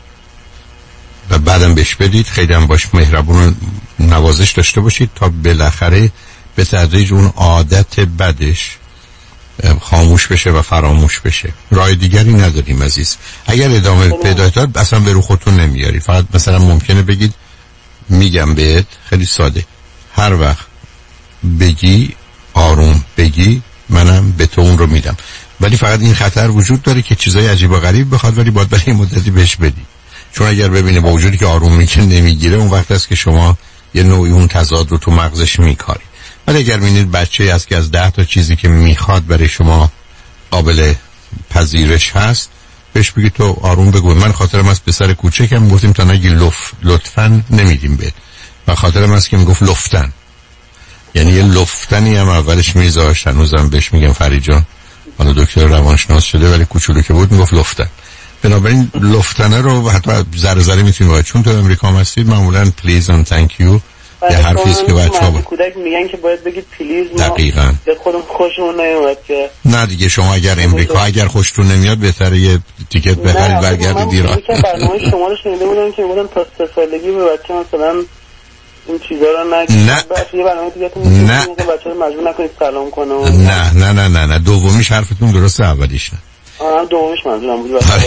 و بعدم بهش بدید. خیلی هم باش مهربون و نوازش داشته باشید تا بالاخره به تدریج اون عادت بدش خاموش بشه و فراموش بشه. راه دیگری نداریم عزیز. اگر ادامه پیدا کرد اصلا به رو خودتون نمیاری. فقط مثلا ممکنه بگید میگم بهت، خیلی ساده، هر وقت بگی آروم بگی منم به تو اون رو میدم. ولی فقط این خطر وجود داره که چیزای عجیب و غریب بخواد، ولی باید برای مدتی بهش بدی. چون اگر ببینه با وجودی که آروم میگه نمیگیره، اون وقت است که شما یه نوعی اون تضاد رو تو مغزش میکاری. ولی اگر ببینید بچه‌ای است که از 10 تا چیزی که میخواد برای شما قابل پذیرش هست، بهش بگید تو آروم بگو. من خاطرم از پسر کوچکم گفتیم تا نگی لطفاً نمیدیم بهت، و خاطرم از که میگفت لفتن، یعنی یه لفتنی هم اولش میذاشت. هنوزم بهش میگم فرید جان، حالا دکتر روانشناس شده ولی کوچولو که بود میگفت لفتن. بنابراین لفتنه رو حتی ذره ذره میتونید باید، چون تو امریکا هستید معمولا پلیز and thank you یه حرفی است که بچه‌ها کودک میگن که باید بگید پلیز. دقیقاً خودم خوشمون نمیاد که نه دیگه. شما اگر امریکا اگر خوشتون نمیاد بهتره یه تیکت بخرید برگردید ایران. من برنامه شما رو شنیده بودم که میگن تا 3 سالگی به بچه مثلا این چیزا رو نگید. نه برنامه دیگه نه بچه‌ها رو مجبور نکنید سلام کنه. نه نه نه نه نه دومیش حرفتون درسته، اولیش نه. دومیش منظورم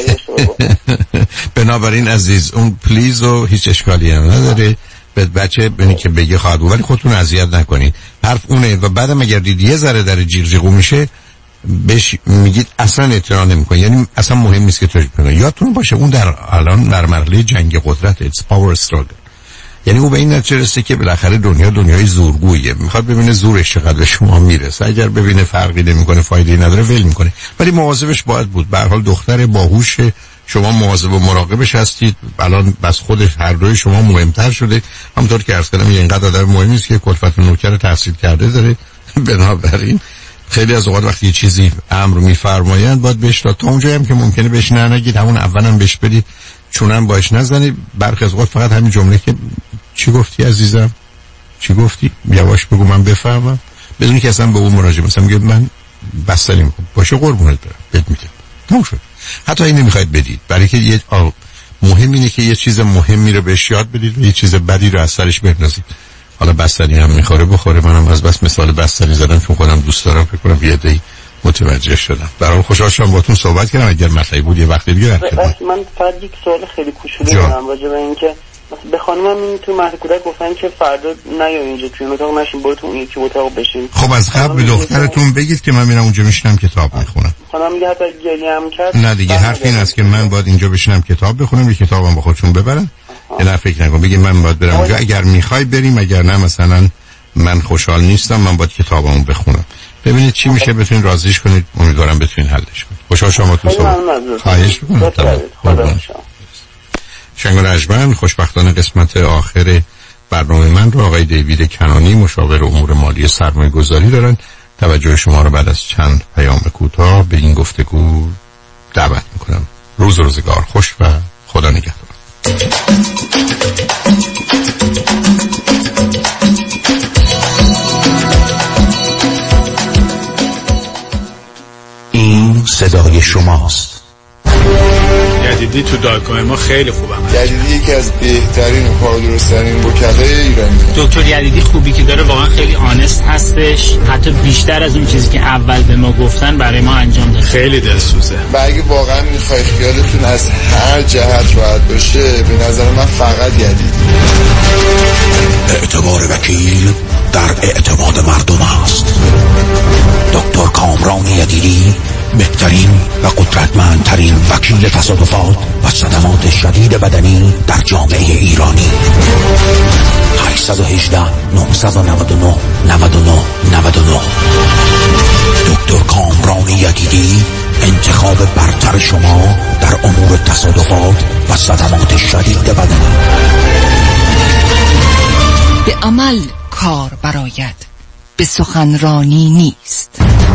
بود. بنابراین عزیز اون پلیز و هیچ اشکالی هم نداره. به بچه ببینید که بگه خواهد بود، ولی خودتون اذیت نکنید. حرف اونه. و بعدم اگر دید یه ذره در جیغ جیغو میشه بهش میگید اصلا اعتراض نمیکنه، یعنی اصلا مهم نیست که تو کنه. یادتون باشه اون در الان در مرحله جنگ قدرت، it's power struggle. یعنی او به این نتیجه رسیده که بالاخره دنیای زورگویه، میخواد ببینه زورش چقدر به شما میرسه. اگر ببینه فرقی نمیکنه فایده نداره ول میکنه، ولی مواظبش باید بود. به هر حال دختر باهوش، شما مواظب و مراقبش هستید. الان بس خودش هر دوی شما مهمتر شده. همونطور که عرض کردم اینقدر آدم مهم نیست که کلفت نوکر تحصیل کرده داره. بنابراین خیلی از اوقات وقتی یه چیزی امر میفرمایند باید بهش تا اونجایی هم که ممکنه بهش نگید، همون اولام بهش بدید، چونم باش نزنید. برخی از اوقات فقط همین جمله که چی گفتی عزیزم، چی گفتی، یواش بگو من بفهمم، بدون که اصلا به اون مراجعه مثلا میگه من بستنی میکنم باشه قربونت برم بهت میدم، تموم شد. حتی این نمیخواید بدید، برای که یه مهم اینه که یه چیز مهمی رو بهش یاد بدید و یه چیز بدی رو از سرش بندازید. حالا بستنی هم میخوره بخوره. منم از بس مثال بستنی زدم چون خودم دوست دارم، فکر کنم یه عده‌ای متوجه شدم. برام خوشحال شدم باهاتون صحبت کردم. اگر مسئله بود یه وقت دیگه من فقط یک سوال خیلی کوچولو دارم راجع به این که به خانمم این تو مهد کودک گفتن که فردا نیا اینجا توی اتاق نشین، برو تو اون یکی اتاق بشین. خب از قبل به دخترتون بگید که من میرم اونجا میشینم کتاب میخونم. خانم میگه حتی گریه هم کرد. نه دیگه حرف این است که من باید اینجا بشینم کتاب بخونم، یه کتابم با خودشون ببرن. نه فکر نکن، بگید من باید برم اونجا، اگر میخوای بریم، اگر نه مثلا من خوشحال نیستم من باید کتابمو بخونم. ببینید چی میشه، بتونید راضیش کنید. امیدوارم بتونید حلش کنید. خوشحال شما تو صحبت. خواهش می‌کنم. شنگل اجمن. خوشبختانه قسمت آخر برنامه من رو آقای دیوید کنانی مشاور امور مالی سرمایه گذاری دارن. توجه شما رو بعد از چند پیام کوتاه به این گفتگو دعوت میکنم. روزگار خوش و خدا نگهدار. این صدای شماست. جدیدی تو دایکای ما خیلی خوبه. جدیدی یکی از بهترین و کاردرست‌ترین وکلای ایرانی. دکتر جدیدی خوبی که داره واقعا خیلی آنست هستش، حتی بیشتر از اون چیزی که اول به ما گفتن برای ما انجام داد. خیلی دلسوزه. و اگه واقعا میخوای خیالتون از هر جهت راحت باشه، به نظر من فقط جدیدی. اعتبار وکیل در اعتماد مردم است. دکتر کامران یدیدی، بهترین بزرگترین و قدرتمندترین وکیل تصادفات و صدمات شدید بدنی در جامعه ایرانی. 818 999 99 99. دکتر کامران یدیدی، انتخاب برتر شما در امور تصادفات و صدمات شدید بدنی. به عمل کار براید، به سخنرانی نیست.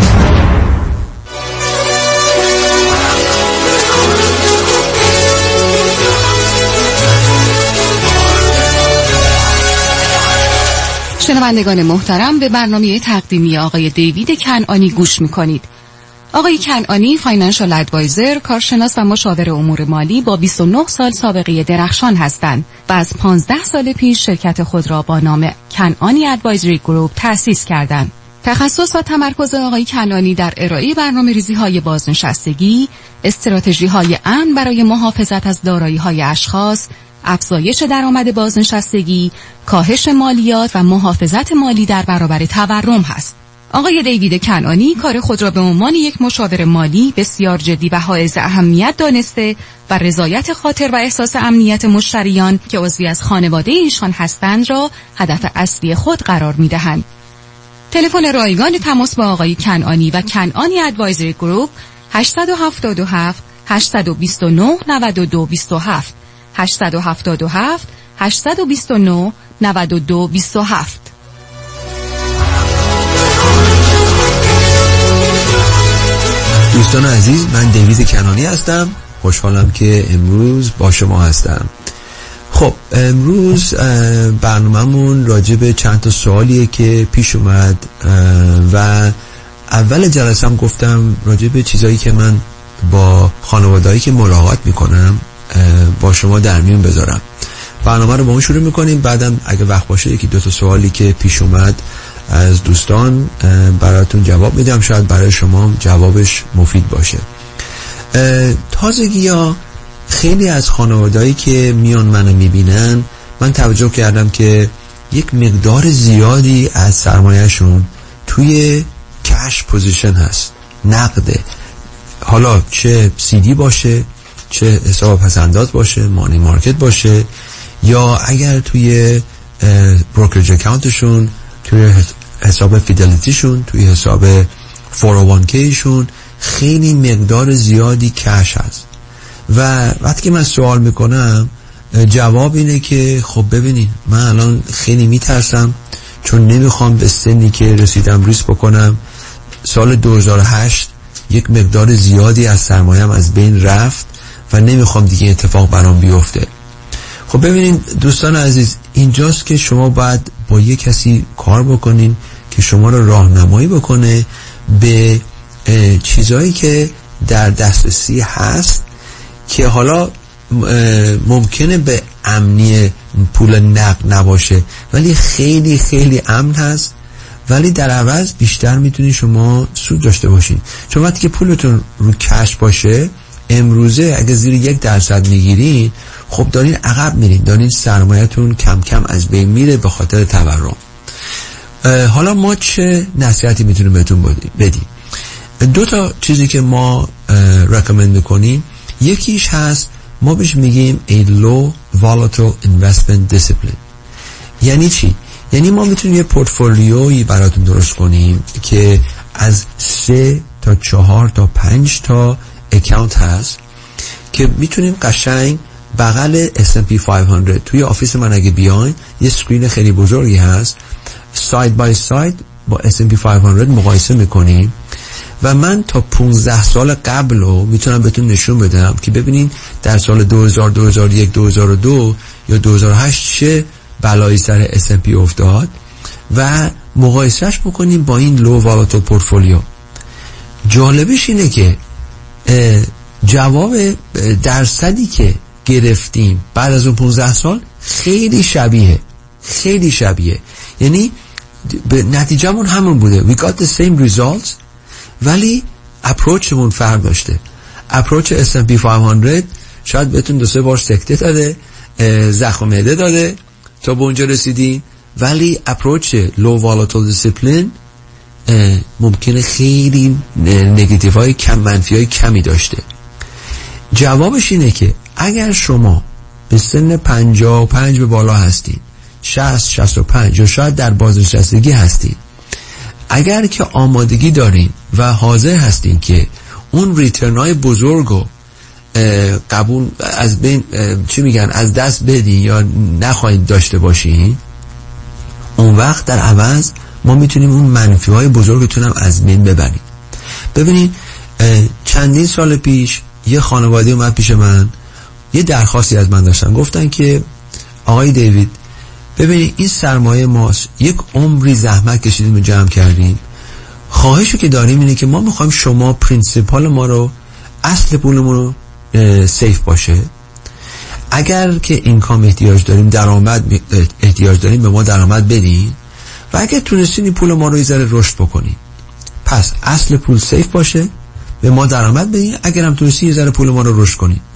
شنوندگان محترم، به برنامه تقدیمی آقای دیوید کنعانی گوش می‌کنید. آقای کنعانی فاینانشال ادوایزر، کارشناس و مشاور امور مالی با 29 سال سابقه درخشان هستند و از 15 سال پیش شرکت خود را با نام کنعانی ادوایزری گروپ تأسیس کردند. تخصص و تمرکز آقای کنعانی در ارائه برنامه‌ریزی‌های بازنشستگی، استراتژی‌های امن برای محافظت از دارایی‌های اشخاص، افزایش درآمد بازنشستگی، کاهش مالیات و محافظت مالی در برابر تورم هست. آقای دیوید کنعانی کار خود را به عنوان یک مشاور مالی بسیار جدی و حائز اهمیت دانسته و رضایت خاطر و احساس امنیت مشتریان که عضوی از خانواده ایشان هستند را هدف اصلی خود قرار می‌دهند. تلفن رایگان تماس با آقای کنعانی و کنعانی ادوایزری گروپ 877 829 9227 877 829 9227. دوستان عزیز، من دیوید کنعانی هستم. خوشحالم که امروز با شما هستم. خب امروز برنامه‌مون راجع به چند تا سوالیه که پیش اومد و اول جلسه هم گفتم راجع به چیزایی که من با خانواده‌ای که ملاقات میکنم با شما در میون بذارم. برنامه رو با اون شروع میکنیم، بعدم اگه وقت باشه یکی دو تا سوالی که پیش اومد از دوستان براتون جواب میدم، شاید برای شما جوابش مفید باشه. تازگی‌ها خیلی از خانواده‌ای که میان منو میبینن، من توجه کردم که یک مقدار زیادی از سرمایه‌شون توی کش پوزیشن هست، نقده. حالا چه CD باشه، چه حساب پسنداز باشه، مانی مارکت باشه، یا اگر توی بروکرج اکانتشون، توی حساب فیدلیتیشون، توی حساب 401k شون خیلی مقدار زیادی کش هست. و وقتی که من سوال میکنم جواب اینه که خب ببینید من الان خیلی میترسم چون نمیخوام به سنی که رسیدم ریسک بکنم. سال 2008 یک مقدار زیادی از سرمایه‌ام از بین رفت و نمیخوام دیگه اتفاق برام بیفته. خب ببینید دوستان عزیز، اینجاست که شما باید با یک کسی کار بکنین که شما رو راهنمایی بکنه به چیزایی که در دسترسی هست که حالا ممکنه به امنی پول نقد نباشه ولی خیلی خیلی امن هست، ولی در عوض بیشتر میتونی شما سود داشته باشین. چون وقتی که پولتون رو کش باشه امروزه اگه زیر 1% میگیرین، خب دارین عقب میرین، دارین سرمایه‌تون کم کم از بین میره به خاطر تورم. حالا ما چه نصیحتی میتونیم بهتون بدیم؟ دو تا چیزی که ما رکامند میکنیم، یکیش هست ما بهش میگیم a low volatile investment discipline. یعنی چی؟ یعنی ما میتونیم یه پورتفولیویی براتون درست کنیم که از 3 تا 4 تا 5 تا اکانت هست که میتونیم قشنگ بغل S&P 500 توی آفیس من اگه بیاین یه سکرین خیلی بزرگی هست، ساید بای ساید با S&P 500 مقایسه میکنیم و من تا 15 سال قبل رو میتونم بهتون نشون بدم که ببینین در سال 2000 2001 2002 یا 2008 چه بلایی سر S&P افتاد و مقایسهش بکنیم با این لو والاتیل پورتفولیو. جالبش اینه که جواب درصدی که گرفتیم بعد از اون 15 سال خیلی شبیه، یعنی نتیجهمون همون بوده. we got the same results ولی اپروچمون فرق داشته. اپروچ S&P 500 شاید بهتون 2-3 بار سکته داده، زخم معده داده تا به اونجا رسیدین، ولی اپروچ لو والاتیل دیسیپلین ممکنه خیلی نگاتیو های کم، منفی های کمی داشته. جوابش اینه که اگر شما به سن 55 به بالا هستید، 60 65 یا شاید در بازنشستگی هستید، اگر که آمادگی دارین و حاضر هستین که اون ریترن های بزرگو قبول از بین از دست بدین یا نخواهید داشته باشین، اون وقت در عوض ما میتونیم اون منفی های بزرگتون هم از بین ببریم. ببینید چندین سال پیش یه خانواده اومد پیش من، یه درخواستی از من داشتن، گفتن که آقای دیوید ببینید این سرمایه ماست، یک عمری زحمت کشیدیم و جمع کردیم، خواهشو که داریم اینه که ما میخوایم شما پرینسیپال ما رو، اصل پولمون رو سیف باشه، اگر که اینکام احتیاج داریم، درآمد احتیاج داریم، به ما درآمد بدین و اگر تونستین این پول ما رو یه ذره رشد بکنین، پس اصل پول سیف باشه، به ما درآمد بدین، اگر هم تونستین یه ذره پول ما رو رشد کنین،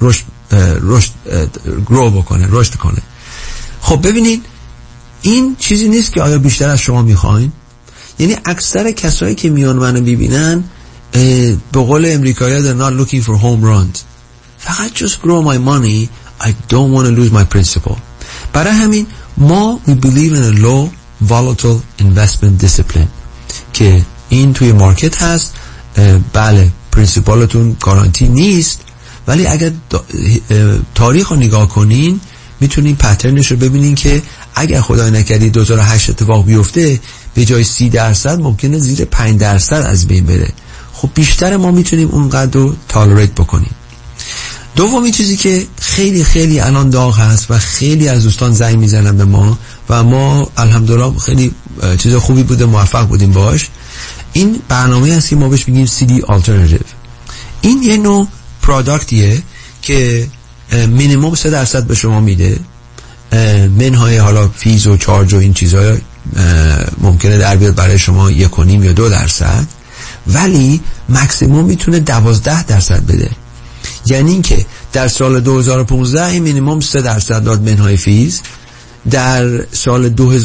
گرو بکنه، رشد کنه. خب ببینید این چیزی نیست که آیا بیشتر از شما میخواین؟ یعنی اکثر کسایی که میان منو ببینن به قول امریکایی‌ها they're not looking for home runs، فقط just grow my money, I don't want to lose my principal. برای همین ما we believe in a low volatile investment discipline که این توی مارکت هست. بله پرینسیپالتون گارانتی نیست، ولی اگر تاریخ رو نگاه کنین میتونین پترنش رو ببینین که اگر خدای نکردی 2008 اتفاق بیفته به جای 30% ممکنه زیر 5% از بین بره. خب بیشتر ما میتونیم اونقدر رو تالریت بکنیم. دومی چیزی که خیلی خیلی الان داغ هست و خیلی از دوستان زنگ میزنن به ما و ما الحمدلله خیلی چیز خوبی بوده، موفق بودیم باش، این برنامه هست که ما بهش میگیم CD Alternative. این یه نوع پروداکتیه که مینیمم 3% به شما میده، منهای حالا فیز و چارج و این چیزها ممکنه در بیاد برای شما 1.5 یا 2%، ولی مکسیموم میتونه 12% بده. یعنی این که در سال 2015 این مینیمم 3% داد منهای فیز، در سال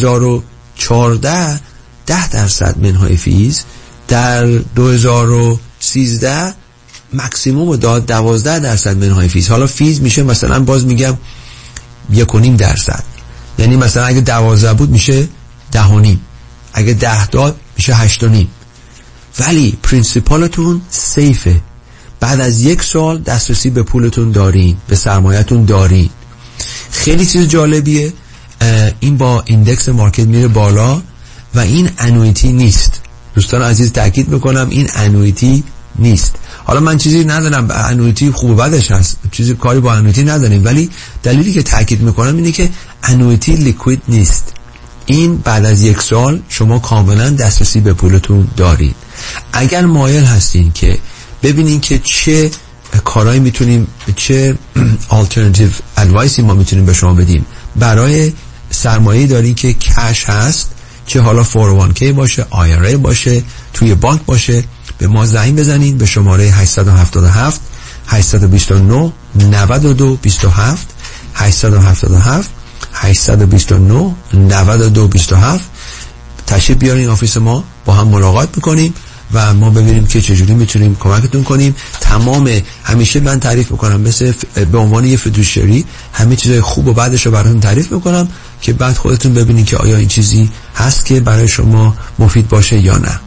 2014 10% منهای فیز، در 2013 مکسیموم داد 12% منهای فیز. حالا فیز میشه مثلا باز میگم 1.5%، یعنی مثلا اگه 12 بود میشه 10.5، اگه 10 داد میشه 8.5. ولی پرینسیپالتون سیفه، بعد از 1 سال دسترسی به پولتون دارین، به سرمایه‌تون دارین. خیلی چیز جالبیه، این با ایندکس مارکت میره بالا و این انویتی نیست. دوستان عزیز تاکید میکنم این انویتی نیست. حالا من چیزی ندارم انویتی خوب و بدش هست، چیزی کاری با انویتی نداریم، ولی دلیلی که تاکید میکنم اینه که انویتی لیکوید نیست. این بعد از 1 سال شما کاملا دسترسی به پولتون دارید. اگر مایل هستین که ببینین که چه کارهایی میتونیم، چه آلترناتیو ادوایسی ما میتونیم به شما بدیم برای سرمایه‌ای دارین که کش هست، چه حالا 401k باشه، IRA باشه، توی بانک باشه، به ما زنگ بزنین به شماره 877 829 92 27 877 829 92 27. تشریف بیارین آفیس ما، با هم ملاقات میکنیم و ما ببینیم که چجوری میتونیم کمکتون کنیم. تمام همیشه من تعریف میکنم مثل به عنوان یه فیدوشری، همه چیزای خوب و بعدش رو براتون تعریف میکنم که بعد خودتون ببینین که آیا این چیزی هست که برای شما مفید باشه یا نه.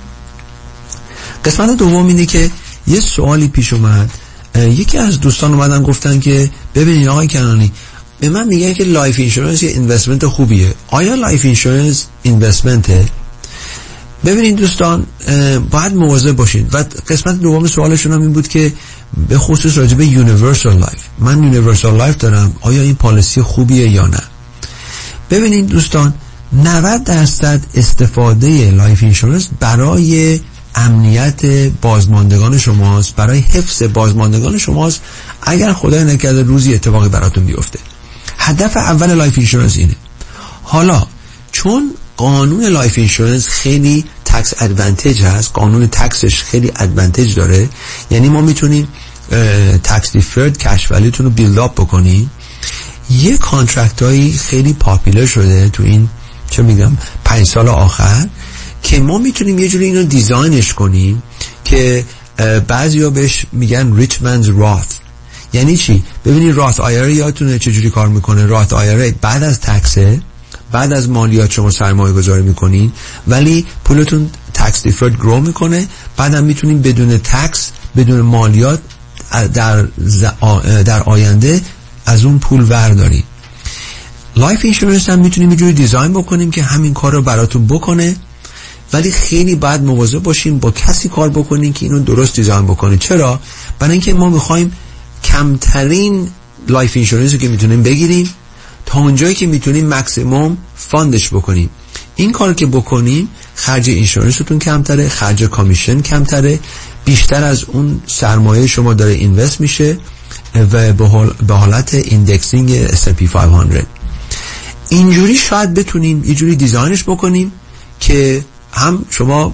قسمت دوم اینه که یه سوالی پیش اومد، یکی از دوستان اومدن گفتن که ببینین آقای کنانی، به من میگن که لایف اینشورنس یه اینوستمنت خوبیه، آیا لایف اینشورنس اینوستمنته؟ ببینید دوستان باید مواظب باشید. و قسمت دوم سوالشون هم این بود که به خصوص راجع به یونیورسال لایف، من یونیورسال لایف دارم، آیا این پالیسی خوبیه یا نه؟ ببینید دوستان 90% استفاده لایف اینشورنس برای امنیت بازماندگان شماست، برای حفظ بازماندگان شماست اگر خدای نکرده روزی اتفاقی براتون بیفته. هدف اول لایف اینشورنس اینه. حالا چون قانون لایف اینشورنس خیلی تکس ادوانتیج هست، قانون تکسش خیلی ادوانتیج داره، یعنی ما میتونیم تکس دیفرد کش ولیتون رو بیلد اپ بکنیم. یه کانترکت هایی خیلی پاپولر شده تو این چه میگم 5 سال آخر که ما میتونیم یه جوری اینو دیزاینش کنیم که بعضیا بهش میگن ریچ منز راث. یعنی چی؟ ببینید راث آیره یادتونه چجوری کار میکنه؟ راث آیره بعد از تکسه، بعد از مالیات شما سرمایه گذاری میکنین ولی پولتون تکس دیفرد گرو میکنه، بعدم میتونین بدون تکس، بدون مالیات در آینده از اون پول وردارین. لایف اینشورنس هم میتونیم یه جوری دیزاین بکنیم که همین کار رو براتون بکنه، ولی خیلی باید مواظب باشیم با کسی کار بکنیم که اینو درست دیزاین بکنه. چرا؟ برای اینکه ما میخوایم کمترین لایف اینشورنس رو که میتونیم بگیریم تا اونجایی که میتونیم مکسیموم فاندش بکنیم. این کار که بکنیم خرج اینشورنستون کمتره، خرج کامیشن کمتره، بیشتر از اون سرمایه شما داره اینوست میشه و به حالت ایندکسینگ S&P 500. اینجوری شاید بتونیم یه جوری دیزاینش بکنیم که هم شما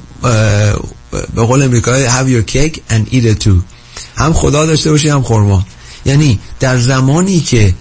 به قول امریکایی have your cake and eat it too، هم خدا داشته باشی هم خورما. یعنی در زمانی که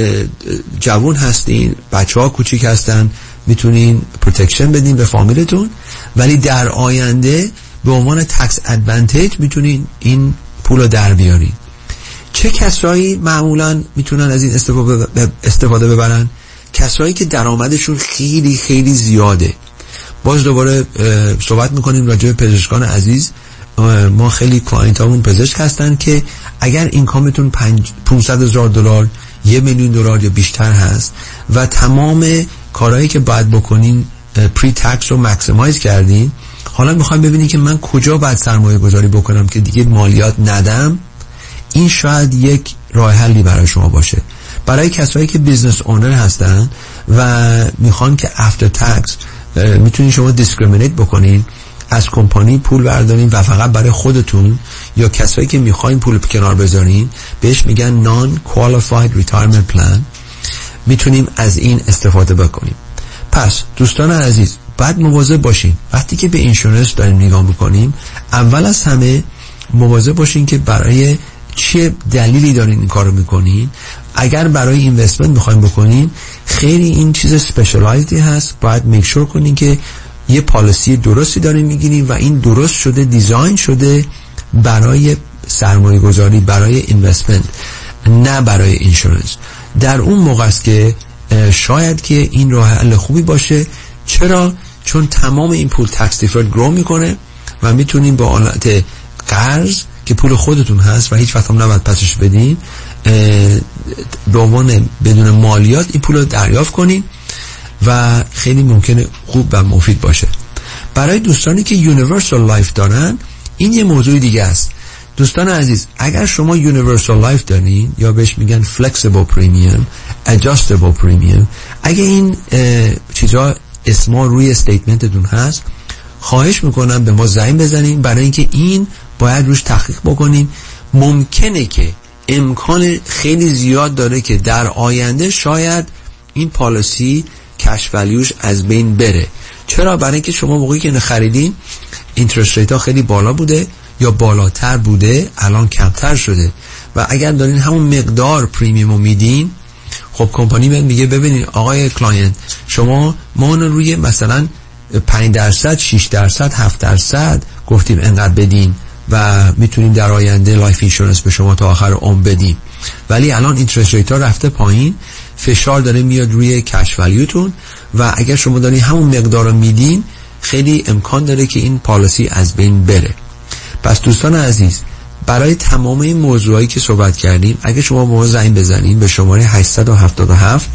جوان هستین، بچه ها کوچیک هستن، میتونین پروتکشن بدین به فامیلتون، ولی در آینده به عنوان تکس ادوانتیج میتونین این پول رو در بیارین. چه کسایی معمولا میتونن از این استفاده ببرن؟ کسایی که درآمدشون خیلی خیلی زیاده. باز دوباره صحبت میکنیم راجع به پزشکان عزیز. ما خیلی کلاینت هامون پزشک هستن که اگر اینکامتون $500,000 $1,000,000 یا بیشتر هست و تمام کارهایی که باید بکنین پری تکس رو مکسیمایز کردین، حالا میخوایم ببینید که من کجا باید سرمایه گذاری بکنم که دیگه مالیات ندم. این شاید یک راه حلی برای شما باشه. برای کسایی که بیزنس اونر هستن و میخوان که افتر تکس میتونین شما دیسکریمینیت بکنین، از کمپانی پول بردارین و فقط برای خودتون یا کسایی که میخواین پول کنار بذارین، بهش میگن نان کوالیفاید ریتایرمنت پلان، میتونیم از این استفاده بکنیم. پس دوستان عزیز باید مواظب باشین وقتی که به اینشورنس داریم نگاه میکنیم. اول از همه مواظب باشین که برای چه دلیلی دارین این کارو میکنین. اگر برای اینوستمنت میخوایم بکنین، خیلی این چیز اسپشیالایزدی هست، باید میک شور کنین که یه پالیسی درستی دارین میگیرین و این درست شده، دیزاین شده برای سرمایه گذاری، برای اینوستمنت، نه برای اینشورنس. در اون موقع است که شاید که این راه حل خوبی باشه. چرا؟ چون تمام این پول تکس دیفرد گرو میکنه و میتونین با حالت قرض که پول خودتون هست و هیچ وقت هم نباید پسش بدین، به عنوان بدون مالیات این پول رو دریافت کنین و خیلی ممکنه خوب و مفید باشه. برای دوستانی که یونیورسال لایف دارن این یه موضوع دیگه است. دوستان عزیز اگر شما یونیورسال لایف دارین یا بهش میگن فلکسیبل پریمیوم، ادجاستبل پریمیوم، اگه این چیزا اسما روی استیتمنتتون هست، خواهش میکنم به ما زنگ بزنین، برای اینکه این باید روش تحقیق بکنیم. ممکنه که امکان خیلی زیاد داره که در آینده شاید این پالیسی کش ولیوش از بین بره. چرا؟ برای اینکه شما موقعی که خریدین اینترست ریت ها خیلی بالا بوده یا بالاتر بوده، الان کمتر شده و اگر دارین همون مقدار پریمیوم میدین، خب کمپانی میگه ببینید آقای کلاینت، شما ما اون روی مثلا 5%، 6%، 7% گفتیم انقدر بدین و میتونیم در آینده لایف اینشورنس به شما تا آخر عمر بدیم، ولی الان اینترست ریت ها رفته پایین، فشار داره میاد روی کش ولیوتون و اگر شما دارین همون مقدار رو میدین، خیلی امکان داره که این پالیسی از بین بره. پس دوستان عزیز برای تمام این موضوعایی که صحبت کردیم، اگه شما به ما زنگ بزنین به شماره 877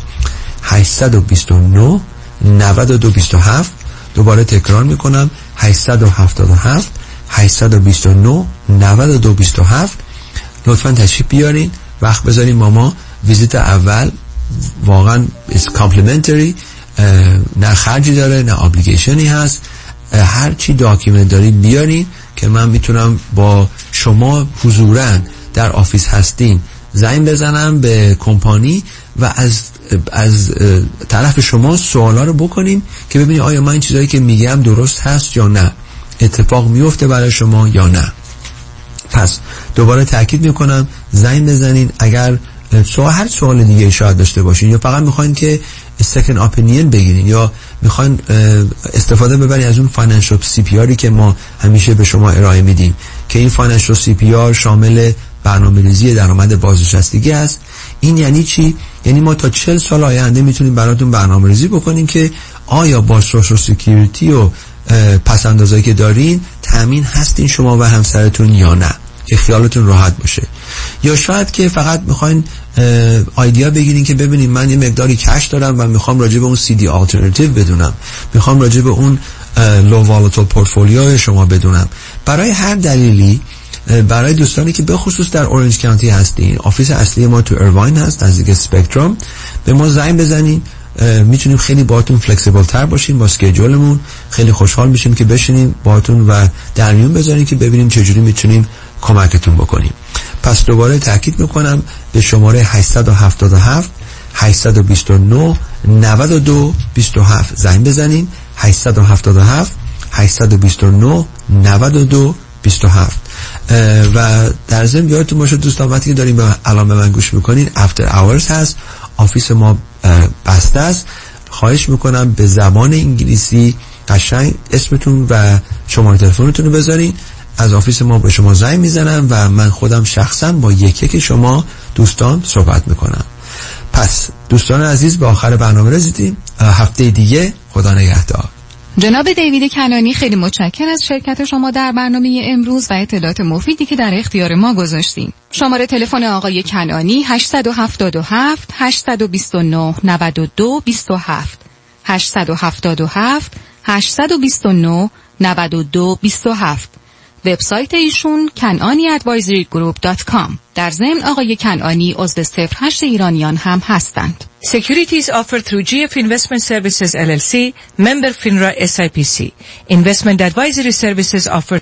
829 9227، دوباره تکرار میکنم 877 829 9227، لطفا تشریف بیارین، وقت بذارین ما ویزیت اول واقعا کامپلیمنتری، نه خرجی داره نه ابلیگیشنی هست، هر چی داکیومنت دارید بیارین که من میتونم با شما حضوراً در آفیس هستین زنگ بزنم به کمپانی و از طرف شما سوالا رو بکنیم که ببینید آیا من این چیزایی که میگم درست هست یا نه، اتفاق میفته برای شما یا نه. پس دوباره تاکید میکنم زنگ بزنین اگر هر سوال دیگه شاید داشته باشین یا فقط میخواین که سکند اپینین بگیرین یا میخواین استفاده ببرید از اون فاینانشال CPRی که ما همیشه به شما ارائه میدیم که این فاینانشال CPR شامل برنامه‌ریزی درآمد بازنشستگی است. این یعنی چی؟ یعنی ما تا 40 سال آینده میتونیم براتون برنامه‌ریزی بکنیم که آیا با سوشال سکیوریتی و پس‌اندازایی که دارین تامین هستین شما و همسرتون یا نه، که خیالتون راحت باشه. یا شاید که فقط میخواین آیدیا بگیرین که ببینید من یه مقداری کش دارم و میخوام راجع به اون CD آلترناتیو بدونم، میخوام راجع به اون لو والاتیل پورتفولیو شما بدونم. برای هر دلیلی، برای دوستانی که به خصوص در اورنج کانتی هستین، آفیس اصلی ما تو ایرواین هست نزدیک اسپکتروم، به ما زنگ بزنین. میتونیم خیلی باهاتون فلکسیبل تر باشیم با اسکیجولمون. خیلی خوشحال میشیم که بشینیم باهاتون و در میون بذاریم که ببینیم چجوری میتونیم کمکتون بکنیم. پس دوباره تاکید میکنم به شماره 877 829 92 27 زنگ بزنین. 877 829 92 27. و در ضمن یادتون باشه دوستان وقتی که داریم الان به من گوش میکنین افتر اورز هست، آفیس ما بسته است. خواهش میکنم به زبان انگلیسی قشنگ اسمتون و شماره تلفنتون رو بذارین. از آفیس ما به شما زنگ میزنم و من خودم شخصا با یکی شما دوستان صحبت میکنم. پس دوستان عزیز به آخر برنامه رسیدیم. هفته دیگه خدا نگهدار. جناب دیوید کنانی خیلی متشکرم از شرکت شما در برنامه امروز و اطلاعات مفیدی که در اختیار ما گذاشتین. شماره تلفن آقای کنانی 877 829 92 27 877 829 92 27. وبسایت ایشون kananiadvisorygroup.com. در ضمن آقای کنانی عضو 08 ایرانیان هم هستند. Securities offered through GF Investment Services LLC, member FINRA SIPC. Investment advisory services offered